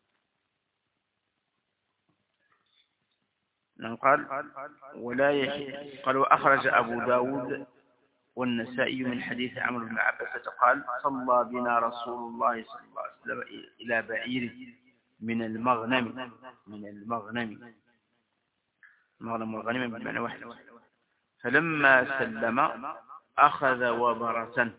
نعم. قال ولا يحل قال وأخرج أبو داود والنسائي من حديث عمرو بن عباسة قال صلى بنا رسول الله صلى الله عليه وسلم إلى بعير من المغنم من المغنم المغنم والغنيمة بمعنى واحد فلما سلم أخذ وبرة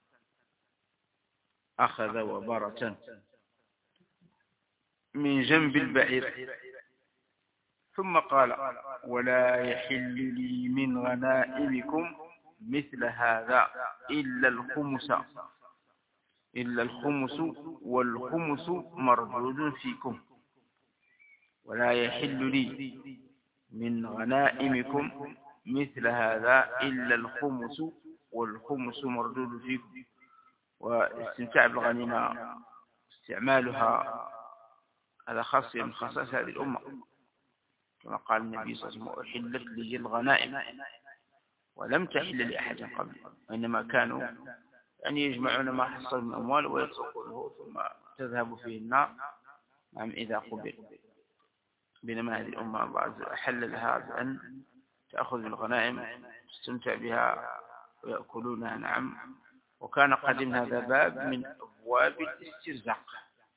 أخذ وبرة من جنب البعير ثم قال ولا يحل لي من غنائمكم مثل هذا إلا الخمس إلا الخمس والخمس مردود فيكم. ولا يحل لي من غنائمكم مثل هذا إلا الخمس والخمس مردود فيكم. واستمتاع بالغنيمة استعمالها هذا خاص من خصائص هذه الأمة، كما قال النبي صلى الله عليه وسلم أحلت لي الغنائم ولم تحل لأحد قبل، وإنما كانوا يعني يجمعون ما حصل من أموال ويتركونه ثم تذهب فيه النار نعم إذا قبل. بينما هذه الأمة بعض أحل لها بأن تأخذ بالغنائم تستمتع بها ويأكلونها نعم. وكان قديم هذا باب من أبواب الاسترزاق،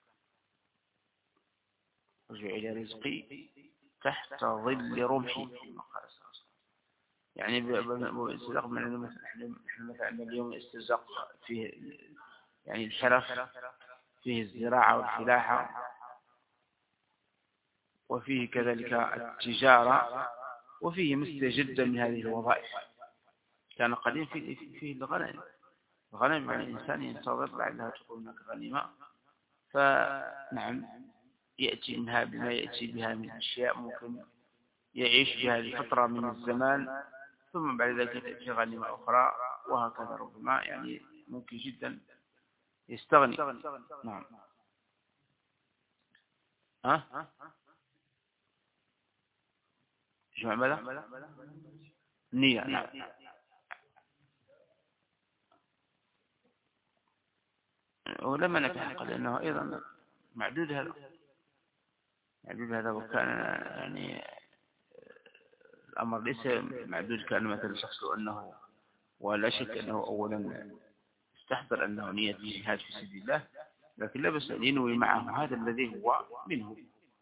وجعل رزقي تحت ظل رمحي، يعني بالاسترزاق من مثلا مثلا اليوم الاسترزاق فيه يعني الحرف، فيه الزراعة والفلاحة، وفيه كذلك التجارة، وفيه مثل جدا من هذه الوظائف. كان قديم فيه, فيه الغنائم. الغنائم يعني الإنسان ينتظر لعلها تكون هناك غنيمة، فنعم يأتي منها بما يأتي بها من أشياء ممكن يعيش بها لفترة من الزمان، ثم بعد ذلك تأتي غنيمة أخرى، وهكذا ربما يعني ممكن جدا يستغني. نعم. ها جمع ماذا؟ نية. نعم. ولما نتحقق لأنه أيضا معدود هذا معدود هذا وكان يعني الأمر ليس معدود كان مثل شخص أنه، ولا شك أنه أولا استحضر أنه نية الجهاد في سبيل الله، لكن لا بس أن ينوي معه هذا الذي هو منه،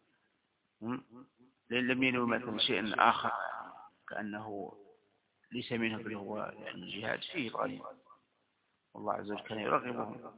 لأن لم ينوي مثلا شيء آخر كأنه ليس منه بل هو يعني الجهاد فيه الغنيمة، والله عز وجل كان يرغبهم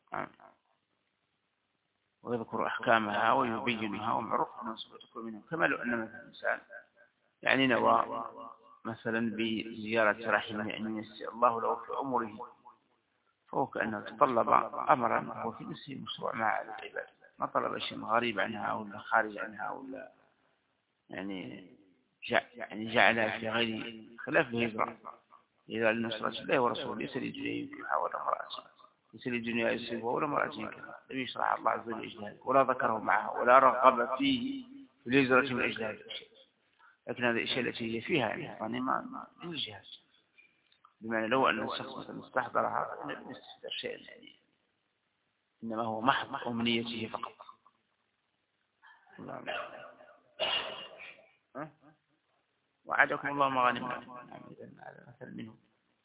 ويذكر أحكامها ويبينها ومعروف أنه سوف تكون منهم. كما لو أن مثلا الإنسان يعني نوى مثلا بزيارة رحمه يعني يسر الله له في عمره، فهو كأنه تطلب أمرا هو في نفسه مشروع مع العباد، ما طلب شيء غريب عنها ولا خارج عنها ولا يعني يعني جعلها في غير خلاف الهجرة إذا لنصرة الله ورسوله، ليس للدنيا ينكحها ولا امرأة، ليس للدنيا يصيبها ولا امرأة ينكحها، لم يشرع الله عز وجل إجهاد ولا ذكره معها ولا رغب فيه في الهجرة من أجل هذا الشيء. لكن هذه الأشياء التي هي فيها يعني ما من الجهاد، بمعنى لو أن الشخص مثلا استحضرها لم يستحضر شيئا يعني، إنما هو محض أمنيته فقط. وعدكم الله مغانم. هذا مثل منه.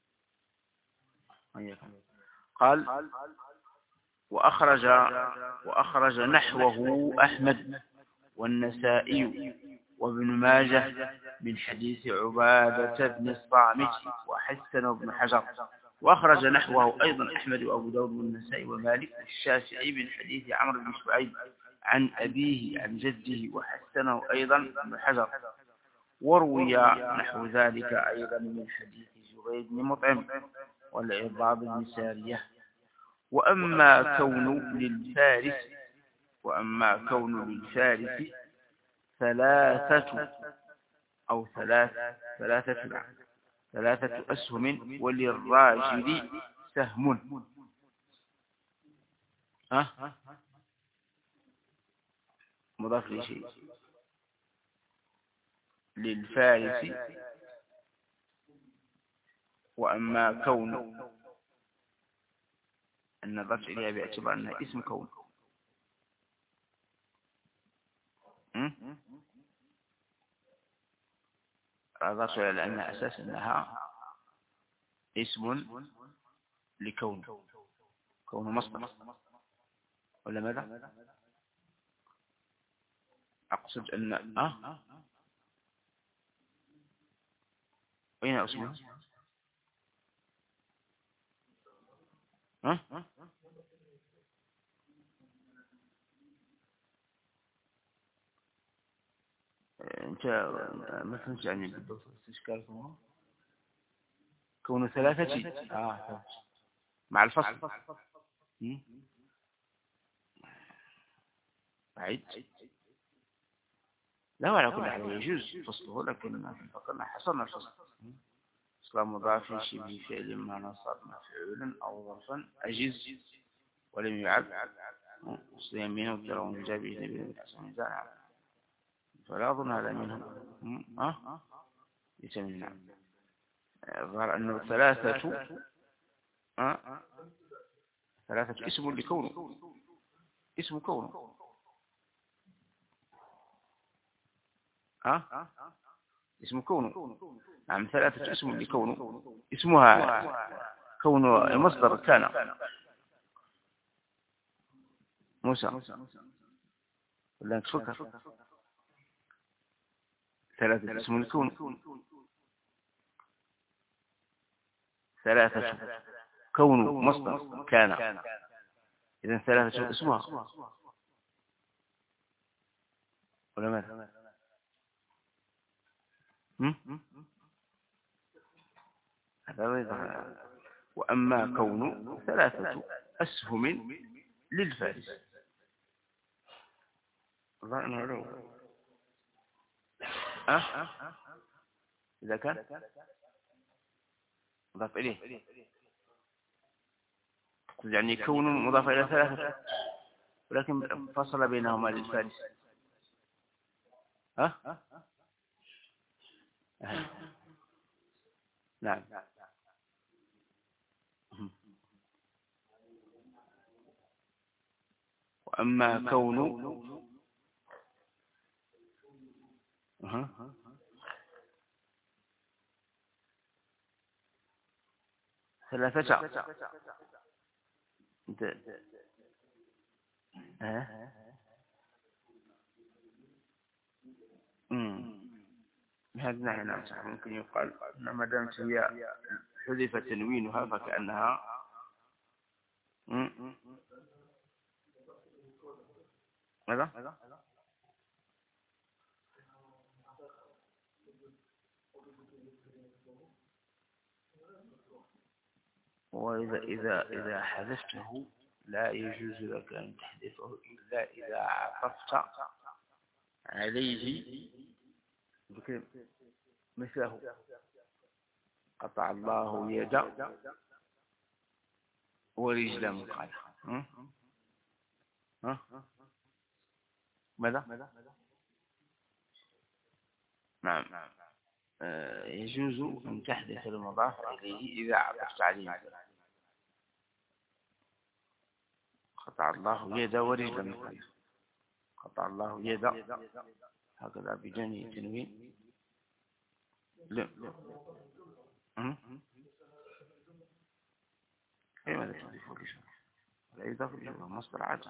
قال وأخرج وأخرج نحوه أحمد والنسائي وابن ماجه من حديث عبادة بن الصامت وحسن بن حجر. وأخرج نحوه أيضا أحمد وأبو داود والنسائي ومالك والشافعي من حديث عمرو بن شعيب عن أبيه عن جده وحسنه أيضا ابن حجر. وروي نحو ذلك أيضا من حديث زبير بن مطعم والعرباض بن سارية. وأما كون للفارس وأما كون للفارس ثلاثة أو ثلاث ثلاثة ثلاثة أسهم وللراجل سهم. ها مضاف لشيء للفارس. وأما كون النظر إليها باعتبار أنها اسم كون، الرسول على أنها أساس أنها اسم لكون، كون مصدر ولا ماذا؟ أقصد أن أه أين اسمه؟ ها أنت ما فهمت يعني بالضبط استشكال ثم كون ثلاثة آه مع الفصل بعيد. لا على كل حال يجوز فصله، لكن فقلنا حصلنا الفصل أصلا مضاف شبه فعل ما نصب مفعولا أو ظرفا أجز ولم يعد صيامين وكرهم جابه نبي الحسن زعل، فلا أظن هذا منهم. أه يسمي نعم. ظهر أنه ثلاثة أه ثلاثة اسم لكونه، اسم كونه أه اسم كونه نعم. ثلاثة اسم لكونه، اسمها كون المصدر كان موسى ولا تفكر. ثلاثة اسم الكون، ثلاثة كون مصدر كان، إذن ثلاثة اسمها ولا ماذا؟ هذا. وأما كون ثلاثة أسهم للفارس ظنه له أه إذا كان مضاف إليه يعني كون مضاف إلى ثلاثة ولكن فصل بينهما للفارس. ها أه؟ نعم. وأما كون أه. ثلاثة انت ها امم بهذا النحو نعم صح. ممكن يقال ان ما دامت هي حذف تنوينها فكأنها امم ماذا؟ وإذا إذا إذا حذفته لا يجوز لك أن تحذفه إلا إذا عطفت عليه مثله. قطع الله يدا ورجلا مقالة. ها ماذا؟ نعم. يجوز أن تحذف المضاف إليه إذا عطفت عليه. قطع الله يدا ورجلا مقالة. قطع الله يدا هكذا بجانب تنوين. لا أي ماذا تضيف لشيء لا يضاف الجملة مصدر عاجل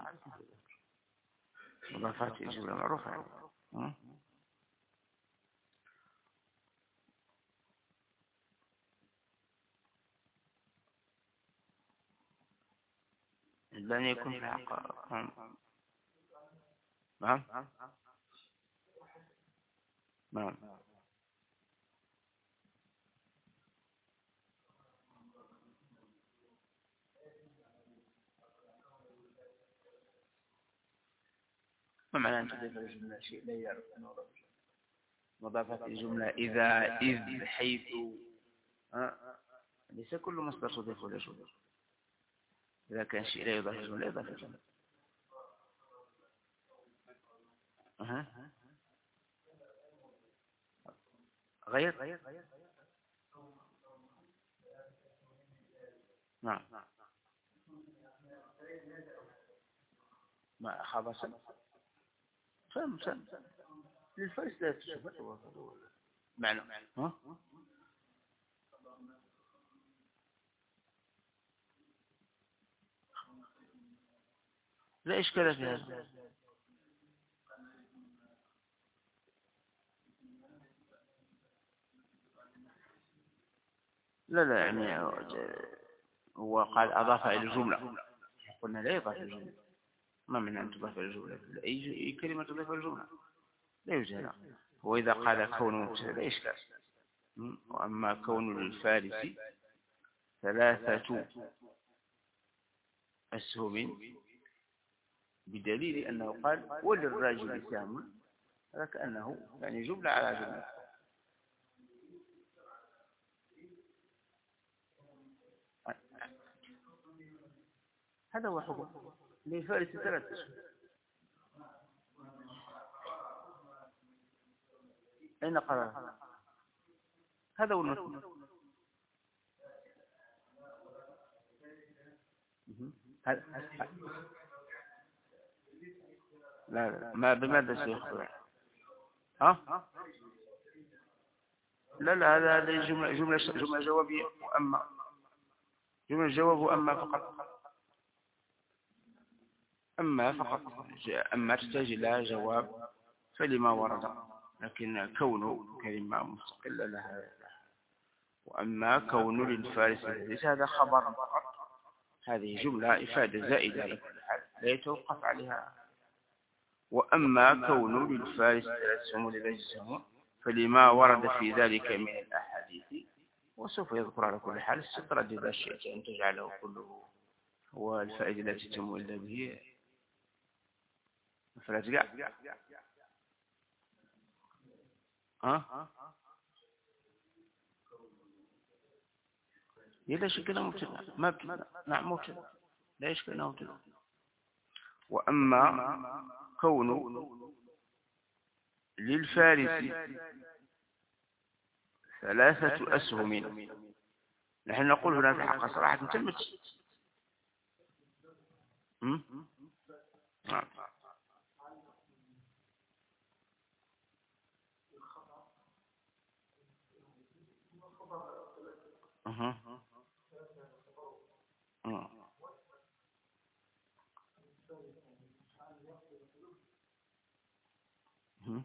مضافات الجملة معروفة. لن يكون في حق. نعم نعم. ما معنى أن تضيف الجملة شيء لا يعرف مضافات الجملة إذا إذ حيث أه؟ ليس كل مصدر تضيف إلى جملة. إذا كان شيء لا يضاف الجملة لا يضاف الجملة. أه. غير نعم ما خبص فهم فهم للفارس لا تشبه معنى ها لا إشكال في هذا. لا لا يعني هو قال أضاف إلى الجملة قلنا لا يضاف إلى الجملة. ما من أن تضاف إلى الجملة أي كلمة تضاف إلى الجملة لا يوجد. وإذا قال كون مبتدأ لا إشكال. وأما كون للفارس ثلاثة أسهم بدليل أنه قال وللراجل سهم، هذا كأنه يعني جملة على جملة. هذا هو حكم للفارس ثلاثة أسهم. أين قرر؟ هذا هو المثل. لا لا ما بماذا سيخبر؟ ها؟ لا لا هذا هذه جملة جملة جملة جوابية. وأما جملة جواب وأما فقط. أما فقط. أما تحتاج إلى جواب فلما ورد، لكن كونه كلمة مستقلة لها. وأما كون للفارس ليس هذا خبر فقط، هذه جملة إفادة زائدة على كل حال لا يتوقف عليها. وأما كون للفارس ثلاث سهم لباقي سهم فلما ورد في ذلك من الأحاديث، وسوف يذكر على كل حال استطرد إذا شئت أن تجعله كله هو الفائدة التي تتم إلا به فلا تقع. ها؟ لا شك أنه مبتدأ. ما بتدأ. نعم مبتدأ لا يشك أنه مبتدأ. وأما كون للفارس ثلاثة أسهم، نحن نقول هنا في حق صراحة تمت. نعم. أها. أه. أه.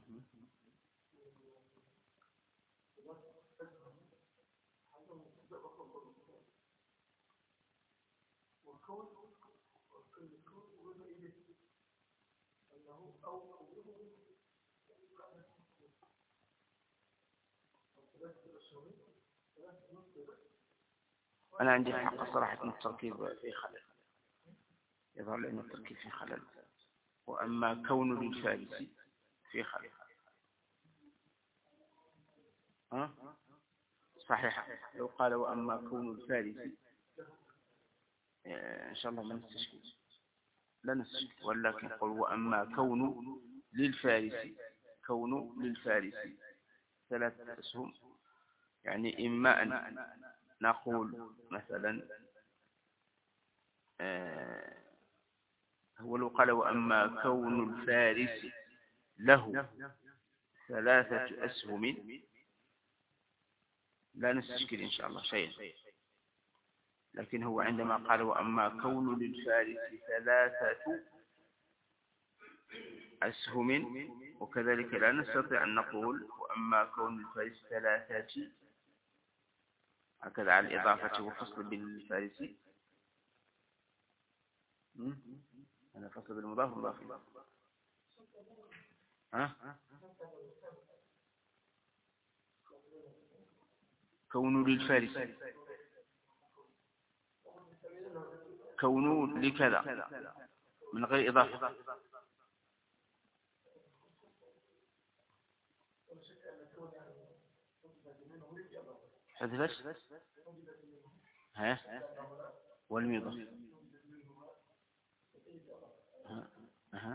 أنا عندي حق صراحة التركيب في خلل، يظهر لأن التركيب في خلل. وأما كون للفارس في خلل. ها؟ صحيح. لو قال وأما كون الفارس إن شاء الله ما نستشكل لا نستشكل، ولكن نقول وأما كون للفارس كون للفارس ثلاثة أسهم، يعني إما أن نقول مثلا آه هو لو قال وأما كون الفارس له ثلاثة أسهم لا نستشكل إن شاء الله شيئا. لكن هو عندما قال وأما كون للفارس ثلاثة أسهم وكذلك لا نستطيع أن نقول وأما كون الفارس ثلاثة هكذا على الإضافة وفصل بالفارس. أنا فصل بالمضاف مضاف. ها؟ كون للفارس كون لكذا من غير إضافة. حذفت ها والمضاف. ها ها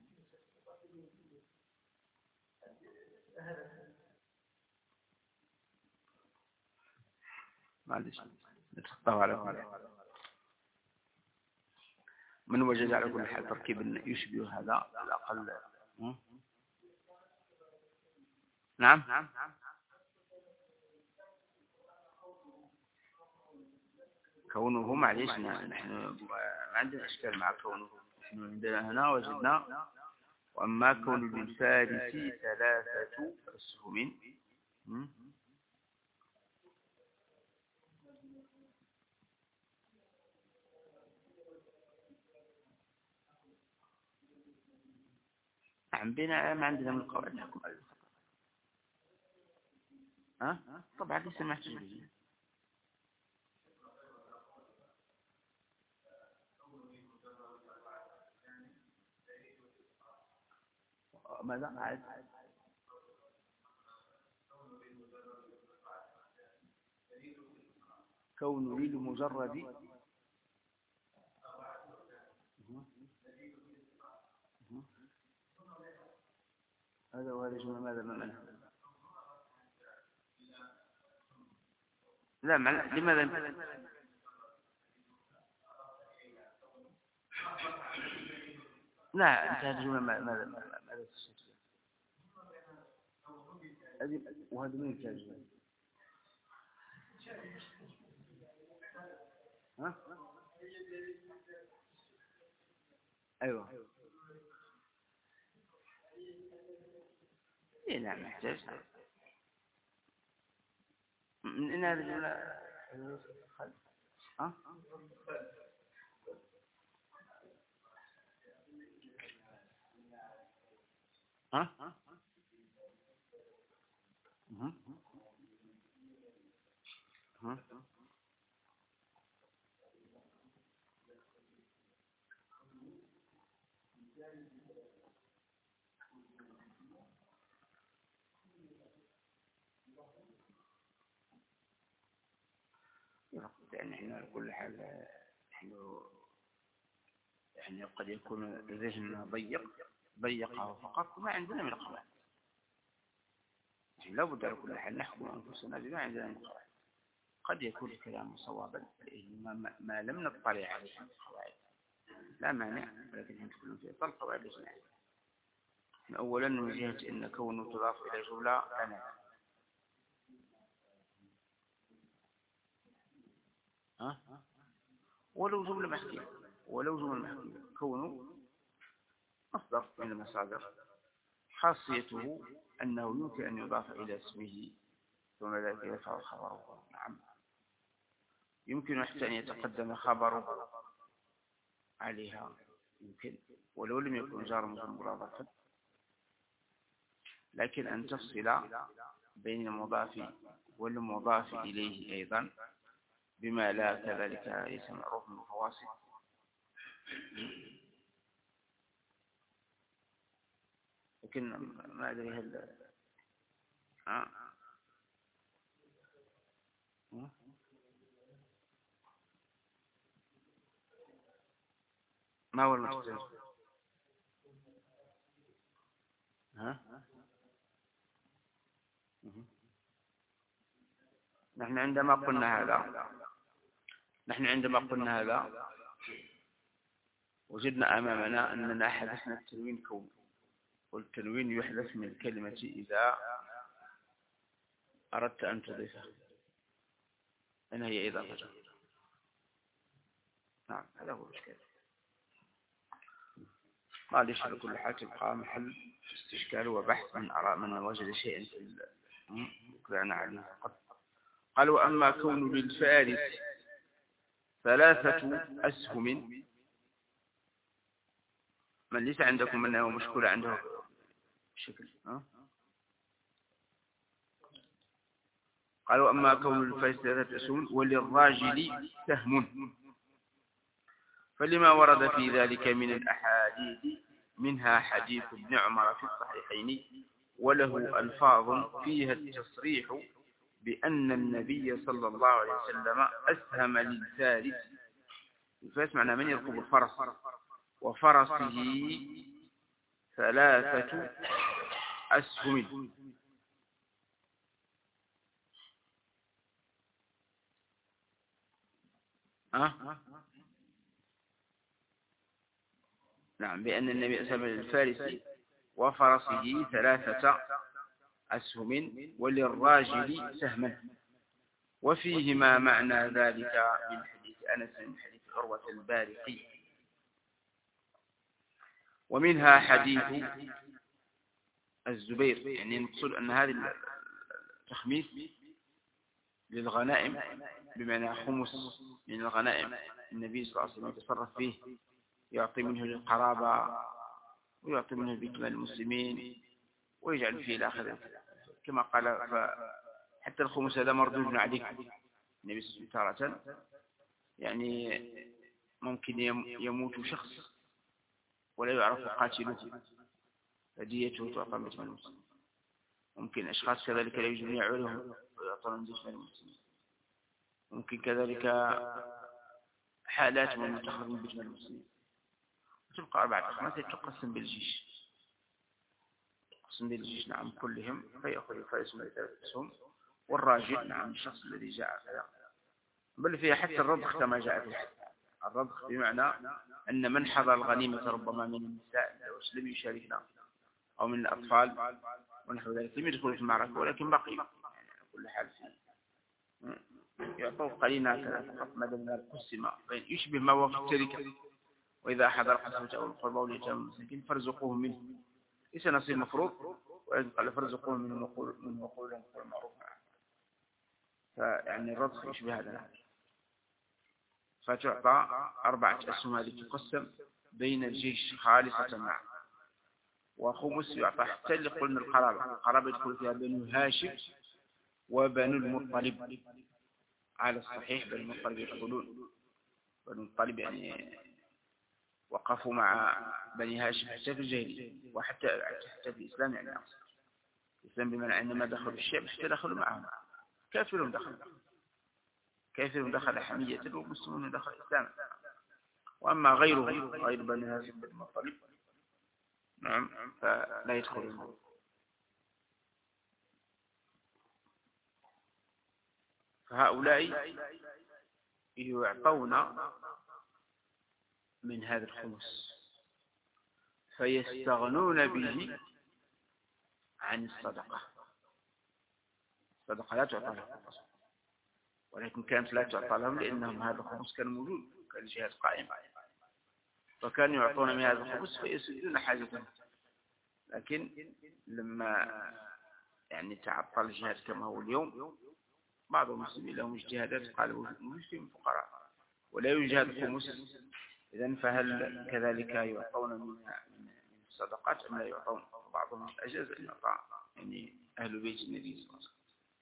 معلش نتخطاه على كل حال. من وجد على كل حال تركيب يشبه هذا على الأقل. نعم. كونه معليش نحن ما عندنا إشكال مع كونه. نحن عندنا هنا وجدنا وأما كون للفارس ثلاثة أسهم عم بنا ما عندنا من القواعد نحكم على ها طبعا ليس محتاج به. ماذا عاد كون للمجرد هذا وهذا جملة ماذا ما منها لا مع... لماذا لا انت هذه الجملة ماذا ماذا ماذا تشتغل هذه وهذا من الكاجوال ها ايوه ايه لا محتاج من هذه الجملة ها ها ها يعني احنا على كل حال نحن يعني قد يكون ذهننا ضيق ضيقه فقط ما عندنا من القواعد لا بد على كل حال نحكم أنفسنا بما عندنا من القواعد قد يكون الكلام صوابا ما, ما لم نطلع عليه من القواعد لا مانع ولكن نحن في إطار القواعد الاجتماعية أولا من جهة أن كونه تضاف إلى جملة لا نعلم ها ولو جملة محكية ولو جملة محكية كونه مصدر من المصادر خاصيته أنه يمكن أن يضاف إلى اسمه ثم ذلك يفعل خبره نعم يمكن حتى أن يتقدم خبره عليها يمكن ولو لم يكن جار مضافا لكن أن تفصل بين المضاف والمضاف إليه أيضا بما لا كذلك ليس معروف من الفواصل لكن ما أدري هل ها ما هو المحتاج ها نحن عندما قلنا هذا نحن عندما قلنا هذا وجدنا أمامنا أننا حدثنا التنوين كون والتنوين يحدث من الكلمة إذا أردت أن تضيفها أين هي إضافة نعم هذا هو الإشكال معلش على كل حال تبقى محل استشكال وبحث من أراء من وجد شيئا في الكلام عليه فقط قال وأما كون للفارس ثلاثة أسهم من ليس عندكم منه مشكلة عنده بشكل ها؟ قال وأما كون للفارس ثلاثة أسهم وللراجل سهم فلما ورد في ذلك من الأحاديث منها حديث ابن عمر في الصحيحين وله ألفاظ فيها التصريح بأن النبي صلى الله عليه وسلم أسهم للفارس الفارس معناه من يركب الفرس وفرسه ثلاثة أسهم ها؟ نعم بأن النبي أسهم للفارس وفرسه ثلاثة أسهم وللراجل سهما وفيهما معنى ذلك من حديث أنس من حديث عروة البارقي ومنها حديث الزبير يعني نقصد أن هذا التخميس للغنائم بمعنى خمس من الغنائم النبي صلى الله عليه وسلم يتصرف فيه يعطي منه للقرابة ويعطي منه لكمال المسلمين ويجعل فيه الآخر كما قال حتى الخمس هذا مردود عليك. النبي صلى الله عليه وسلم تارة يعني ممكن يموت شخص ولا يعرف قاتله، فديته تعطى من المسلمين. ممكن أشخاص كذلك لا يجب يعولهم ويعطون من المسلمين. ممكن كذلك حالات من تخرج بين المسلمين. وتبقى أربعة أخماس تقسم بالجيش، تقسم بالجيش نعم كلهم، فيأخذ الفارس من الأسهم، والراجل نعم الشخص الذي جاء كذا. بل فيها حتى الرضخ كما جاء في الحديث. الرضخ بمعنى أن من حضر الغنيمة ربما من النساء لم يشاركنا أو من الأطفال ونحو ذلك لم يدخلوا في المعركة ولكن بقي يعني كل حال فيه يعطوه قليلا كذا فقط ما دام قسم يشبه ما هو في التركة. وإذا حضر قسمة أو القربى واليتامى والمساكين فارزقوهم منه، ليس نصيب مفروض، ولكن قال فارزقوهم منه وقول من وقول لهم قول معروف. فيعني الرضخ يشبه هذا. فتعطى أربعة أسهم هذه تقسم بين الجيش خالصة معه. وخمس يعطى حتى اللي قلنا القرابة. القرابة يدخل فيها بنو هاشم وبنو المطلب على الصحيح. بنو المطلب يقولون بنو المطلب يعني وقفوا مع بني هاشم حتى في الجاهلية وحتى حتى في الإسلام، يعني أقصد الإسلام بمعنى عندما دخلوا الشعب حتى دخلوا معهم. كافرهم دخل كافرهم دخل حمية والمسلمون دخل إسلام. وأما غيرهم غير بني هاشم بن المطلب نعم فلا يدخلون. فهؤلاء يعطون من هذا الخمس فيستغنون به عن الصدقة. الصدقة لا تعطى لهم، ولكن كانت لا تعطى لهم لأنهم هذا الخمس كان موجود، كان الجهاد قائم، فكانوا يعطون من هذا الخمس فيسدون حاجتهم. لكن لما يعني تعطل الجهاد كما هو اليوم، بعض المسلمين لهم اجتهادات قالوا المسلمين فقراء ولا يوجد الخمس، إذن فهل كذلك يعطون من الصدقات أم لا يعطون؟ بعضهم أجاز أن يعطى يعني أهل بيت النبي صلى الله عليه وسلم.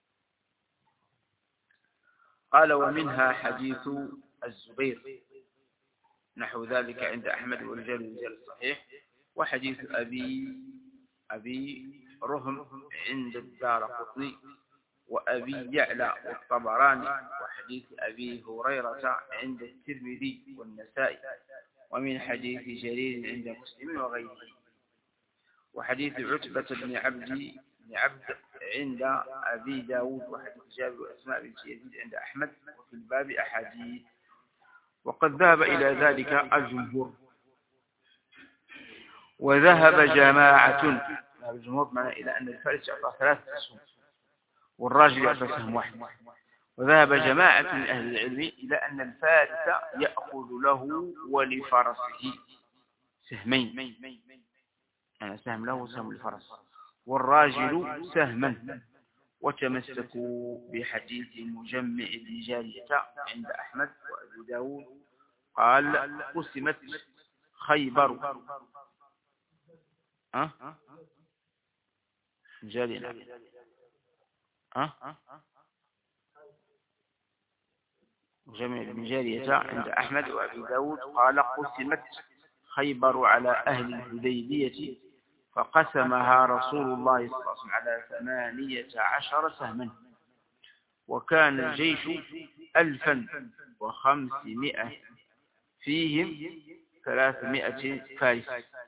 قال ومنها حديث الزبير نحو ذلك عند أحمد ورجال رجال الصحيح، وحديث أبي أبي رهم عند الدارقطني وأبي يعلى والطبراني، وحديث أبي هريرة عند الترمذي والنسائي، ومن حديث جرير عند مسلم وغيره، وحديث عتبة بن عبد بن عبد عند أبي داود، وحديث جابر وأسماء بنت يزيد عند أحمد، وفي الباب أحاديث. وقد ذهب إلى ذلك الجمهور، وذهب جماعة الجمهور معنى إلى أن الفارس يعطى ثلاثة أسهم والراجل يعطى سهم واحد. وذهب جماعة من أهل العلم إلى أن الفارس يأخذ له ولفرسه سهمين، يعني سهم له وسهم للفرس، والراجل سهما. وتمسكوا بحديث مجمع بن جارية عند أحمد وأبي داود قال قسمت خيبر ها جارية ها مجمع بن جارية عند أحمد وأبي داود قال قسمت خيبر على أهل الحديبية فقسمها رسول الله صلى الله عليه وسلم على ثمانية عشر سهما، وكان الجيش ألفا وخمسمائة فيهم ثلاثمائة فارس،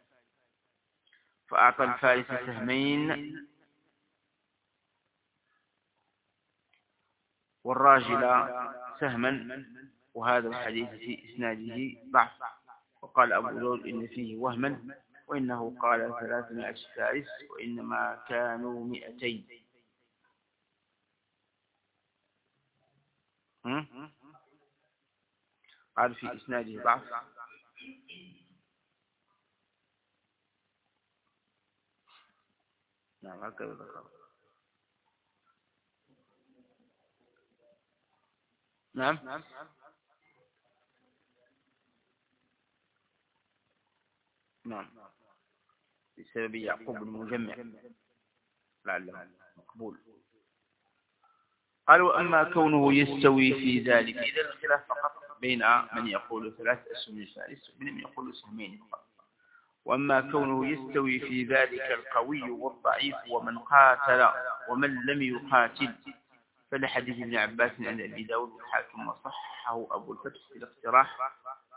فأعطى الفارس سهمين والراجل سهما. وهذا الحديث في إسناده ضعف، وقال أبو داود إن فيه وهما، وإنه قال ثلاثمائة فارس وإنما كانوا مئتين. قال في إسناده ضعف. نعم هكذا ذكر. نعم نعم بسبب يعقوب المجمع لعله مقبول. قال وأما كونه يستوي في ذلك، إذا الخلاف فقط بين من يقول ثلاث أسهم الفارس ومن يقول سهمين فقط. وأما كونه يستوي في ذلك القوي والضعيف ومن قاتل ومن لم يقاتل، فلحديث ابن عباس عند أبي داود والحاكم وصحه أبو الفتح في الاقتراح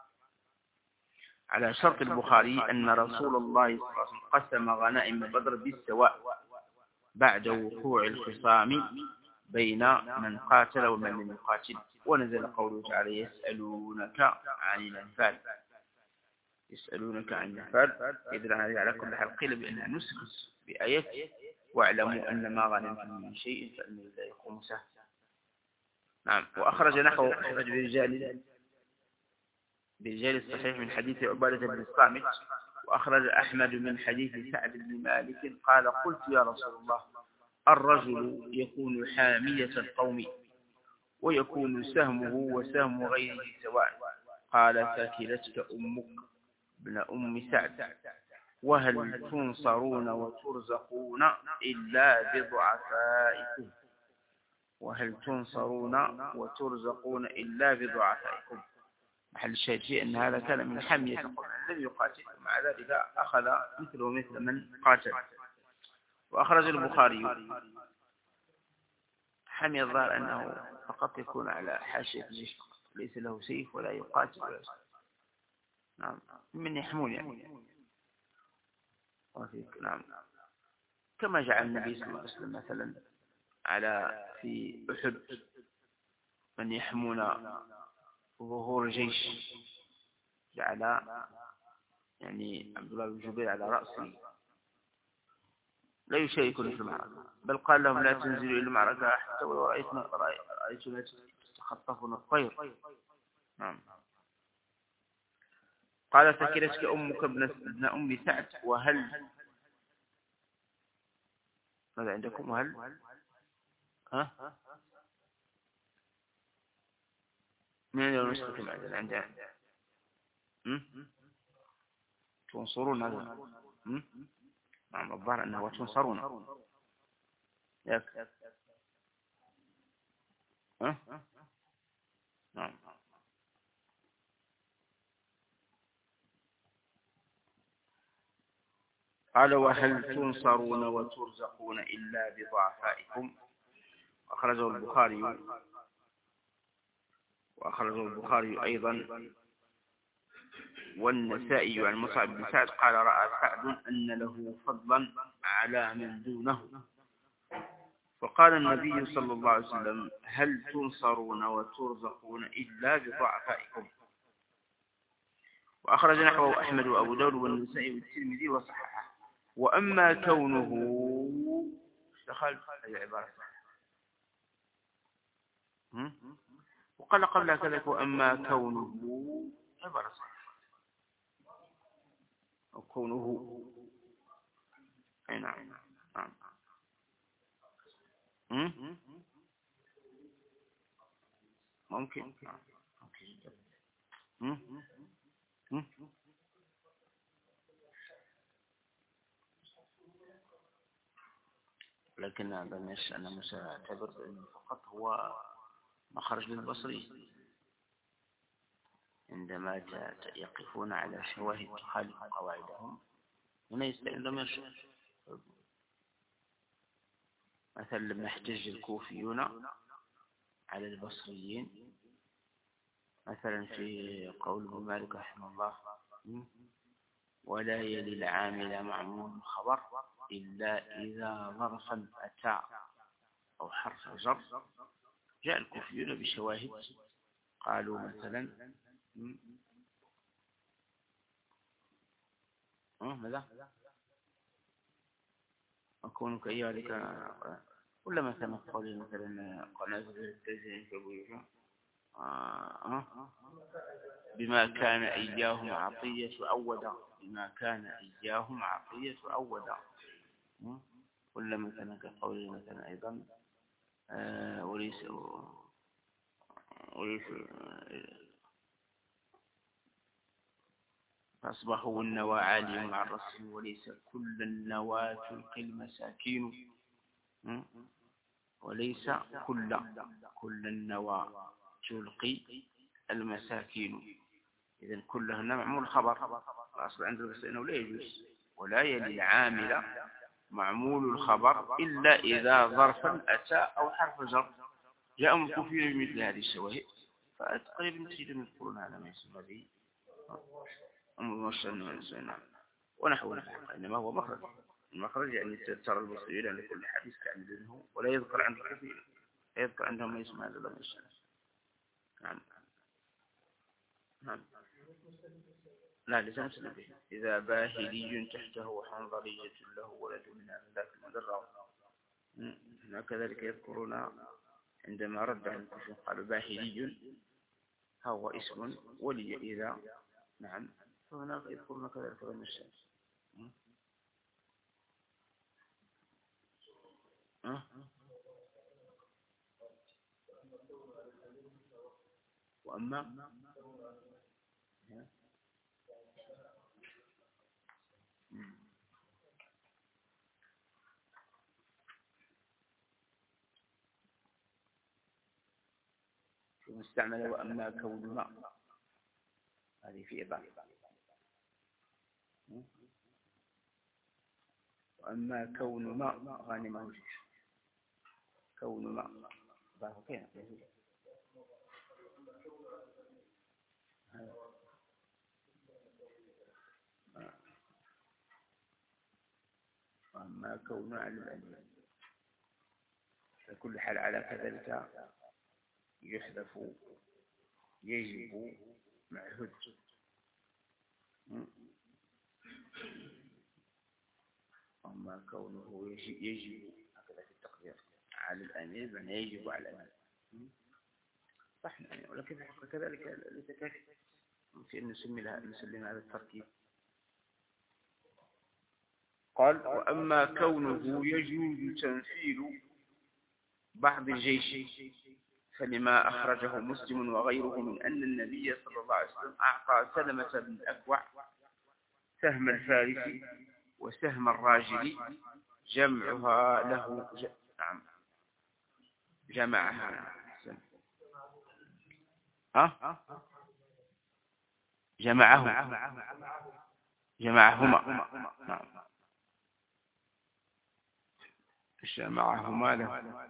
على شرط البخاري أن رسول الله صلى الله عليه وسلم قسم غنائم بدر بالسواء بعد وقوع الخصام بين من قاتل ومن لم يقاتل. ونزل قوله تعالى يسألونك عن الأنفال يسألونك عن الأنفال إذن هذه على كل حال قيل بأنها نسخت بآية واعلموا أن ما غنمتم من شيء فإن لله خمسه. نعم. وأخرج نحو أخرج برجال برجال الصحيح من حديث عبادة بن الصامت. وأخرج أحمد من حديث سعد بن مالك قال قلت يا رسول الله الرجل يكون حامية القوم ويكون سهمه وسهم غيره سواء، قال ثكلتك أمك ابن أم سعد وهل تنصرون وترزقون إلا بضعفائكم وهل تنصرون وترزقون إلا بضعفائكم. محل الشاهد فيه أن هذا كان من حمية القوم الذي يقاتل، مع ذلك أخذ مثله مثل من قاتل. وأخرج البخاري حمي الظاهر أنه فقط يكون على حاشية الجيش، ليس له سيف ولا يقاتل ولا شيء. نعم. من يحمون يعني. وفيك. نعم. كما جعل النبي صلى الله عليه وسلم مثلا على في أحد من يحمون ظهور جيش، جعل يعني عبد الله بن جبير على رأسه لا يشاركون في المعركة، بل قال لهم لا تنزلوا إلى المعركة حتى ولو رأيتنا رأيتنا تخطفون الطير. نعم. قال ثكلتك أمك ابن أم سعد وهل ماذا عندكم وهل ها من لو نسخة معدل عندنا تنصرون هذا. نعم. الظاهر أنه وتنصرون ياك. ها نعم. قال وهل تنصرون وترزقون إلا بضعفائكم. أخرجه البخاري وأخرجه البخاري أيضا والنسائي عن مصعب بن سعد قال رأى سعد أن له فضلا على من دونه، فقال النبي صلى الله عليه وسلم هل تنصرون وترزقون إلا بضعفائكم. وأخرج نحوه أحمد وأبو داود والنسائي والترمذي وصححه. وأما كونه دخل هذه عبارة وقال قبل كذلك وأما كونه عبارة أو كونه أي نعم. نعم. ممكن لكن هذا الناس أنا مساعتبر أنه فقط هو مخرج للبصري عندما يقفون على شواهد تخالف قواعدهم هنا يستعملون يرشد. مثلا لما احتج الكوفيون على البصريين مثلا في قول ابن مالك رحمه الله ولا يلي العامل معمول الخبر إلا إذا ظرفا أتى أو حرف جر، جاء الكوفيون بشواهد قالوا مثلا ماذا أكون كأيالك ولا مثلا قول مثلا قنازل التجرين كبيرة بما كان إياهم عطية أودا بما كان إياهم عطية أودا، ولا مثلا كقول مثلا أيضا وليس وليس فأصبحوا النوى عالي مع الرسل وليس كل النوى تلقي المساكين. وليس كل كل النوى تلقي المساكين. إذن كل هنا معمول خبر، الأصل عند البصري أنه لا يجوز، ولا يلي العامل معمول الخبر إلا إذا ظرفا أتى أو حرف جر جاء الكوفيين بمثل هذه الشواهد، فتقريبا تجدون يذكرون على ما يسمى به المرسل ونحو الحق، إنما هو مخرج. المخرج يعني ترى البصريين على كل حديث كان منه، ولا يذكر عند الكوفيين، لا يذكر عندهم ما يسمى هذا المرسل. نعم نعم. لا ليس مسلم به. إذا باهلي تحته حنظلية له ولد من ذاك المدرع. كذلك يذكرون عندما رد عن الكفر قالوا باهلي هو اسم ولي إذا. نعم. فهناك يذكرون كذلك غير الشمس. أه؟ وأما مستعمل وأما كون ما هذه في إضافة. وأما كون ما غانمه كون ما ضعه كين وأما كون على الأنيان فكل حال على كذلك يحذف يجب معهد. أما كونه يجب هكذا في التقدير على الأمير يعني يجب على الأمير صح يعني، ولكن كذلك ليس كافي في أن نسمي لها نسلم هذا التركيب. قال وأما كونه يجوز تنفيذ بعض الجيش فلما أخرجه مسلم وغيره من أن النبي صلى الله عليه وسلم أعطى سلمة بن الأكوع سهم الفارس وسهم الراجل جمعها له ج... نعم جمعها ها جمعه جمعهما نعم جمعهما له.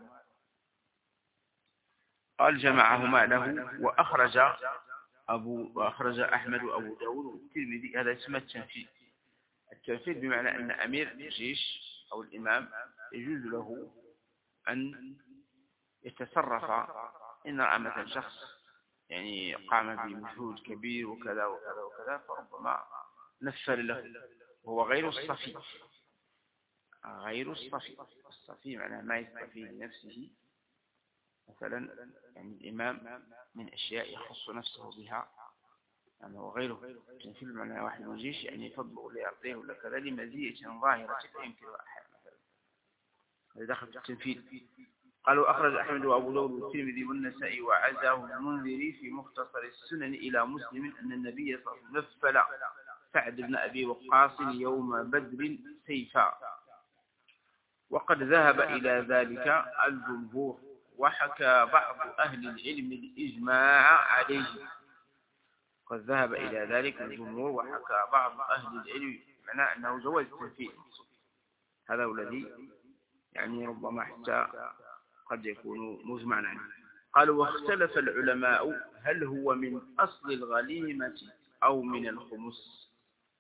قال جمعهما له. وأخرج أبو وأخرج أحمد وأبو داود والترمذي هذا اسمه التنفيذ. التنفيذ بمعنى أن أمير الجيش أو الإمام يجوز له أن يتصرف إن رأى مثلا شخص يعني قام بمجهود كبير وكذا وكذا وكذا فربما نفل له وهو غير الصفي. غير الصفي الصفي معناه ما يستفي لنفسه مثلا يعني الإمام من أشياء يخص نفسه بها يعني وغيره. تنفيذ معناه واحد من الجيش يعني يفضل ولا يعطيه ولا كذا لمزية ظاهرة يمكن أحد مثلا هذا داخل في التنفيذ. قالوا أخرج أحمد وأبو داود والترمذي والنسائي وعزاه المنذري في مختصر السنن إلى مسلم أن النبي صلى الله عليه وسلم نفل سعد بن أبي وقاص يوم بدر سيفا. وقد ذهب إلى ذلك الجمهور وحكى بعض أهل العلم الإجماع عليه. قد ذهب إلى ذلك الجمهور وحكى بعض أهل العلم معناه أنه جواز التنفيذ. هذا هو الذي يعني ربما حتى قد يكون مجمعا عنه. قالوا واختلف العلماء هل هو من أصل الغنيمة أو من الخمس.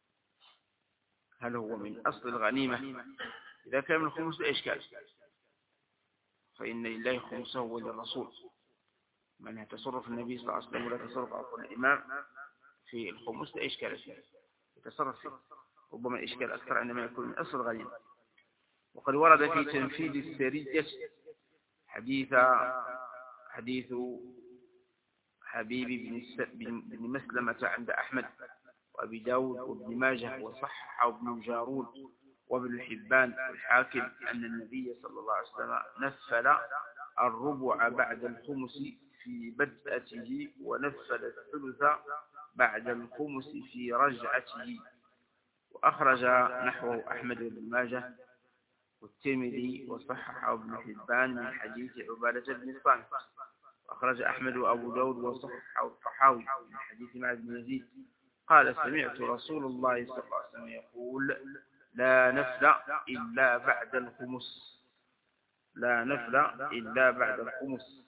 هل هو من أصل الغنيمة؟ إذا كان من الخمس لا إشكال فإن لله خمسه وللرسول معناها تصرف النبي صلى الله عليه وسلم ولا تصرف عفوا الإمام في الخمس لا إشكال فيه يتصرف فيه. ربما الإشكال أكثر عندما يكون من أصل الغنيمة. وقد ورد في تنفيذ السرية حديث حديث حبيب بن مسلمة عند أحمد وأبي داود وابن ماجه وصححه ابن جارود وابن حبان والحاكم أن النبي صلى الله عليه وسلم نفل الربع بعد الخمس في بدءته ونفل الثلث بعد الخمس في رجعته. وأخرج نحوه أحمد بن ماجه والترمذي وصححه ابن حبان من حديث عبادة بن الصامت. أخرج أحمد وأبو داود وصححه الطحاوي من حديث معاذ بن يزيد قال سمعت رسول الله صلى الله عليه وسلم يقول لا نفل إلا بعد الخمس، لا نفل إلا بعد الخمس.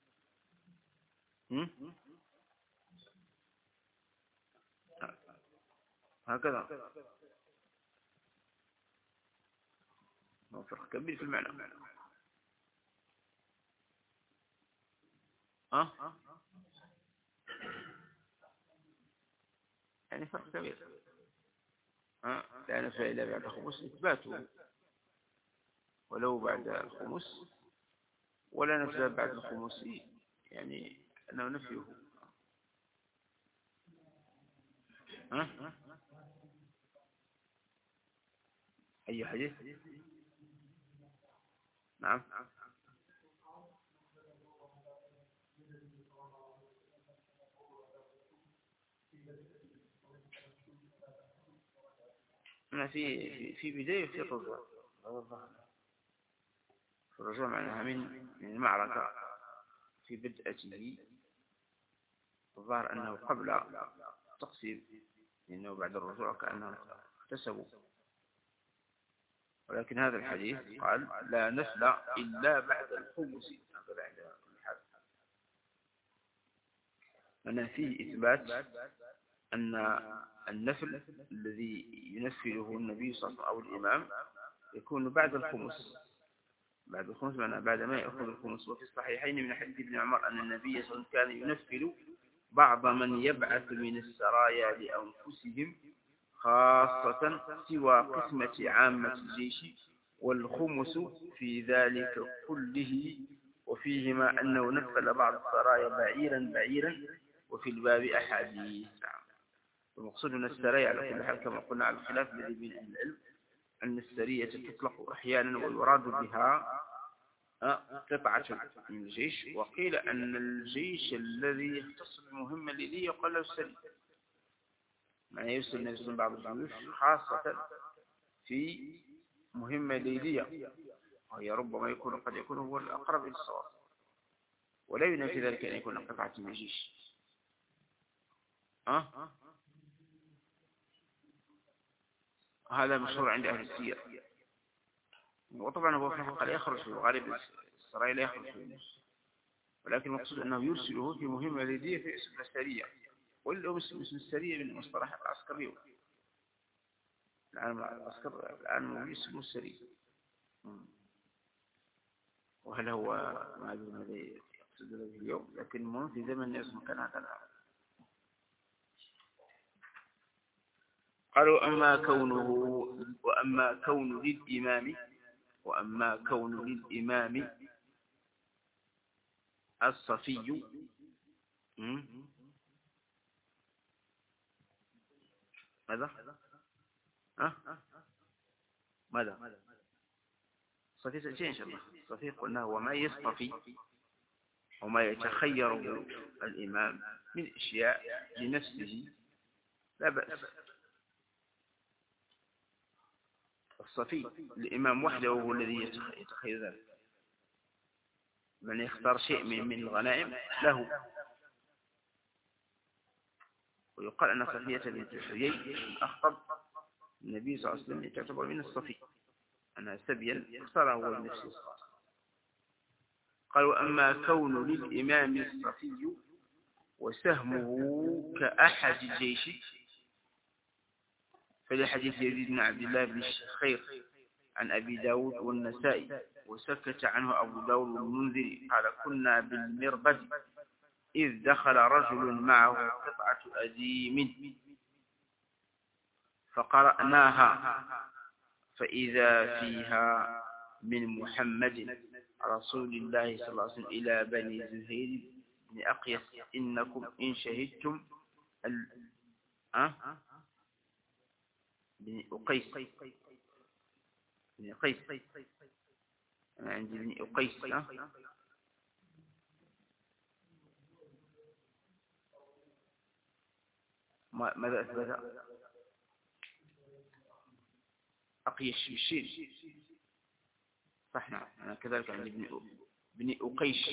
هكذا هو فرق كبير في المعنى. ها يعني فرق كبير. ها لا نفل إلا بعد الخمس إثباته ولو بعد الخمس، ولا نفل بعد الخمس يعني أنه نفيه. ها أي حديث؟ نعم أنا في في في بداية في الرجوع، في الرجوع معناها من من المعركة في بدءته. الظاهر أنه قبل تقسيم، لأنه بعد الرجوع كأنه اكتسبوا. ولكن هذا الحديث قال لا نفل إلا بعد الخمس. هذا عند كل حال أن فيه إثبات أن النفل الذي ينفله النبي صلى الله عليه وسلم أو الإمام يكون بعد الخمس. بعد الخمس معنى بعد ما يأخذ الخمس. وفي الصحيحين من حديث ابن عمر أن النبي صلى الله عليه وسلم كان ينفل بعض من يبعث من السرايا لأنفسهم خاصة سوى قسمة عامة الجيش، والخمس في ذلك كله. وفيهما أنه نفل بعض السرايا بعيرا بعيرا، وفي الباب أحاديث. المقصود من السرايا على كل حال كما قلنا على الخلاف الذي بين أهل العلم أن السرية تطلق أحيانا ويراد بها قطعة من الجيش، وقيل أن الجيش الذي يختص بالمهمة الليلية يقال له السرية. معنى يرسل النبي صلى الله عليه وسلم بعض الجيوش خاصة في مهمة ليلية، وهي ربما يكون قد يكون هو الأقرب إلى الصواب، ولا ينافي ذلك أن يكون قطعة من الجيش. أه؟ هذا مشهور عند أهل السير. وطبعا هو في الحقيقة لا يخرج في الغالب، السرايا لا يخرج في النص، ولكن المقصود أنه يرسله في مهمة ليلية في اسم السرية، وإلا هو اسم السرية من مصطلح العسكري. الآن العسكر الآن اسمه السرية، وهل هو ما أدري الذي يقصد به اليوم، لكن المهم في زمن اسمه كان هذا. قالوا أما كونه وأما كون للإمام وأما كون للإمام الصفي ماذا؟ ها؟ ماذا؟ الصفي سأتي إن شاء الله. الصفي قلنا هو ما يصطفي وما يتخير الإمام من أشياء لنفسه لا بأس. الصفي الإمام وحده هو الذي يتخير ذلك، من يختار شيء من من الغنائم له. ويقال أن صفية بنت حيي أخطب النبي صلى الله عليه وسلم تعتبر من الصفي، أنها سبيا اختاره هو لنفسه. قالوا أما كون للإمام الصفي وسهمه كأحد الجيش فلحديث يزيد بن عبد الله بن الشخير عن أبي داود والنسائي، وسكت عنه أبو داود والمنذري قال كنا بالمربد إذ دخل رجل معه قطعة أديم فقرأناها فإذا فيها من محمد رسول الله صلى الله عليه وسلم إلى بني زهير بن أقيس إنكم إن شهدتم ال... أه؟ بن أقيس بن أقيس أنا عندي بن أقيس أه؟ ماذا أثبت؟ أقيس بالشين صح نعم. أنا كذلك عندي بني أ... بني أقيش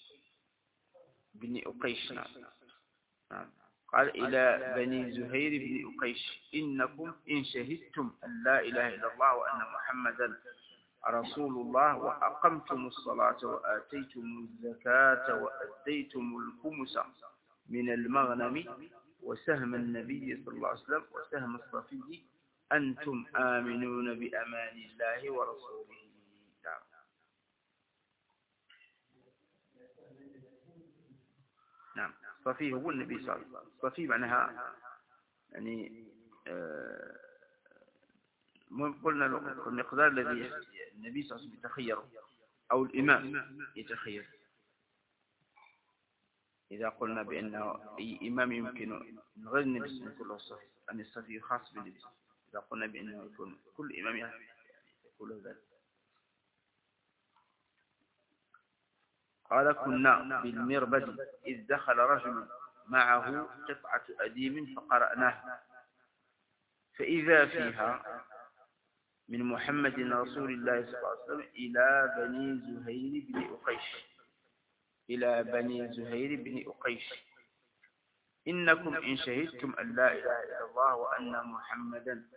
بني أقيش نعم. نعم. قال إلى بني زهير بن أقيش إنكم إن شهدتم أن لا إله إلا الله وأن محمدا رسول الله وأقمتم الصلاة وآتيتم الزكاة وأديتم الخمس من المغنم وسهم النبي صلى الله عليه وسلم وسهم الصفي أنتم آمنون بأمان الله ورسوله. نعم. الصفي هو النبي صلى الله عليه وسلم. الصفي معناها يعني آه قلنا المقدار الذي النبي صلى الله عليه وسلم يتخيره أو الإمام يتخير. إذا قلنا بأنه أي إمام يمكن من غير النبي صلى الله عليه وسلم الصفي أن الصفي خاص بالنبي. إذا قلنا بأنه يكون كل إمام يقول ذلك. قال كنا بالمربد إذ دخل رجل معه قطعة أديم فقرأناه فإذا فيها من محمد رسول الله صلى الله عليه وسلم إلى بني زهير بن أقيش إلى بني زهير بن أقيش إنكم إن شهدتم أن لا إله إلا الله وأن محمدا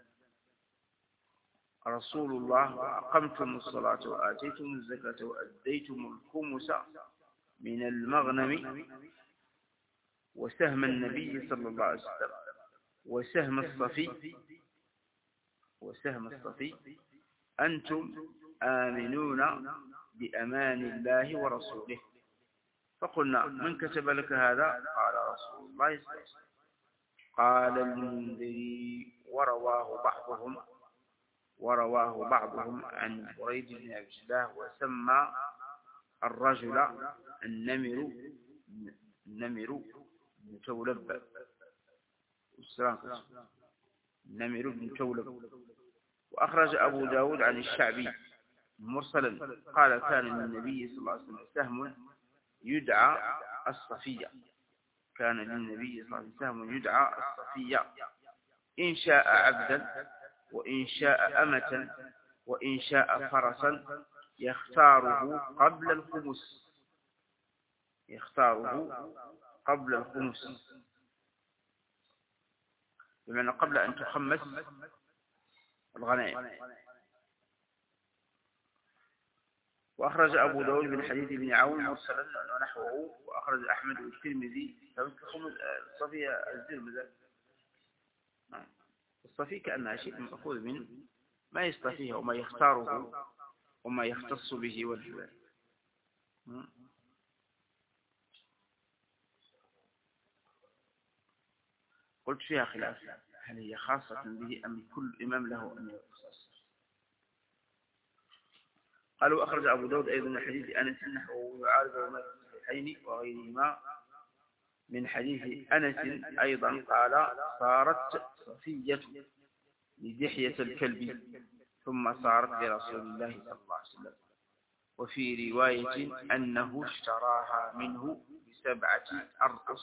رسول الله وأقمتم الصلاة وآتيتم الزكاة وأديتم الخمس من المغنم وسهم النبي صلى الله عليه وسلم وسهم الصفي وسهم الصفي أنتم آمنون بأمان الله ورسوله. فقلنا من كتب لك هذا؟ قال رسول الله صلى الله عليه وسلم. قال المنذري ورواه بعضهم ورواه بعضهم عن بريد بن أبي الله وسمى الرجل النمر النمر بن تولب النمر بن تولب. وأخرج أبو داود عن الشعبي مرسلا قال كان للنبي صلى الله عليه وسلم سهم يدعى الصفية كان للنبي صلى الله عليه وسلم سهم يدعى الصفية إن شاء عبدا وإن شاء أمة وإن شاء فرسا يختاره قبل الخمس يختاره قبل الخمس بمعنى قبل أن تخمس الغنائم. وأخرج أبو داود من حديث ابن عون مرسلا ونحوه. وأخرج أحمد والترمذي الصفية الزرمزة. الصفي كأنها شيء مأخوذ من ما يصطفيه وما يختاره وما يختص به والجبال. قلت فيها خلاف هل هي خاصة به أم كل إمام له أن يختص. قالوا أخرج أبو داود أيضا من حديث أنس نحوه ويعارض ما في الصحيحين وغيرهما من حديث أنس أيضا قال صارت صفية لدحية الكلب ثم صارت لرسول الله صلى الله عليه وسلم. وفي رواية أنه اشتراها منه بسبعة أرقص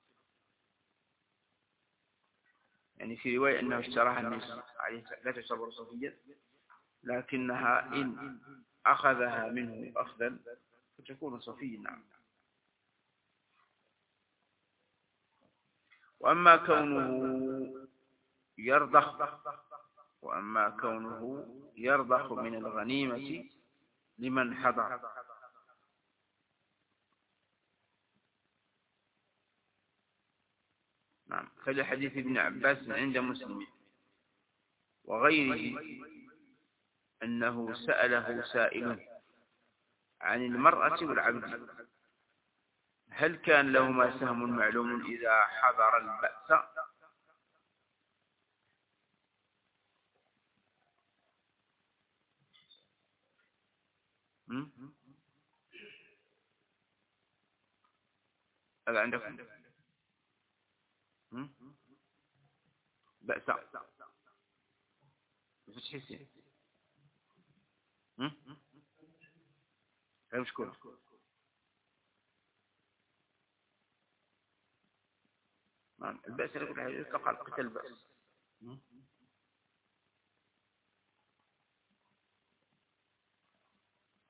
يعني في رواية أنه اشتراها النبي عليه لا تعتبر صفية لكنها إن أخذها منه أخذا فتكون صفية. نعم. وأما كونه يرضخ وأما كونه يرضخ من الغنيمة لمن حضر نعم فلحديث ابن عباس عند مسلم وغيره أنه سأله سائل عن المرأة والعبد هل كان لهما سهم معلوم إذا حضر البأس هذا عندكم بأس بفتح السين غير مشكور البأس يطلق على قتل البأس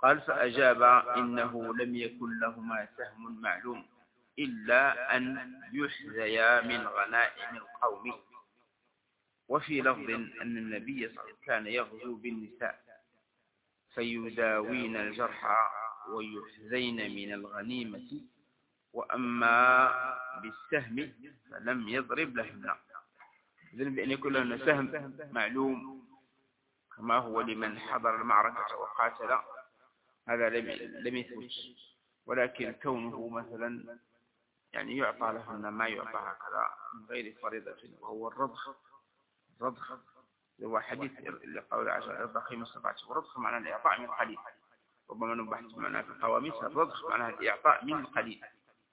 قال فأجاب إنه لم يكن لهما سهم معلوم إلا أن يحذيا من غنائم القوم. وفي لفظ أن النبي صلى الله عليه وسلم كان يغزو بالنساء فيداوين الجرحى ويحذين من الغنيمة، وأما بالسهم فلم يضرب لهن، إذن بأن يكون لهن سهم معلوم كما هو لمن حضر المعركة وقاتل، هذا لم يثبت، ولكن كونه مثلا يعني يعطى لهن ما يعطى هكذا من غير فريضة، وهو الرضخ. الرضخ هو حديث لقول عشر الرضخ ما استطعت، والرضخ معناه الإعطاء من القليل، ربما نبحث معناه في القواميس. الرضخ معناه الإعطاء من القليل،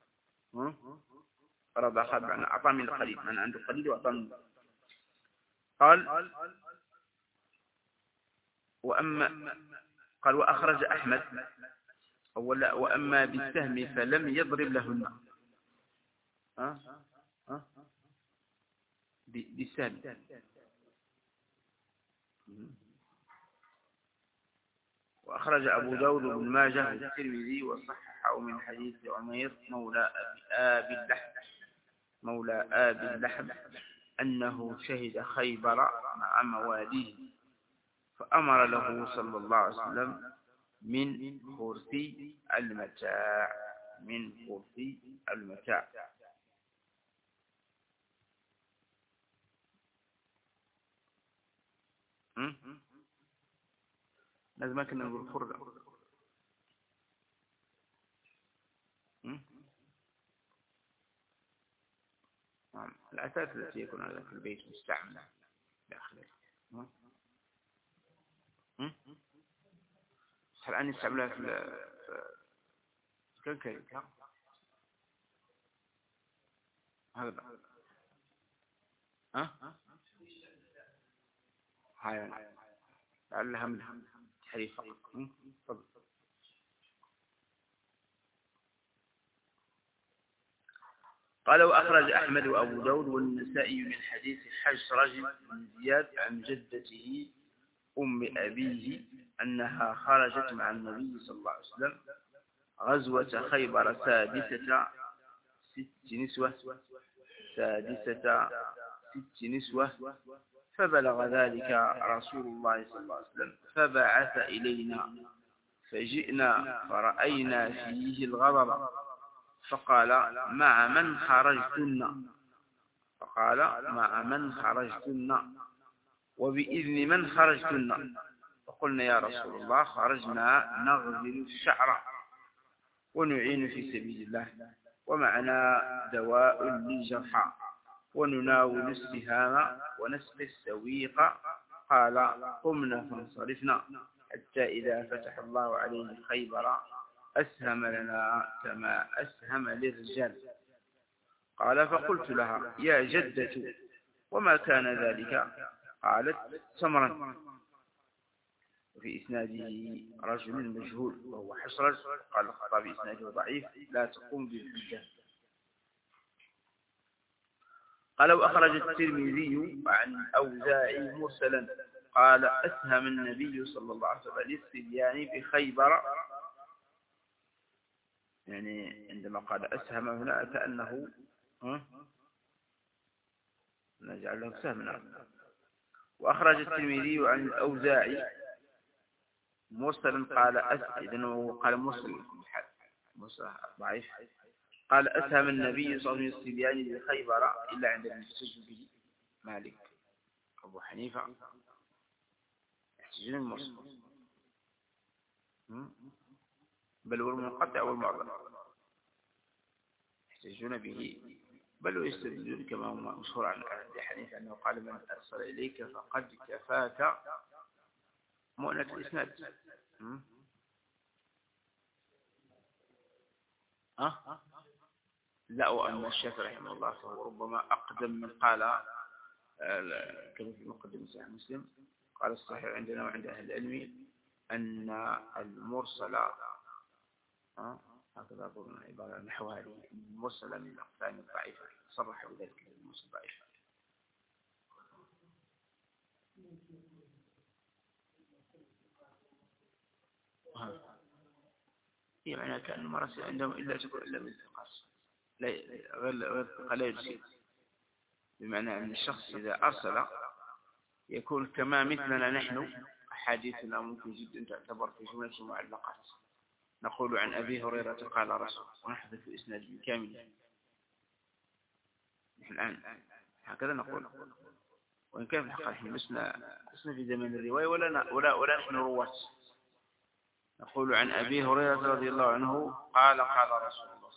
رضخ معناه أعطى من القليل، معناه عنده قليل وأعطى من القليل. قال وأما قال وأخرج أحمد أولا وأما بالسهم فلم يضرب لهن. ها ها بالسهم. وأخرج أبو داود بن ماجه والترمذي وصححه من حديث عمير مولى آبي اللحم مولى آبي اللحم أنه شهد خيبر مع مواليه، فأمر له صلى الله عليه وسلم من خرثي المتاع من خرثي المتاع لازم ما كنا نقول خردة. الأساس التي يكون هذا في البيت مستعمل داخله. الآن يستعملها في كل كيف هذا ها هاي لعلها من حديث فقط. قال وأخرج أحمد وأبو داود والنسائي من حديث حجرج بن زياد عن جدته أم أبيه أنها خرجت مع النبي صلى الله عليه وسلم غزوة خيبر سادسة ست نسوة سادسة ست نسوة فبلغ ذلك رسول الله صلى الله عليه وسلم فبعث إلينا فجئنا فرأينا فيه الغضب فقال مع من خرجتن فقال مع من خرجتن وبإذن من خرجتن. فقلنا يا رسول الله خرجنا نغزل الشعر ونعين في سبيل الله ومعنا دواء للجرحى ونناول السهام ونسقي السويق. قال قمنا فانصرفنا حتى إذا فتح الله عليه خيبر أسهم لنا كما أسهم للرجال. قال فقلت لها يا جدة وما كان ذلك؟ قالت سمرا. وفي إسناده رجل مجهول وهو حشرج. قال الخطابي إسناده ضعيف لا تقوم بالحجة. قال وأخرج الترمذي عن أوزاعي مرسلا قال أسهم النبي صلى الله عليه وسلم للصبيان بخيبر، يعني عندما قال أسهم هنا كأنه نجعل له سهمنا. وأخرج الترمذي عن الأوزاعي مرسلا قال أسهم قال مرسل مرسل ضعيف قال أسهم النبي صلى الله عليه وسلم الصبيان بخيبر إلا عند المحتج به مالك أبو حنيفة يحتجون المرسل بل هو المنقطع والمعضل يحتجون به، بل ويستدلون كما هو مشهور عن أبي حنيفة أنه قال من أرسل إليك فقد كفاك مؤنة الإسناد. أه؟ لا، وأن الشافعي رحمه الله فهو ربما أقدم من قال كما في مقدمة صحيح مسلم قال الصحيح عندنا وعند أهل العلم أن المرسل هكذا أظن عبارة نحو هذه المرسل من الأقسام الضعيفة صرح بذلك المرسل الضعيف. هي معناها كأن المراسل عندهم إلا تكون إلا من الثقات لا غير غير الثقة لا يجزي، بمعنى أن الشخص إذا أرسل يكون كما مثلنا نحن أحاديثنا ممكن جدا تعتبر في جملة معلقات، نقول عن أبي هريرة قال رسول ونحذف إسناد بالكامل. نحن الآن هكذا نقول، وإن كان في الحقيقة نحن لسنا لسنا في زمن الرواية ولا ولا ولا نحن رواة، نقول عن أبي هريرة رضي الله عنه قال قال رسول الله.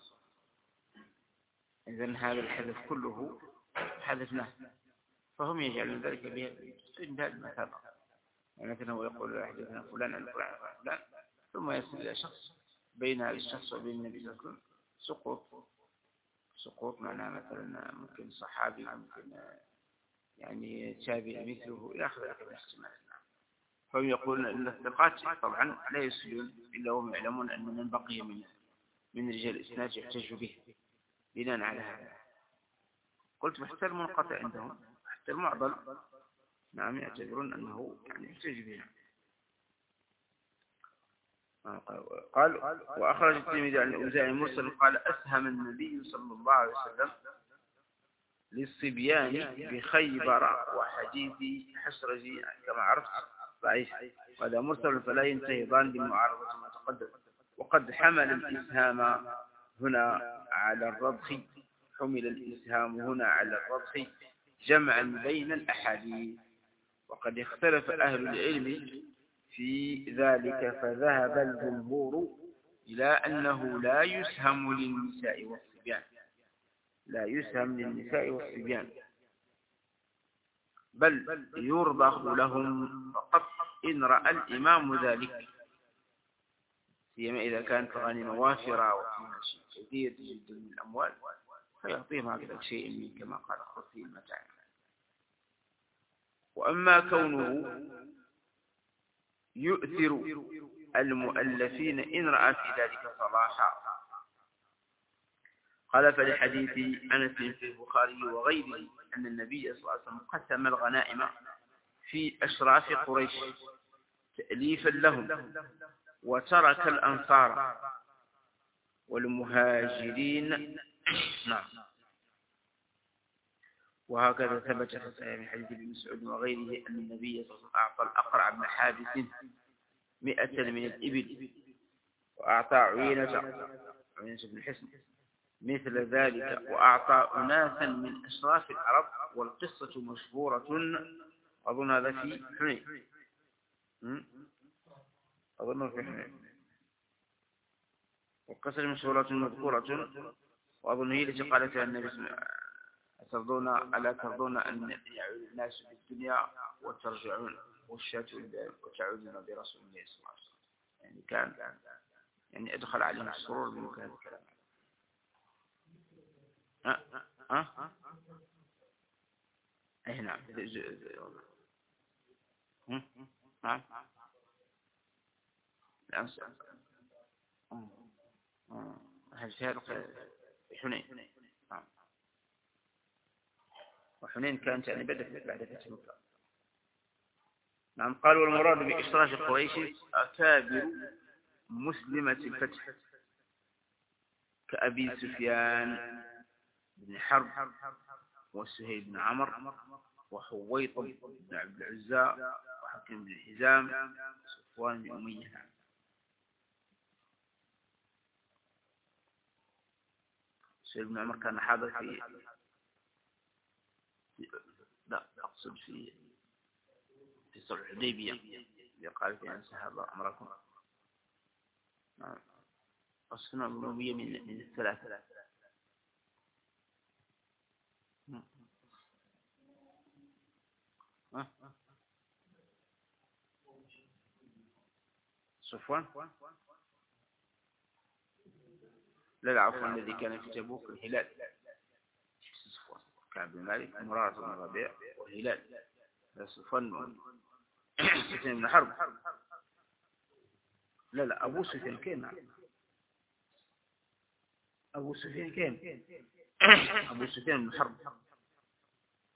إذن هذا الحدث كله حدثناه، فهم يجعلون ذلك باستنتاج مثلا، يعني مثلا هو يقول حدثنا فلان عن فلان عن فلان، ثم يصل إلى شخص بين هذا الشخص وبين النبي صلى الله عليه وسلم سقوط سقوط معناه مثلا ممكن صحابي ممكن يعني تابع مثله إلى آخر الاحتمال. فهم يقولون أن الثقات طبعا لا يسلون إلا هم يعلمون أن من بقي من من رجال الإسناد يحتج به بناء على هذا. قلت حتى المنقطع عندهم حتى المعضل نعم يعتبرون أنه يعني يحتج به. قال وأخرج الترمذي عن الأوزاعي مرسل قال أسهم النبي صلى الله عليه وسلم للصبيان بخيبر وحديث حسرجي كما عرفت ضعيف، وهذا مرسل فلا ينتهي ظان بمعارضة ما تقدم. وقد حمل الإسهام هنا على الرضخ حمل الإسهام هنا على الرضخ جمعا بين الأحاديث، وقد اختلف أهل العلم في ذلك فذهب الجمهور إلى أنه لا يسهم للنساء والصبيان لا يسهم للنساء والصبيان بل يرضخ لهم فقط إن رأى الإمام ذلك، سيما إذا كانت الغنيمة وافرة وفيها شيء كثير جدا من الأموال فيعطيهم هكذا شيء من كما قال خذي المتاع. وأما كونه يؤثر المؤلفين إن رأى في ذلك صلاحا قال فلحديث أنس في البخاري وغيره أن النبي صلى الله عليه وسلم قسم الغنائم في أشراف قريش تأليفا لهم وترك الأنصار والمهاجرين. نعم. وهكذا ثبت في صحيح من حديث ابن مسعود وغيره أن النبي صلى الله عليه وسلم أعطى الأقرع بن حابس مئة من الإبل، وأعطى عيينة عيينة بن حسن مثل ذلك، وأعطى أناسا من أشراف العرب، والقصة مشهورة أظن هذا في حنين أظن في حنين والقصة مشهورة مذكورة، وأظن هي التي قالتها النبي صلى الله عليه وسلم أترضون ألا ترضون أن يعود الناس بالدنيا وترجعون والشاة وتعودون برسول الله صلى الله عليه وسلم. يعني كان يعني أدخل عليهم السرور بمكان الكلام. ها ها أي نعم نعم الأنصار هل شارك حنين. نعم. وحنين كانت يعني بدأت بعد فتح مكة. نعم. قال والمراد بإشراف قريش أكابر مسلمة الفتح كأبي سفيان بن حرب وسهيل بن عمر وحويطب بن عبد العزى وحكيم بن حزام وصفوان بن أمية. سهيل بن عمر كان حاضر في لا أقصد في في صلح الحديبية اللي قال فيها انسحب أمركم. نعم. أصفنا الأموية من من الثلاثة. صفوان لا لا عفوا الذي كان في تبوك الهلال صفوان كعب بن مالك مرارة بن ربيع والهلال. صفوان سفيان بن حرب لا لا أبو سفيان كين أبو سفيان كين أبو سفيان بن حرب.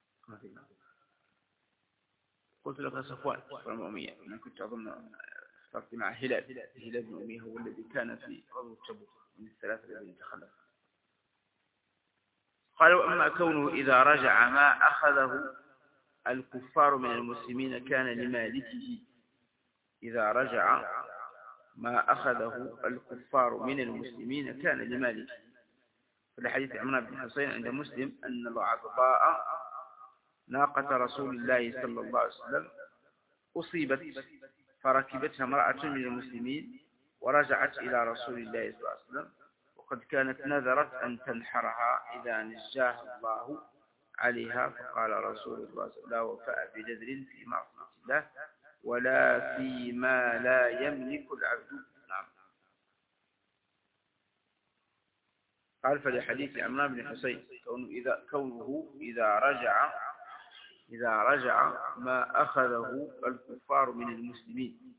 قلت لك صفوان صفوان أمية أنا كنت أظن اشترط مع هلال هلال بن أمية هو الذي كان في غزوة تبوك من الثلاثة الذين تخلفوا. قالوا أما كونه إذا رجع ما أخذه الكفار من المسلمين كان لمالكه، إذا رجع ما أخذه الكفار من المسلمين كان لمالكه. في الحديث عمران بن حسين عند مسلم أن العضباء ناقة رسول الله صلى الله عليه وسلم أصيبت فركبتها امرأة من المسلمين ورجعت إلى رسول الله صلى الله عليه وسلم وقد كانت نذرت أن تنحرها إذا نجاها الله عليها، فقال رسول الله صلى الله عليه وسلم لا وفاء بنذر في معصية الله ولا فيما لا يملك العبد. نعم. قال فلحديث عمران بن حسين كونه إذا, كونه إذا رجع إذا رجع ما أخذه الكفار من المسلمين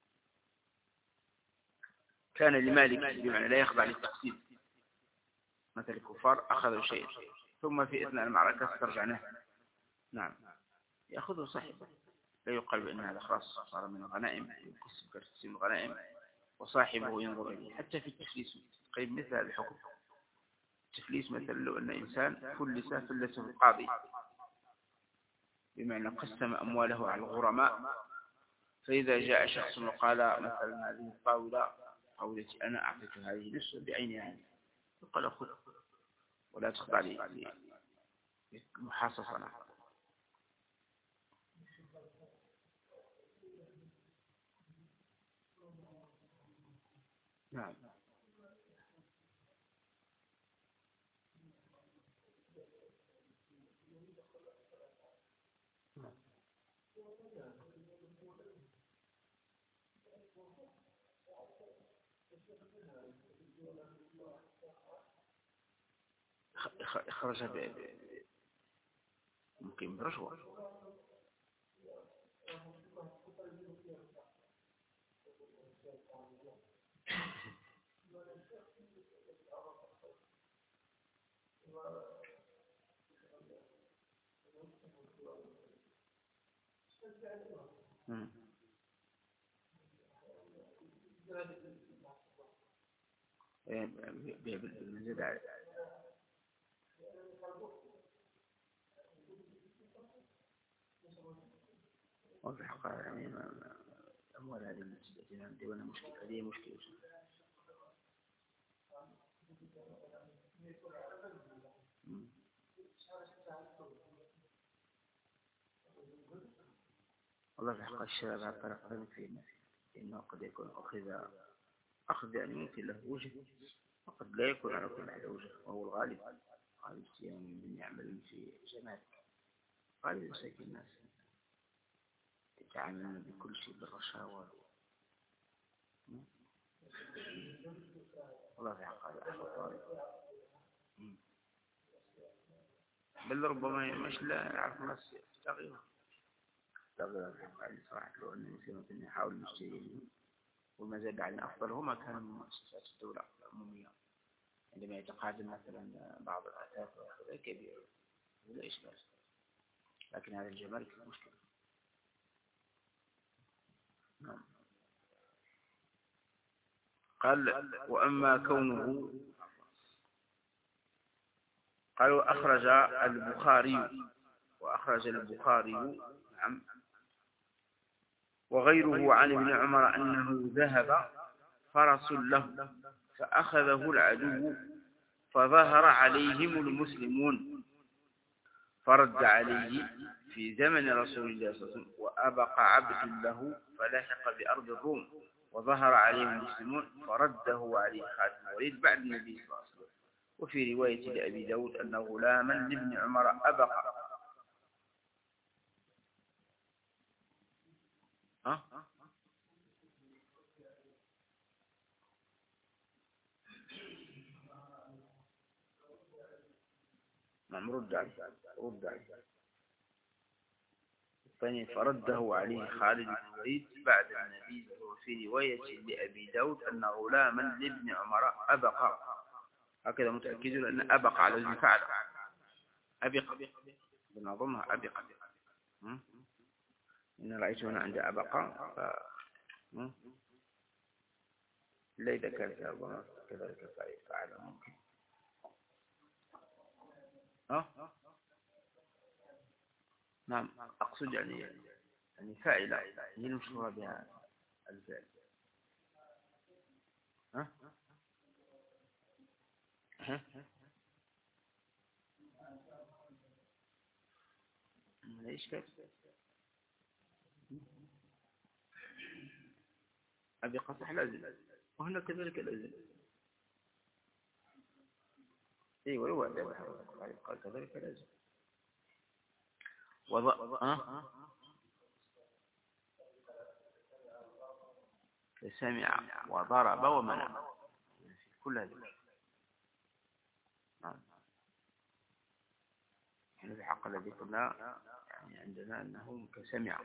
كان لمالك، بمعنى لا يخضع للتقسيم. مثل الكفار أخذوا شيء ثم في أثناء المعركة استرجعناه، نعم، يأخذه صاحبه، لا يقال بأن هذا خلاص صار من الغنائم يقسم كتقسيم الغنائم وصاحبه ينظر إليه. حتى في التفليس قريب مثل هذا الحكم. التفليس مثل لو أن إنسان فلس فلسه القاضي، بمعنى قسم أمواله على الغرماء، فإذا جاء شخص وقال مثلا هذه الطاولة قولتي أنا أعطيك هذه نصف بعينها، يقول خذ ولا تخضع لي محاصصة. نعم. خرج ممكن برشوة. بالمزيد على وفي الحقيقة يعني أموال هذه التي عندي وأنا مشكلة، هذه مشكلة. والله في الحقيقة الشباب على الطريق في إنه قد يكون أخذ أخذ يعني ممكن له وجه وقد لا يكون على كل هذا وجه، وهو الغالب غالب يعني من يعمل في جمال غالب مساكين الناس يتعاملون بكل شيء بالرشاوى. والله في حقيقة أخذ بل ربما مش لا يعرف الناس تغيير تغيير الحقيقة صراحة. لو أن الإنسان يحاول يشتري وما زاد على أفضل هما كان من مؤسسات الدولة العمومية عندما يتقاعد مثلا بعض الأثاث وهذا كبير ولا إشكال، لكن هذا الجمارك مشكلة. نعم. قال وأما كونه قالوا أخرج البخاري وأخرج البخاري نعم وغيره عن ابن عمر أنه ذهب فرس له فأخذه العدو فظهر عليهم المسلمون فرد عليه في زمن رسول الله صلى الله عليه وسلم وأبقى عبد له فلحق بأرض الروم وظهر عليهم المسلمون فرده عليه خالد بن الوليد بعد النبي صلى الله عليه وسلم. وفي رواية لأبي داود أن غلاما لابن عمر أبقى ها نعم رد عليه رد عليه الثاني فرده عليه خالد بن الوليد بعد النبي. وفي رواية لأبي داود أن غلاما لابن عمر أبقى، هكذا متأكدون أن أبقى على وزن فعل أبقى بنظمها أبقى. إن رأيت هنا عند أبقى لا إذا كانت أربعة كذلك فعلا ممكن. أه؟ نعم أقصد يعني يعني فاعلة هي المشهورة بها الفعل. ها؟ ها؟ ليش كيف؟ أبي قصح لازم وهنا كذلك لازم. أيوة أيوة قال كذلك لازم. وضع أه؟ سمع وضرب ومنع كل هذا. نعم. يعني في الحق الذي قلنا يعني عندنا أنه كسمع.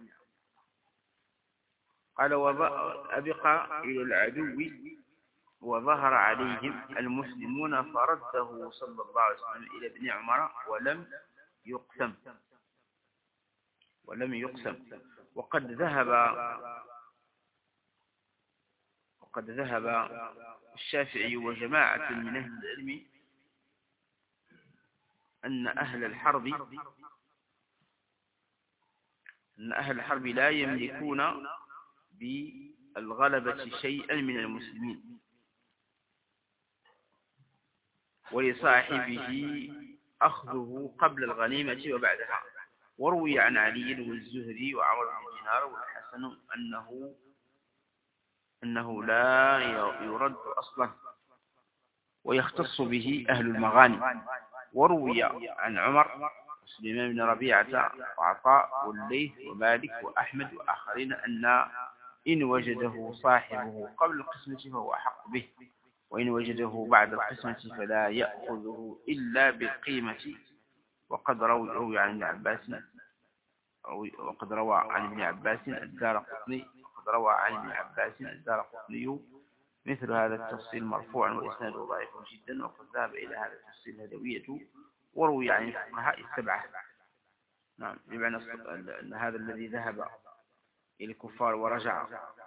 قال وأبقى إلى العدو وظهر عليهم المسلمون فرده صلى الله عليه وسلم إلى ابن عمر ولم يقسم ولم يقسم وقد ذهب وقد ذهب الشافعي وجماعة من أهل العلم أن أهل الحرب أن أهل الحرب لا يملكون بالغلبة شيئا من المسلمين ولصاحبه أخذه قبل الغنيمة وبعدها. وروي عن علي والزهري وعمر بن دينار والحسن أنه أنه لا يرد أصلا ويختص به أهل المغانم. وروي عن عمر وسليمان بن ربيعة وعطاء والليث ومالك وأحمد وآخرين أن إن وجده صاحبه قبل القسمة فهو أحق به وإن وجده بعد القسمة فلا يأخذه إلا بالقيمة. وقد روي عن ابن عباس وقد روى عن ابن عباس الدارقطني وقد روى عن ابن عباس الدارقطني مثل هذا التفصيل مرفوعا وإسناده ضعيف جدا. وقد ذهب إلى هذا التفصيل الهدوية وروي عن الفقهاء السبعة. نعم بمعنى أن هذا الذي ذهب إلى الكفار ورجع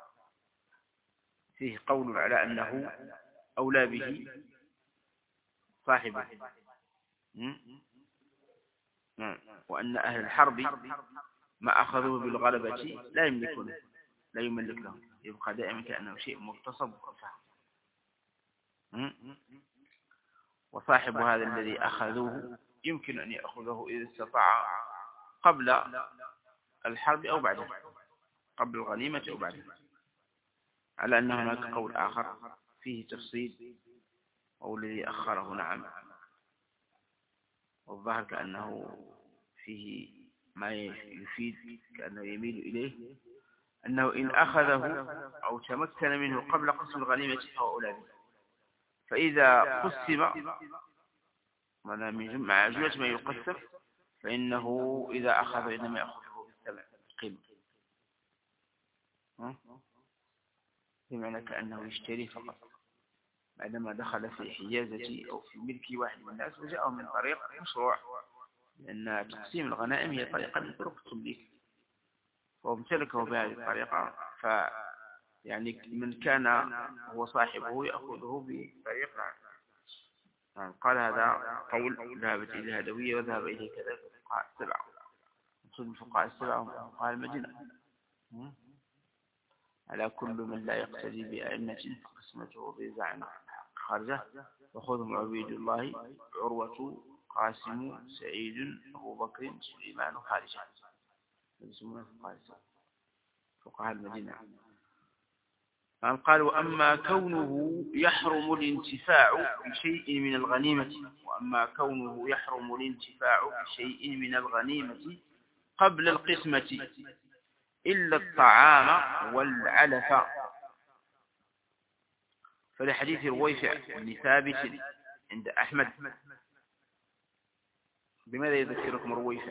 فيه قول على أنه أولى به صاحبه وأن أهل الحرب ما أخذوه بالغلبة لا يملكونه لا يملك له يبقى دائما كأنه شيء مغتصب وفهم. وصاحب هذا الذي أخذوه يمكن أن يأخذه إذا استطاع قبل الحرب أو بعدها قبل الغنيمة أو بعدها على أن هناك قول آخر فيه تفصيل أو الذي أخره. نعم والظاهر كأنه فيه ما يفيد كأنه يميل إليه أنه إن أخذه أو تمكن منه قبل قسم الغنيمة فهو أولى به. فإذا قسم مع جملة ما يقسم فإنه إذا أخذ إنما يأخذه بالسبع قيمة بمعنى كأنه يشتري فقط بعدما دخل في حيازة أو في ملك واحد من الناس وجاءه من طريق مشروع لأن تقسيم الغنائم هي طريقة من طرق التمليك وامتلكه بهذه الطريقة. ف يعني من كان هو صاحبه يأخذه بطريق. نعم قال هذا قول ذهبت إلى الهدوية وذهب إليه كذلك الفقهاء السبعة مقصود الفقهاء السبعة وفقهاء المدينة على كل من لا يقتدي بأئمة فقسمته بزعم خارجه وخذهم عبيد الله عروة قاسم سعيد أبو بكر سليمان خارجه يسمونه فقهاء المدينة. قال وأما كونه يحرم الانتفاع بشيء من الغنيمة وأما كونه يحرم الانتفاع بشيء من الغنيمة قبل القسمة إلا الطعام والعلف فلحديث رويفع بن ثابت عند أحمد. بماذا يذكركم رويفع؟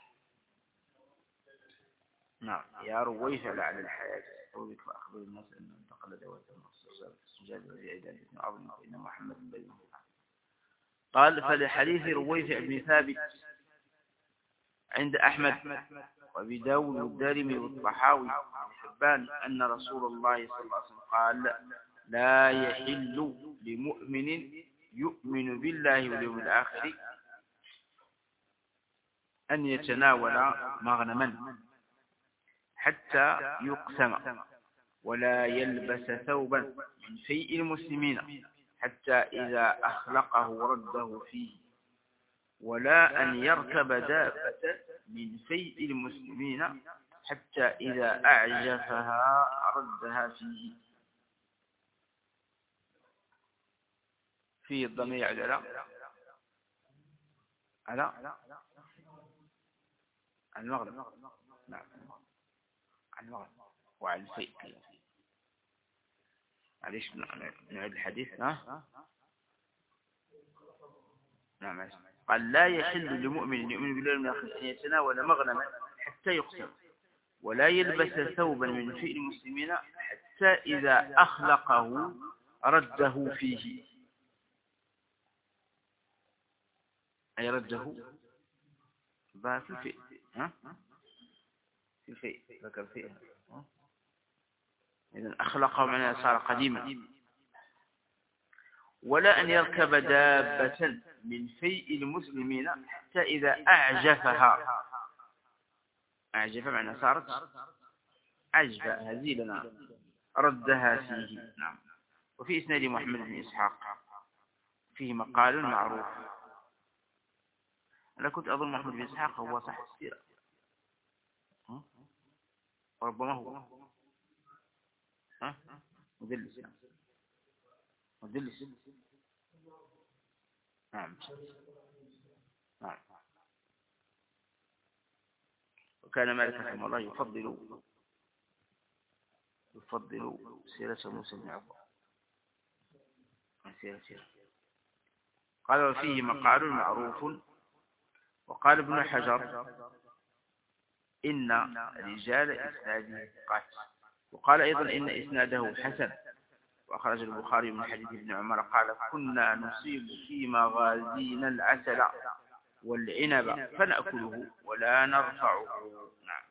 نعم يا رويفع لعل الحياة أولك فأخبر الناس أنه انتقل دوات المخصوصة السجاد والعداد بن عظم وإن محمد بن قال فلحديث رويفع بن ثابت عند أحمد وأبي داود والدارمي والطحاوي حبان أن رسول الله صلى الله عليه وسلم قال لا يحل لمؤمن يؤمن بالله واليوم الآخر أن يتناول مغنما حتى يقسم ولا يلبس ثوبا من فيء المسلمين حتى إذا أخلقه رده فيه ولا أن يركب دابة من فيء المسلمين حتى إذا أعجفها ردها فيه. فيه الضمير على على المغرب. نعم عن المغرب وعن الفيء. معليش نعيد الحديث. ها نعم. قال لا يحل لمؤمن يؤمن بالله من آخر أن يتناول مغنما حتى يقسم ولا يلبس ثوبا من فئ المسلمين حتى إذا أخلقه رده فيه. أي رده با في الفئ. ها في الفئ ذكر فئ. إذن أخلقه معناه صار قديما. ولا أن يركب دابة من فيء المسلمين حتى إذا أعجفها. أعجف معناه صارت عجفة هزيلة ردها فيه. نعم. وفي إسناد محمد بن إسحاق فيه مقال معروف. أنا كنت أظن محمد بن إسحاق هو صاحب السيرة وربما هو ها مدلس. مدلس. نعم. نعم. وكان مالك رحمه الله يفضل يفضل سيرة موسى بن عقبة عن سيرة سيرة. قال وفيه مقال معروف. وقال ابن حجر إن رجال إسناده ثقات. وقال أيضا إن إسناده حسن. وأخرج البخاري من حديث ابن عمر قال كنا نصيب في مغازينا العسل والعنب فنأكله ولا نرفعه. نعم.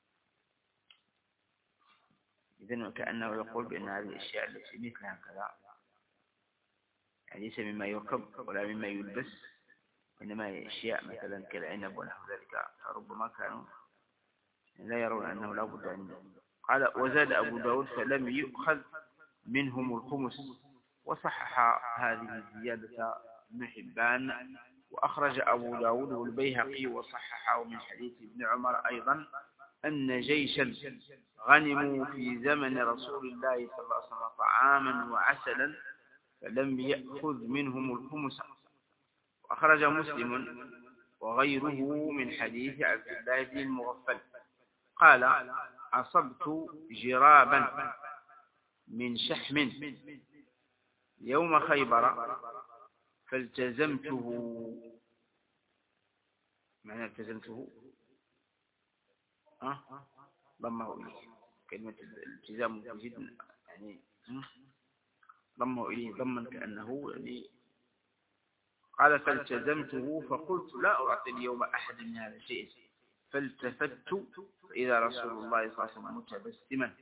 إذن كأنه يقول بأن هذه الأشياء التي مثلها كذا يعني ليس مما يركب ولا مما يلبس إنما هي أشياء مثلا كالعنب ونحو ذلك فربما كانوا لا يرون أنه لا بد أن. قال وزاد أبو داود فلم يؤخذ منهم الخمس. وصحح هذه الزيادة ابن حبان. وأخرج أبو داود والبيهقي وصححه من حديث ابن عمر أيضا أن جيشا غنموا في زمن رسول الله صلى الله عليه وسلم طعاما وعسلا فلم يأخذ منهم الخمس. وأخرج مسلم وغيره من حديث عبد الله بن المغفل قال أصبت جرابا من شحم يوم خيبر فالتزمته. معنى التزمته أه؟ ضمه إليه. كلمة الالتزام جدا يعني ضمه إليه ضما كأنه يعني قال فالتزمته فقلت لا أعطي اليوم أحد من هذا الشيء فالتفت فإذا رسول الله صلى الله عليه وسلم متبسما.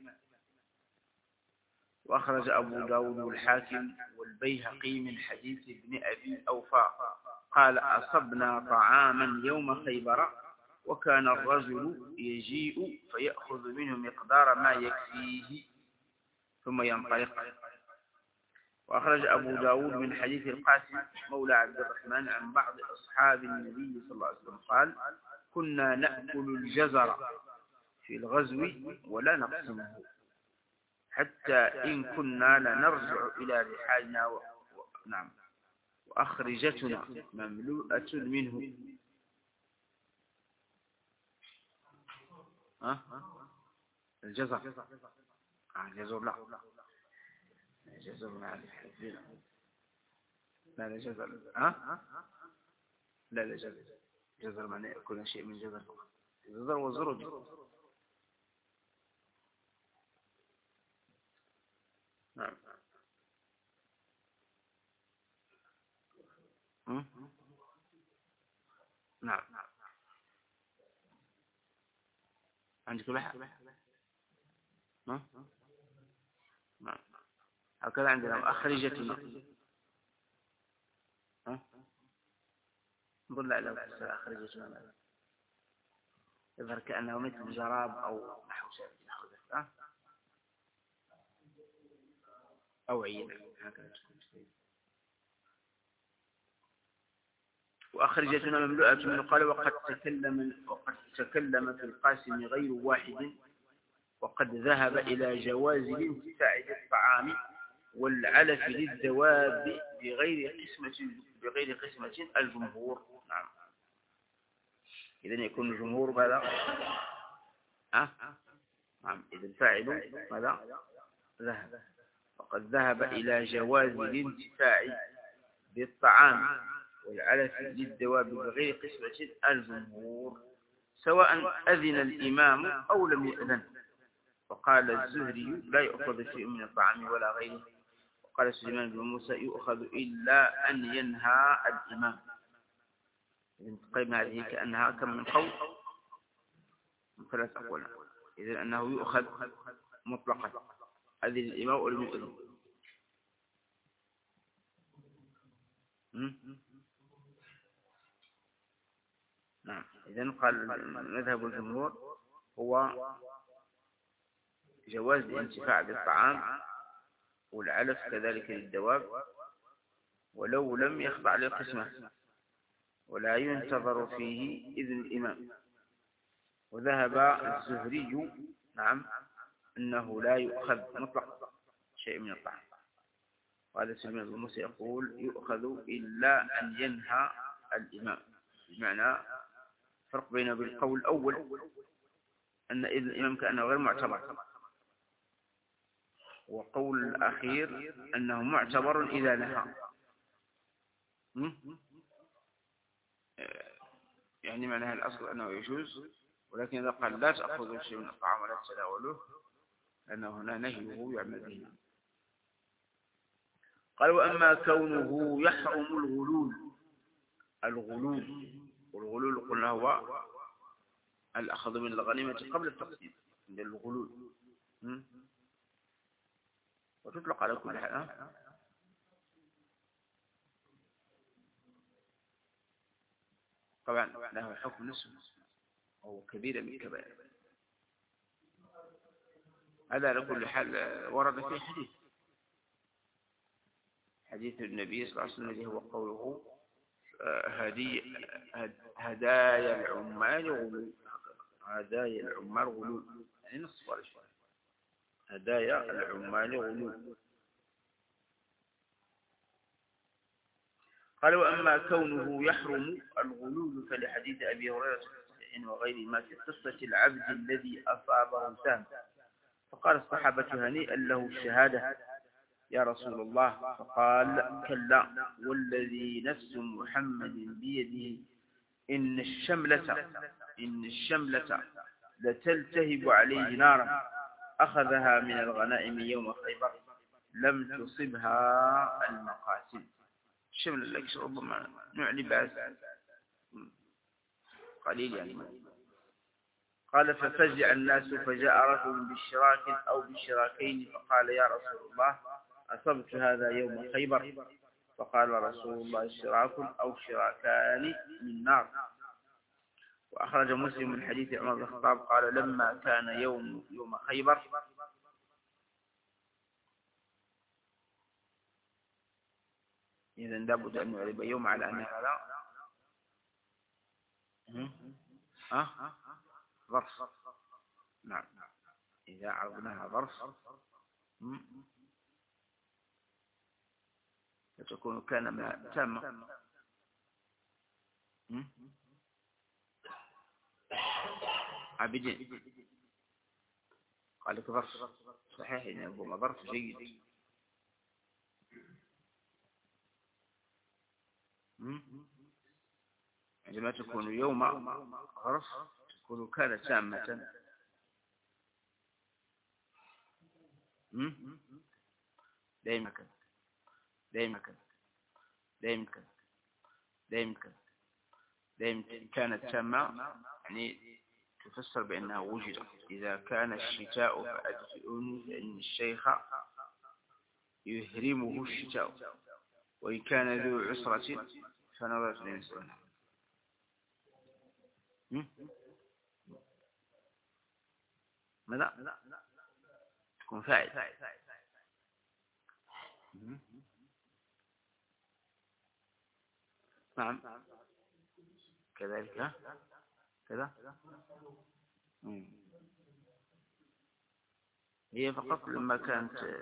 وأخرج أبو داود والحاكم والبيهقي من حديث ابن أبي أوفى قال أصبنا طعاما يوم خيبر وكان الرجل يجيء فيأخذ منه مقدار ما يكفيه ثم ينطلق. وأخرج أبو داود من حديث القاسم مولى عبد الرحمن عن بعض أصحاب النبي صلى الله عليه وسلم قال كنا نأكل الجزر في الغزو ولا نقسمه حتى إن كنا لنرجع إلى رحالنا و... و... نعم وأخرجتنا مملوءة منه. ها الجزر الجزر لا الجزر مع الحزين لا لا جزر ها لا لا جزر جزر معناه يأكل شيء من جزر الجزر والزرد. نعم. نعم عندك لحى ها؟ نعم. هكذا عندنا أخرجتنا. ها؟ نقول لا لا أخرجتنا يظهر كأنه مثل جراب أو نحو ذلك أو عين هكذا. وأخرجتنا مملوءة من قال وقد تكلم وقد تكلم في القاسم غير واحد وقد ذهب إلى جواز الانتفاع بالطعام والعلف للدواب بغير قسمة بغير قسمة الجمهور. نعم. إذن يكون الجمهور ماذا؟ أه؟ نعم. إذا الفاعل ماذا؟ ذهب. وقد ذهب إلى جواز الانتفاع بالطعام والعلف للدواب بغير قسمة الجمهور سواء أذن الإمام أو لم يأذن. وقال الزهري لا يؤخذ شيء من الطعام ولا غيره. وقال سليمان بن موسى يؤخذ إلا أن ينهى الإمام. إذن تقيم هذه كأنها كم من قول ثلاث أقوال. إذن أنه يؤخذ مطلقا أذن الإمام أو لم يأذن. نعم. إذن قال مذهب الجمهور هو جواز الانتفاع بالطعام والعلف كذلك للدواب ولو لم يخضع للقسمة ولا ينتظر فيه إذن الإمام. وذهب الزهري نعم أنه لا يؤخذ مطلق شيء من الطعام. وهذا سليمان بن موسى يقول يؤخذ إلا أن ينهى الإمام. بمعنى فرق بينه بالقول الأول أن إذن الإمام كأنه غير معتبر وقول الأخير أنه معتبر إذا نهى. يعني معناها الأصل أنه يجوز ولكن إذا قال لا تأخذوا شيء من الطعام ولا تتناولوه لأنه هنا نهيه يعمل به. قال وأما كونه يحرم الغلول. الغلول والغلول قلنا هو الأخذ من الغنيمة قبل التقسيم من الغلول وتطلق على كل حال. طبعا له حكم نسب أو كبيرة من الكبائر. هذا على كل حال ورد في حديث حديث النبي صلى الله عليه وسلم الذي هو قوله هدي هدايا العمال غلول. هدايا العمال غلول يعني نصف ولا شيء. هدايا العمال غلول. قال وأما كونه يحرم الغلول فلحديث أبي هريرة وغيره ما في قصة العبد الذي أصابه سهم فقال الصحابة هنيئا له الشهادة يا رسول الله فقال كلا والذي نفس محمد بيده إن الشملة إن الشملة لتلتهب عليه نارا أخذها من الغنائم يوم خيبر لم تصبها المقاتل. الشمل لك ربما نوع لباس قليل يعني. قال ففزع الناس فجاء رجل بالشراك أو بالشراكين فقال يا رسول الله أصبت هذا يوم خيبر فقال رسول الله شراك أو شراكان من نار. وأخرج مسلم من حديث عمر بن الخطاب قال لما كان يوم يوم خيبر إذن لابد أن نعرب يوم على أنها لا أه ظرف. نعم إذا عرضناها ظرف فتكون كان ما تامة. عابدين قال لك ظرف صحيح إنه هو ظرف جيد. عندما تكون يوم ظرف تكون كان تامة. دائما كذا دائما كذا دائما كذا دائما كذا دائما كانت تامة يعني تفسر بأنها وجدت. إذا كان الشتاء فأدفئوني فإن الشيخ يهرمه الشتاء، وإن كان ذو عسرة فنظرة الإنسان. ماذا؟ تكون فاعل. نعم كذلك كذا. هي فقط لما كانت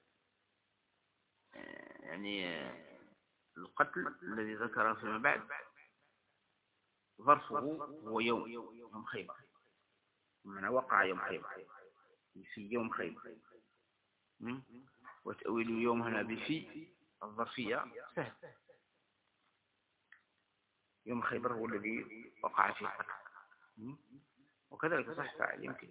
يعني القتل الذي ذكره فيما بعد ظرفه هو يوم يوم خيبر، من وقع يوم خيبر في يوم خيبر. وتأويل يوم هنا بفي الظرفية سهل. يوم خيبر هو الذي وقع فيه قتل، وكذلك صح فاعل يمكن.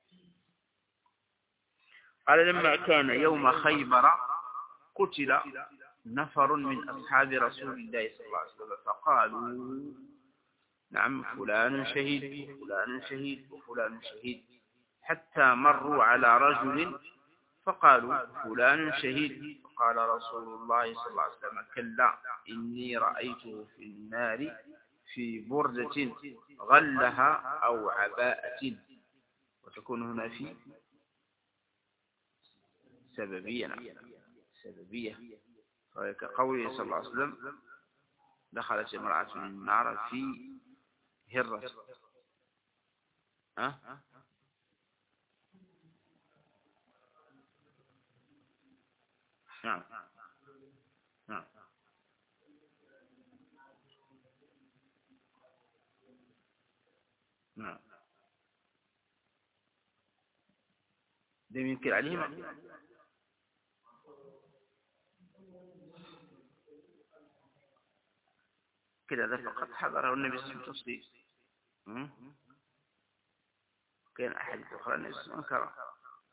قال لما كان يوم خيبر قتل نفر من أصحاب رسول الله صلى الله عليه وسلم فقالوا نعم فلان شهيد وفلان شهيد وفلان شهيد، حتى مروا على رجل فقالوا فلان شهيد، فقال رسول الله صلى الله عليه وسلم كلا إني رأيته في النار في بردة غلها أو عباءة. وتكون هنا في سببية سببية كقوله صلى الله عليه وسلم دخلت امرأة من النار في هرة. ها نعم نعم نعم ده يمكن عليهم كده. ده فقط حضره النبي صلى الله عليه وسلم. كان أحد أخرى النبي صلى الله عليه وسلم أنكره،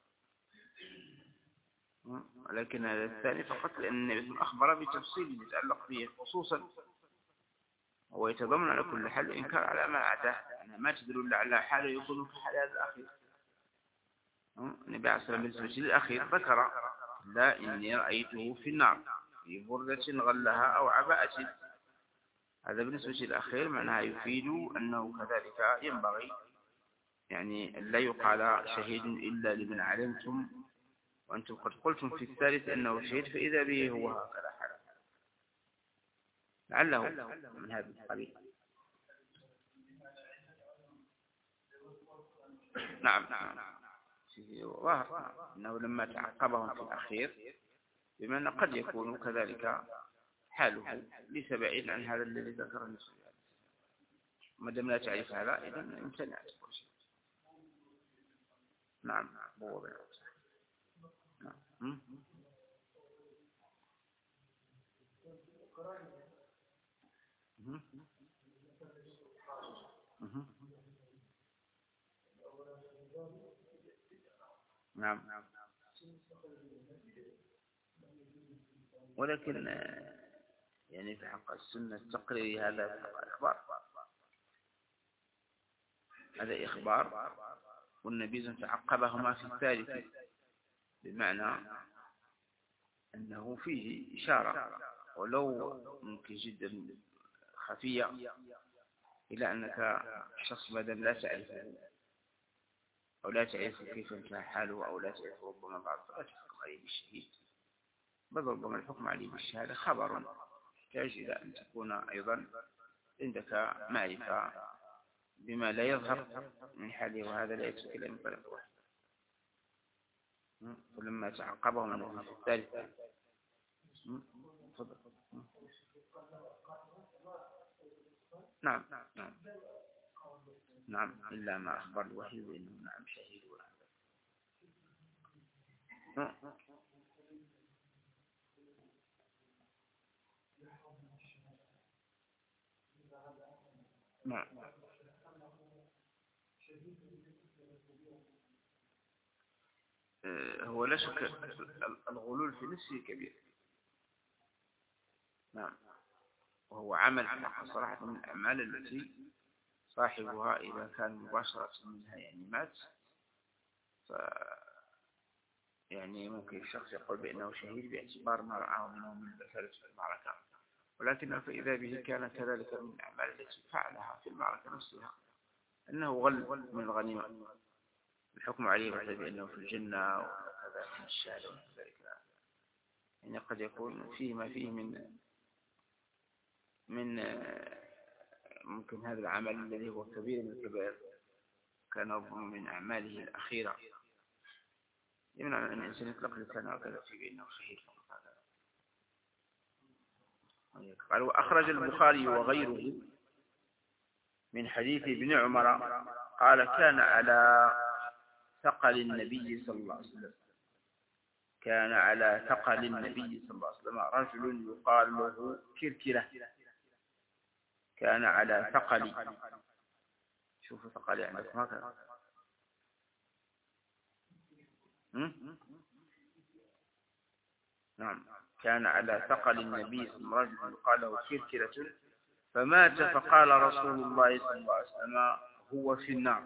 ولكن هذا الثاني فقط لأن النبي صلى الله عليه وسلم أخبر بتفصيل يتعلق به خصوصا، ويتضمن على كل حال إنكار على ما عداه، يعني ما تدل على حاله يكون في حال هذا الأخير. النبي عليه الصلاة والسلام بالنسبة للأخير ذكر لا إني رأيته في النار في بردة غلها أو عباءة. هذا بالنسبة للأخير معناها يفيد أنه كذلك ينبغي يعني لا يقال شهيد إلا لمن علمتم، وأنتم قد قلتم في الثالث أنه شهيد فإذا به هو هكذا حال، لعله من هذا القبيل. نعم ظاهر أنه لما تعقبهم في الأخير بمعنى قد يكون كذلك حاله ليس بعيد عن هذا الذي ذكره النبي. ما دام لا تعرف هذا إذا امتنعت كل شيء. نعم هو نعم. نعم ولكن يعني في حق السنة التقريري هذا إخبار، هذا إخبار، والنبي تعقبهما في الثالث بمعنى أنه فيه إشارة ولو ممكن جدا خفية إلى أنك شخص مادام لا تعرفه أو لا تعرف كيف انتهى حاله أو لا تعرف ربما بعض فلا تحكم عليه بالشهيد، بل ربما الحكم عليه بالشهادة خبر يحتاج إلى أن تكون أيضا عندك معرفة بما لا يظهر من حاله، وهذا لا يترك إلا من طريق واحد. فلما تعقبهم أنه في الثالث تفضل. نعم نعم نعم إلا ما أخبر الوحي بأنه نعم شهيد. نعم هو لا شك الغلول في نفسه كبير. نعم وهو عمل صراحة من الأعمال التي صاحبها إذا كان مباشرة منها يعني مات، ف يعني ممكن الشخص يقول بأنه شهيد باعتبار ما رعاه منه من البسالة في المعركة، ولكن فإذا به كان كذلك من الأعمال التي فعلها في المعركة نفسها أنه غل من الغنيمة، الحكم عليه مثل بأنه في الجنة وكذا من الشهادة وكذلك. يعني قد يكون فيه ما فيه من من ممكن هذا العمل الذي هو كبير من الكبائر كان من أعماله الأخيرة يمنع أن الإنسان يطلق لسانه وكذا في بأنه شهيد. قال وأخرج البخاري وغيره من حديث ابن عمر قال كان على ثقل النبي صلى الله عليه وسلم كان على ثقل النبي صلى الله عليه وسلم رجل يقال له كركرة. كان على ثقل، شوفوا ثقل عندكم هكذا، نعم، كان على ثقل النبي صلى الله عليه وسلم يقال له كركرة فمات، فقال رسول الله صلى الله عليه وسلم هو في النار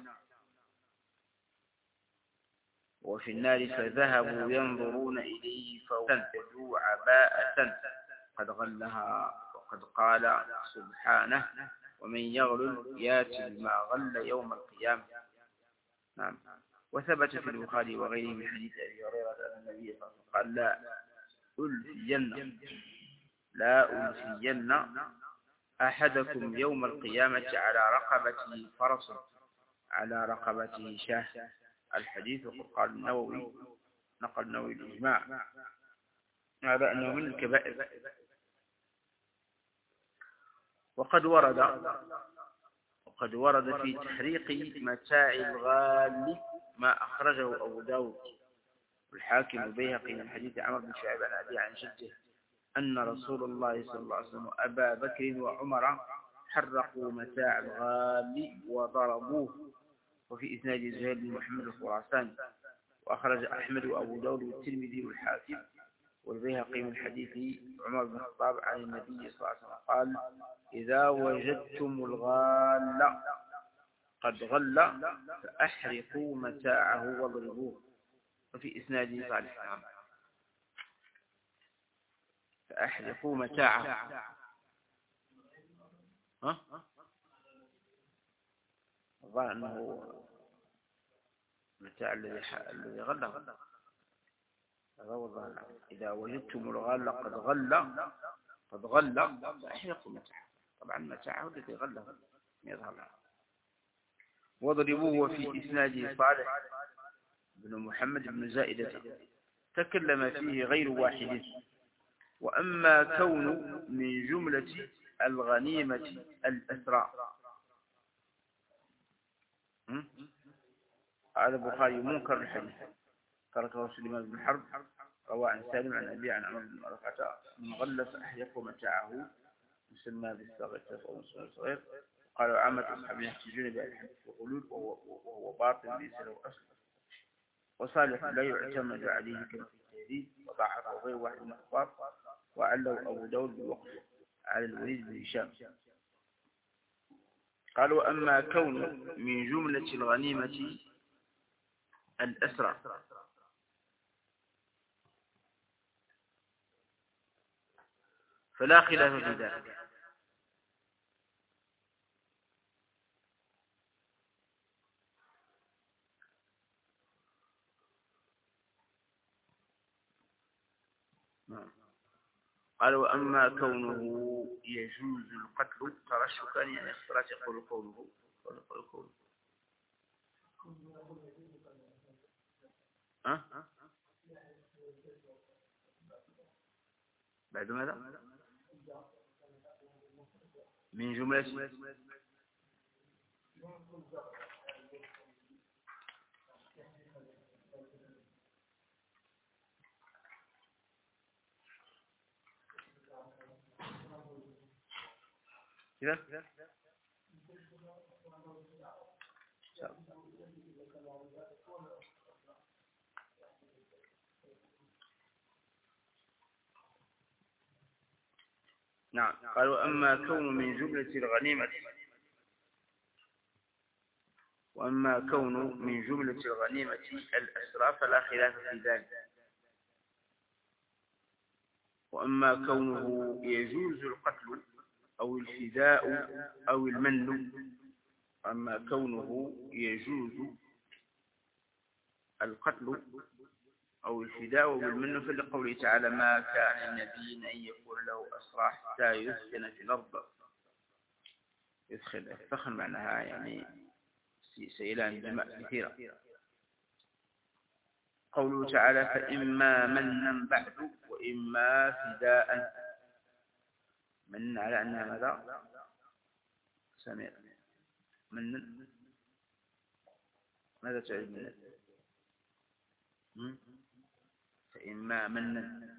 وفي النار، فذهبوا ينظرون إليه فوجدوا عباءة قد غلها، وقد قال سبحانه ومن يغلل ياتي بما غل يوم القيامة. نعم. وثبت في البخاري وغيره من حديث أبي هريرة أن النبي صلى الله عليه وسلم قال لا ألفين لا ألفين أحدكم يوم القيامة على رقبته فرس على رقبته شاه. الحديث قال النووي نقل النووي الإجماع هذا أنه من الكبائر. وقد ورد وقد ورد في تحريق متاع الغال ما أخرجه أبو داود والحاكم البيهقي من حديث عمرو بن شعيب عن أبيه عن جده أن رسول الله صلى الله عليه وسلم أبا بكر وعمر حرقوا متاع الغال وضربوه. وفي إسناد زهير بن محمد الخراساني. وأخرج أحمد وأبو داود والترمذي والحاكم والبيهقي من حديث عمر بن الخطاب عن النبي صلى الله عليه وسلم قال إذا وجدتم الغال قد غل فأحرقوا متاعه واضربوه. وفي إسناده صالح فأحرقوا متاعه. ها؟ الظاهر أنه متاع الذي الذي غله هذا هو الظاهر. إذا وجدتم الغال قد غل قد غل فأحرقوا متاعه. طبعا متاعه الذي غله يظهر. واضربوه. وفي إسناده صالح بن محمد بن زائدة تكلم فيه غير واحد. وأما كون من جملة الغنيمة الأسرى هذا البخاري منكر الحديث تركه سليمان بن حرب روى عن سالم عن أبي عن عمر بن رفعة من غلس أحيق متاعه مسمى بالصغير. قالوا عامة أصحاب يحتجون بالحديث الغلول وهو باطل ليس له أصل. وصالح لا يعتمد عليه كما في التهذيب وضعفه غير واحد من الأخبار وعلوا أبو داود بالوقف على الوليد بن هشام. قالوا أما كون من جملة الغنيمة الأسرى فلا خلاف في ذلك. قالوا أما كونه يجوز القتل ترشكا يعني اختلاف يقول قوله يقول قوله ها بعد ماذا من جملة كذا. نعم. قالوا أما كون من جملة الغنيمة وأما كونه من جملة الغنيمة الأسرى فلا خلاف في ذلك. وأما كونه يجوز القتل أو الفداء أو المن أما كونه يجوز القتل أو الفداء والمن فلقوله تعالى ما كان النبي أن يكون له أسرى حتى يسكن في الأرض. يدخل الثخن معناها يعني سيلان دماء كثيرة. قوله تعالى فإما منا بعد وإما فداء. من على أنها ماذا؟ سمير من ماذا تعد من؟ فإما منا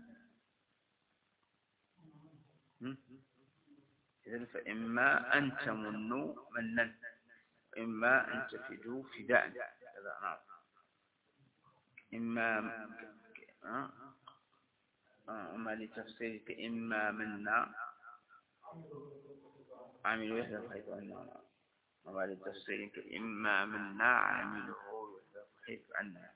إذن فإما أن تمنوا منا وإما أن تفدوا فداء. هذا نعم. إما أما لتفسير إما منا عامل يحذف حيث أنه أما لتفسير إما منا عامله يحذف حيث أنه.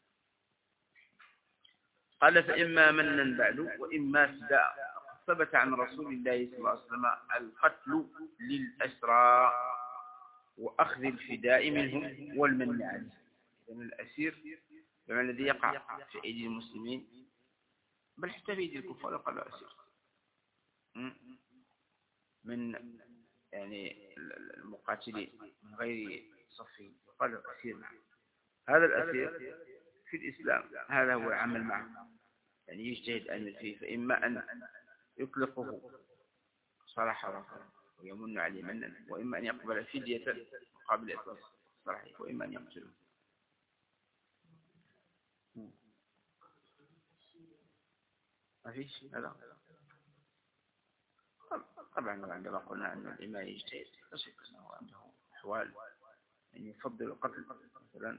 قال فإما منا بعد وإما فداء. ثبت عن رسول الله صلى الله عليه وسلم القتل للأسرى وأخذ الفداء منهم والمن عليه. من الأسير بما الذي يقع في أيدي المسلمين بل حتى في أيدي الكفار يقال أسير من يعني المقاتلين من غير صفه يقال أسير. هذا الأسير في الإسلام هذا هو العمل معه يعني يجتهد أن فيه فإما أن يطلقه صراحة ويمن عليه منا وإما أن يقبل فدية مقابل إطلاق صراحة وإما أن يقتله. ما فيش هذا طبعا عندما قلنا أن الإمام يجتهد لا شك أنه عنده أحوال أن يفضل القتل مثلا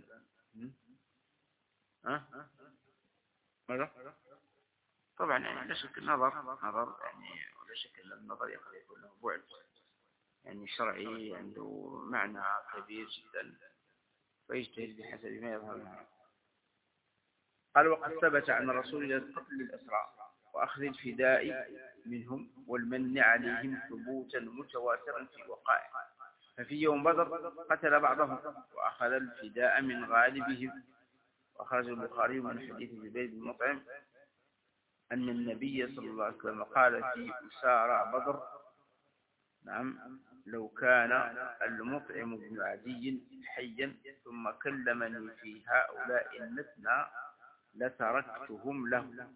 ها ماذا طبعا يعني لا شك النظر نظر يعني ولا شك أن النظر يكون له بعد يعني شرعي عنده معنى كبير جدا فيجتهد بحسب ما يظهر له. قال وقد ثبت عن رسول الله قتل الأسرى وأخذ الفداء منهم والمن عليهم ثبوتا متواترا في الوقائع. ففي يوم بدر قتل بعضهم وأخذ الفداء من غالبهم. وأخرج البخاري من حديث جبير بن مطعم أن النبي صلى الله عليه وسلم قال في أسارى بدر نعم لو كان المطعم بن عدي حيا ثم كلمني في هؤلاء النتنى لتركتهم له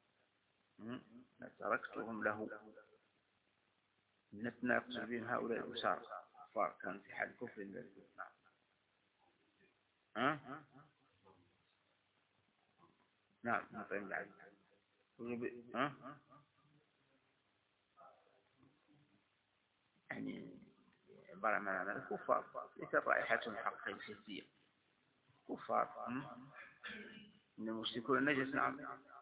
لتركتهم له. النتنى يقصد بهم هؤلاء الأسارى كفار كان في حال كفر نعم ها نعم مطعم بن عدي ها يعني عبارة عن الكفار ليس رائحتهم حقيقية حسية كفار من المشركون النجس نعم.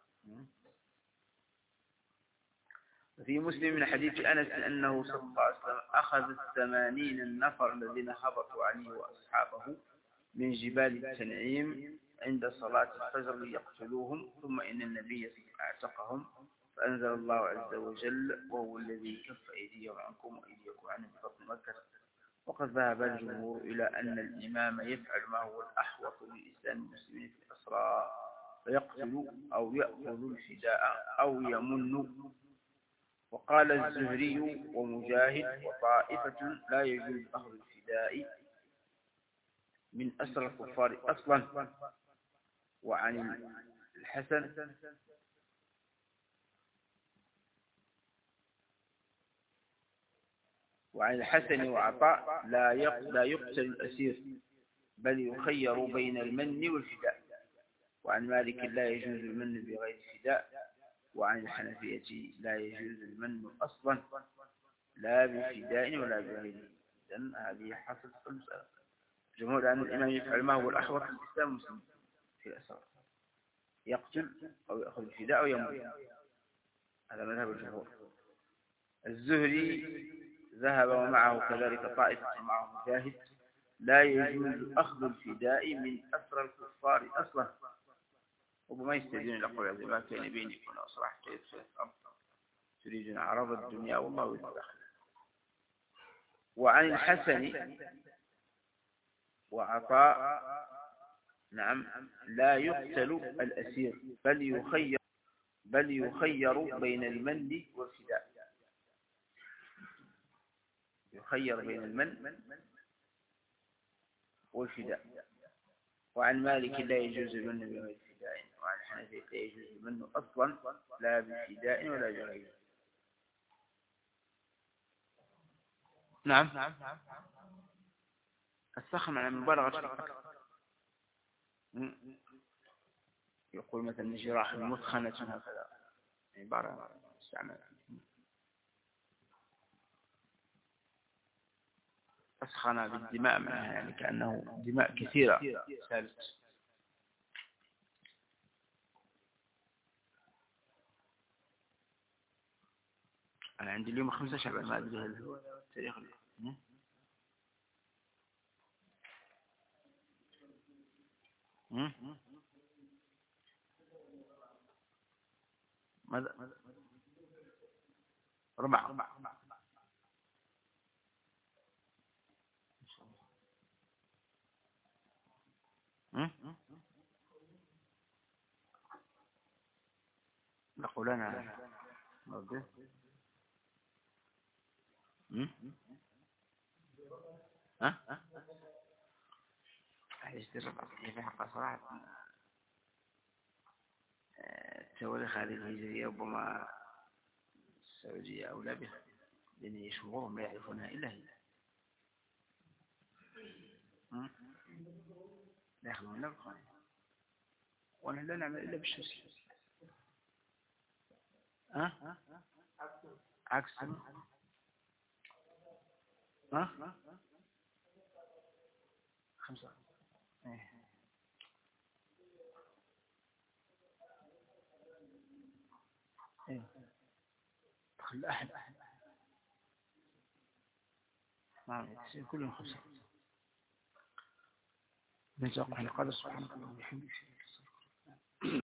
في مسلم من حديث أنس أنه صلى الله عليه وسلم أخذ الثمانين النفر الذين هبطوا عليه وأصحابه من جبال التنعيم عند صلاة الفجر ليقتلوهم ثم إن النبي اعتقهم فأنزل الله عز وجل وهو الذي كف أيديهم عنكم وأيديكم عنهم ببطن مكة. وقد ذهب الجمهور إلى أن الإمام يفعل ما هو الأحوط للإسلام المسلمين في الأسرى فيقتل أو يأخذ الفداء أو يمن. وقال الزهري ومجاهد وطائفة لا يجوز أخذ الفداء من أسرى الكفار أصلا. وعن الحسن وعن الحسن وعطاء لا لا يقتل الأسير بل يخير بين المن والفداء. وعن مالك لا يجوز المن بغير فداء. وعن الحنفية لا يجوز المن أصلا لا بفداء ولا بغيره. إذن هذه حصلت المسألة. جمهور أن الإمام يفعل ما هو الأحوط للإسلام المسلم في الأسرى يقتل أو يأخذ الفداء أو يموت. هذا مذهب الجمهور. الزهري ذهب ومعه كذلك طائفة معه مجاهد لا يجوز أخذ الفداء من أسرى الكفار أصلا. وبما يستدين لقول هذا ما كان بين يكون أصرح كيف في الأرض تريدون عرض الدنيا والله يتدخل. وعن الحسن وعطاء نعم لا يقتل الأسير بل يخير بل يخير بين المن والفداء. يخير بين المن والفداء. وعن مالك لا يجوز المن بغير فداء. وعن حنفية لا يجوز المن أصلا لا بفداء ولا بغيره. نعم. السخن على المبالغة في الأكل. يقول مثلا جراح مثخنة هكذا عبارة استعمال. أسخن بالدماء منها يعني كأنه دماء كثيرة سالت. أنا عندي اليوم خمسة شعبان ما أدري هل هو التاريخ اليوم. ماذا ربع نقول أنا ربي ها يشتري ربع في حق صراحة التواريخ هذه الهجرية ربما السعودية أولى بها لأن شهورهم لا يعرفونها إلا هي لا يخلون نبقى ونحن لا نعمل إلا بالشمس. ها عكس ها خمسة ايه ايه دخل أحد نعم يصير كلهم خمسة. نجاق عن قدر سبحانه وتعالى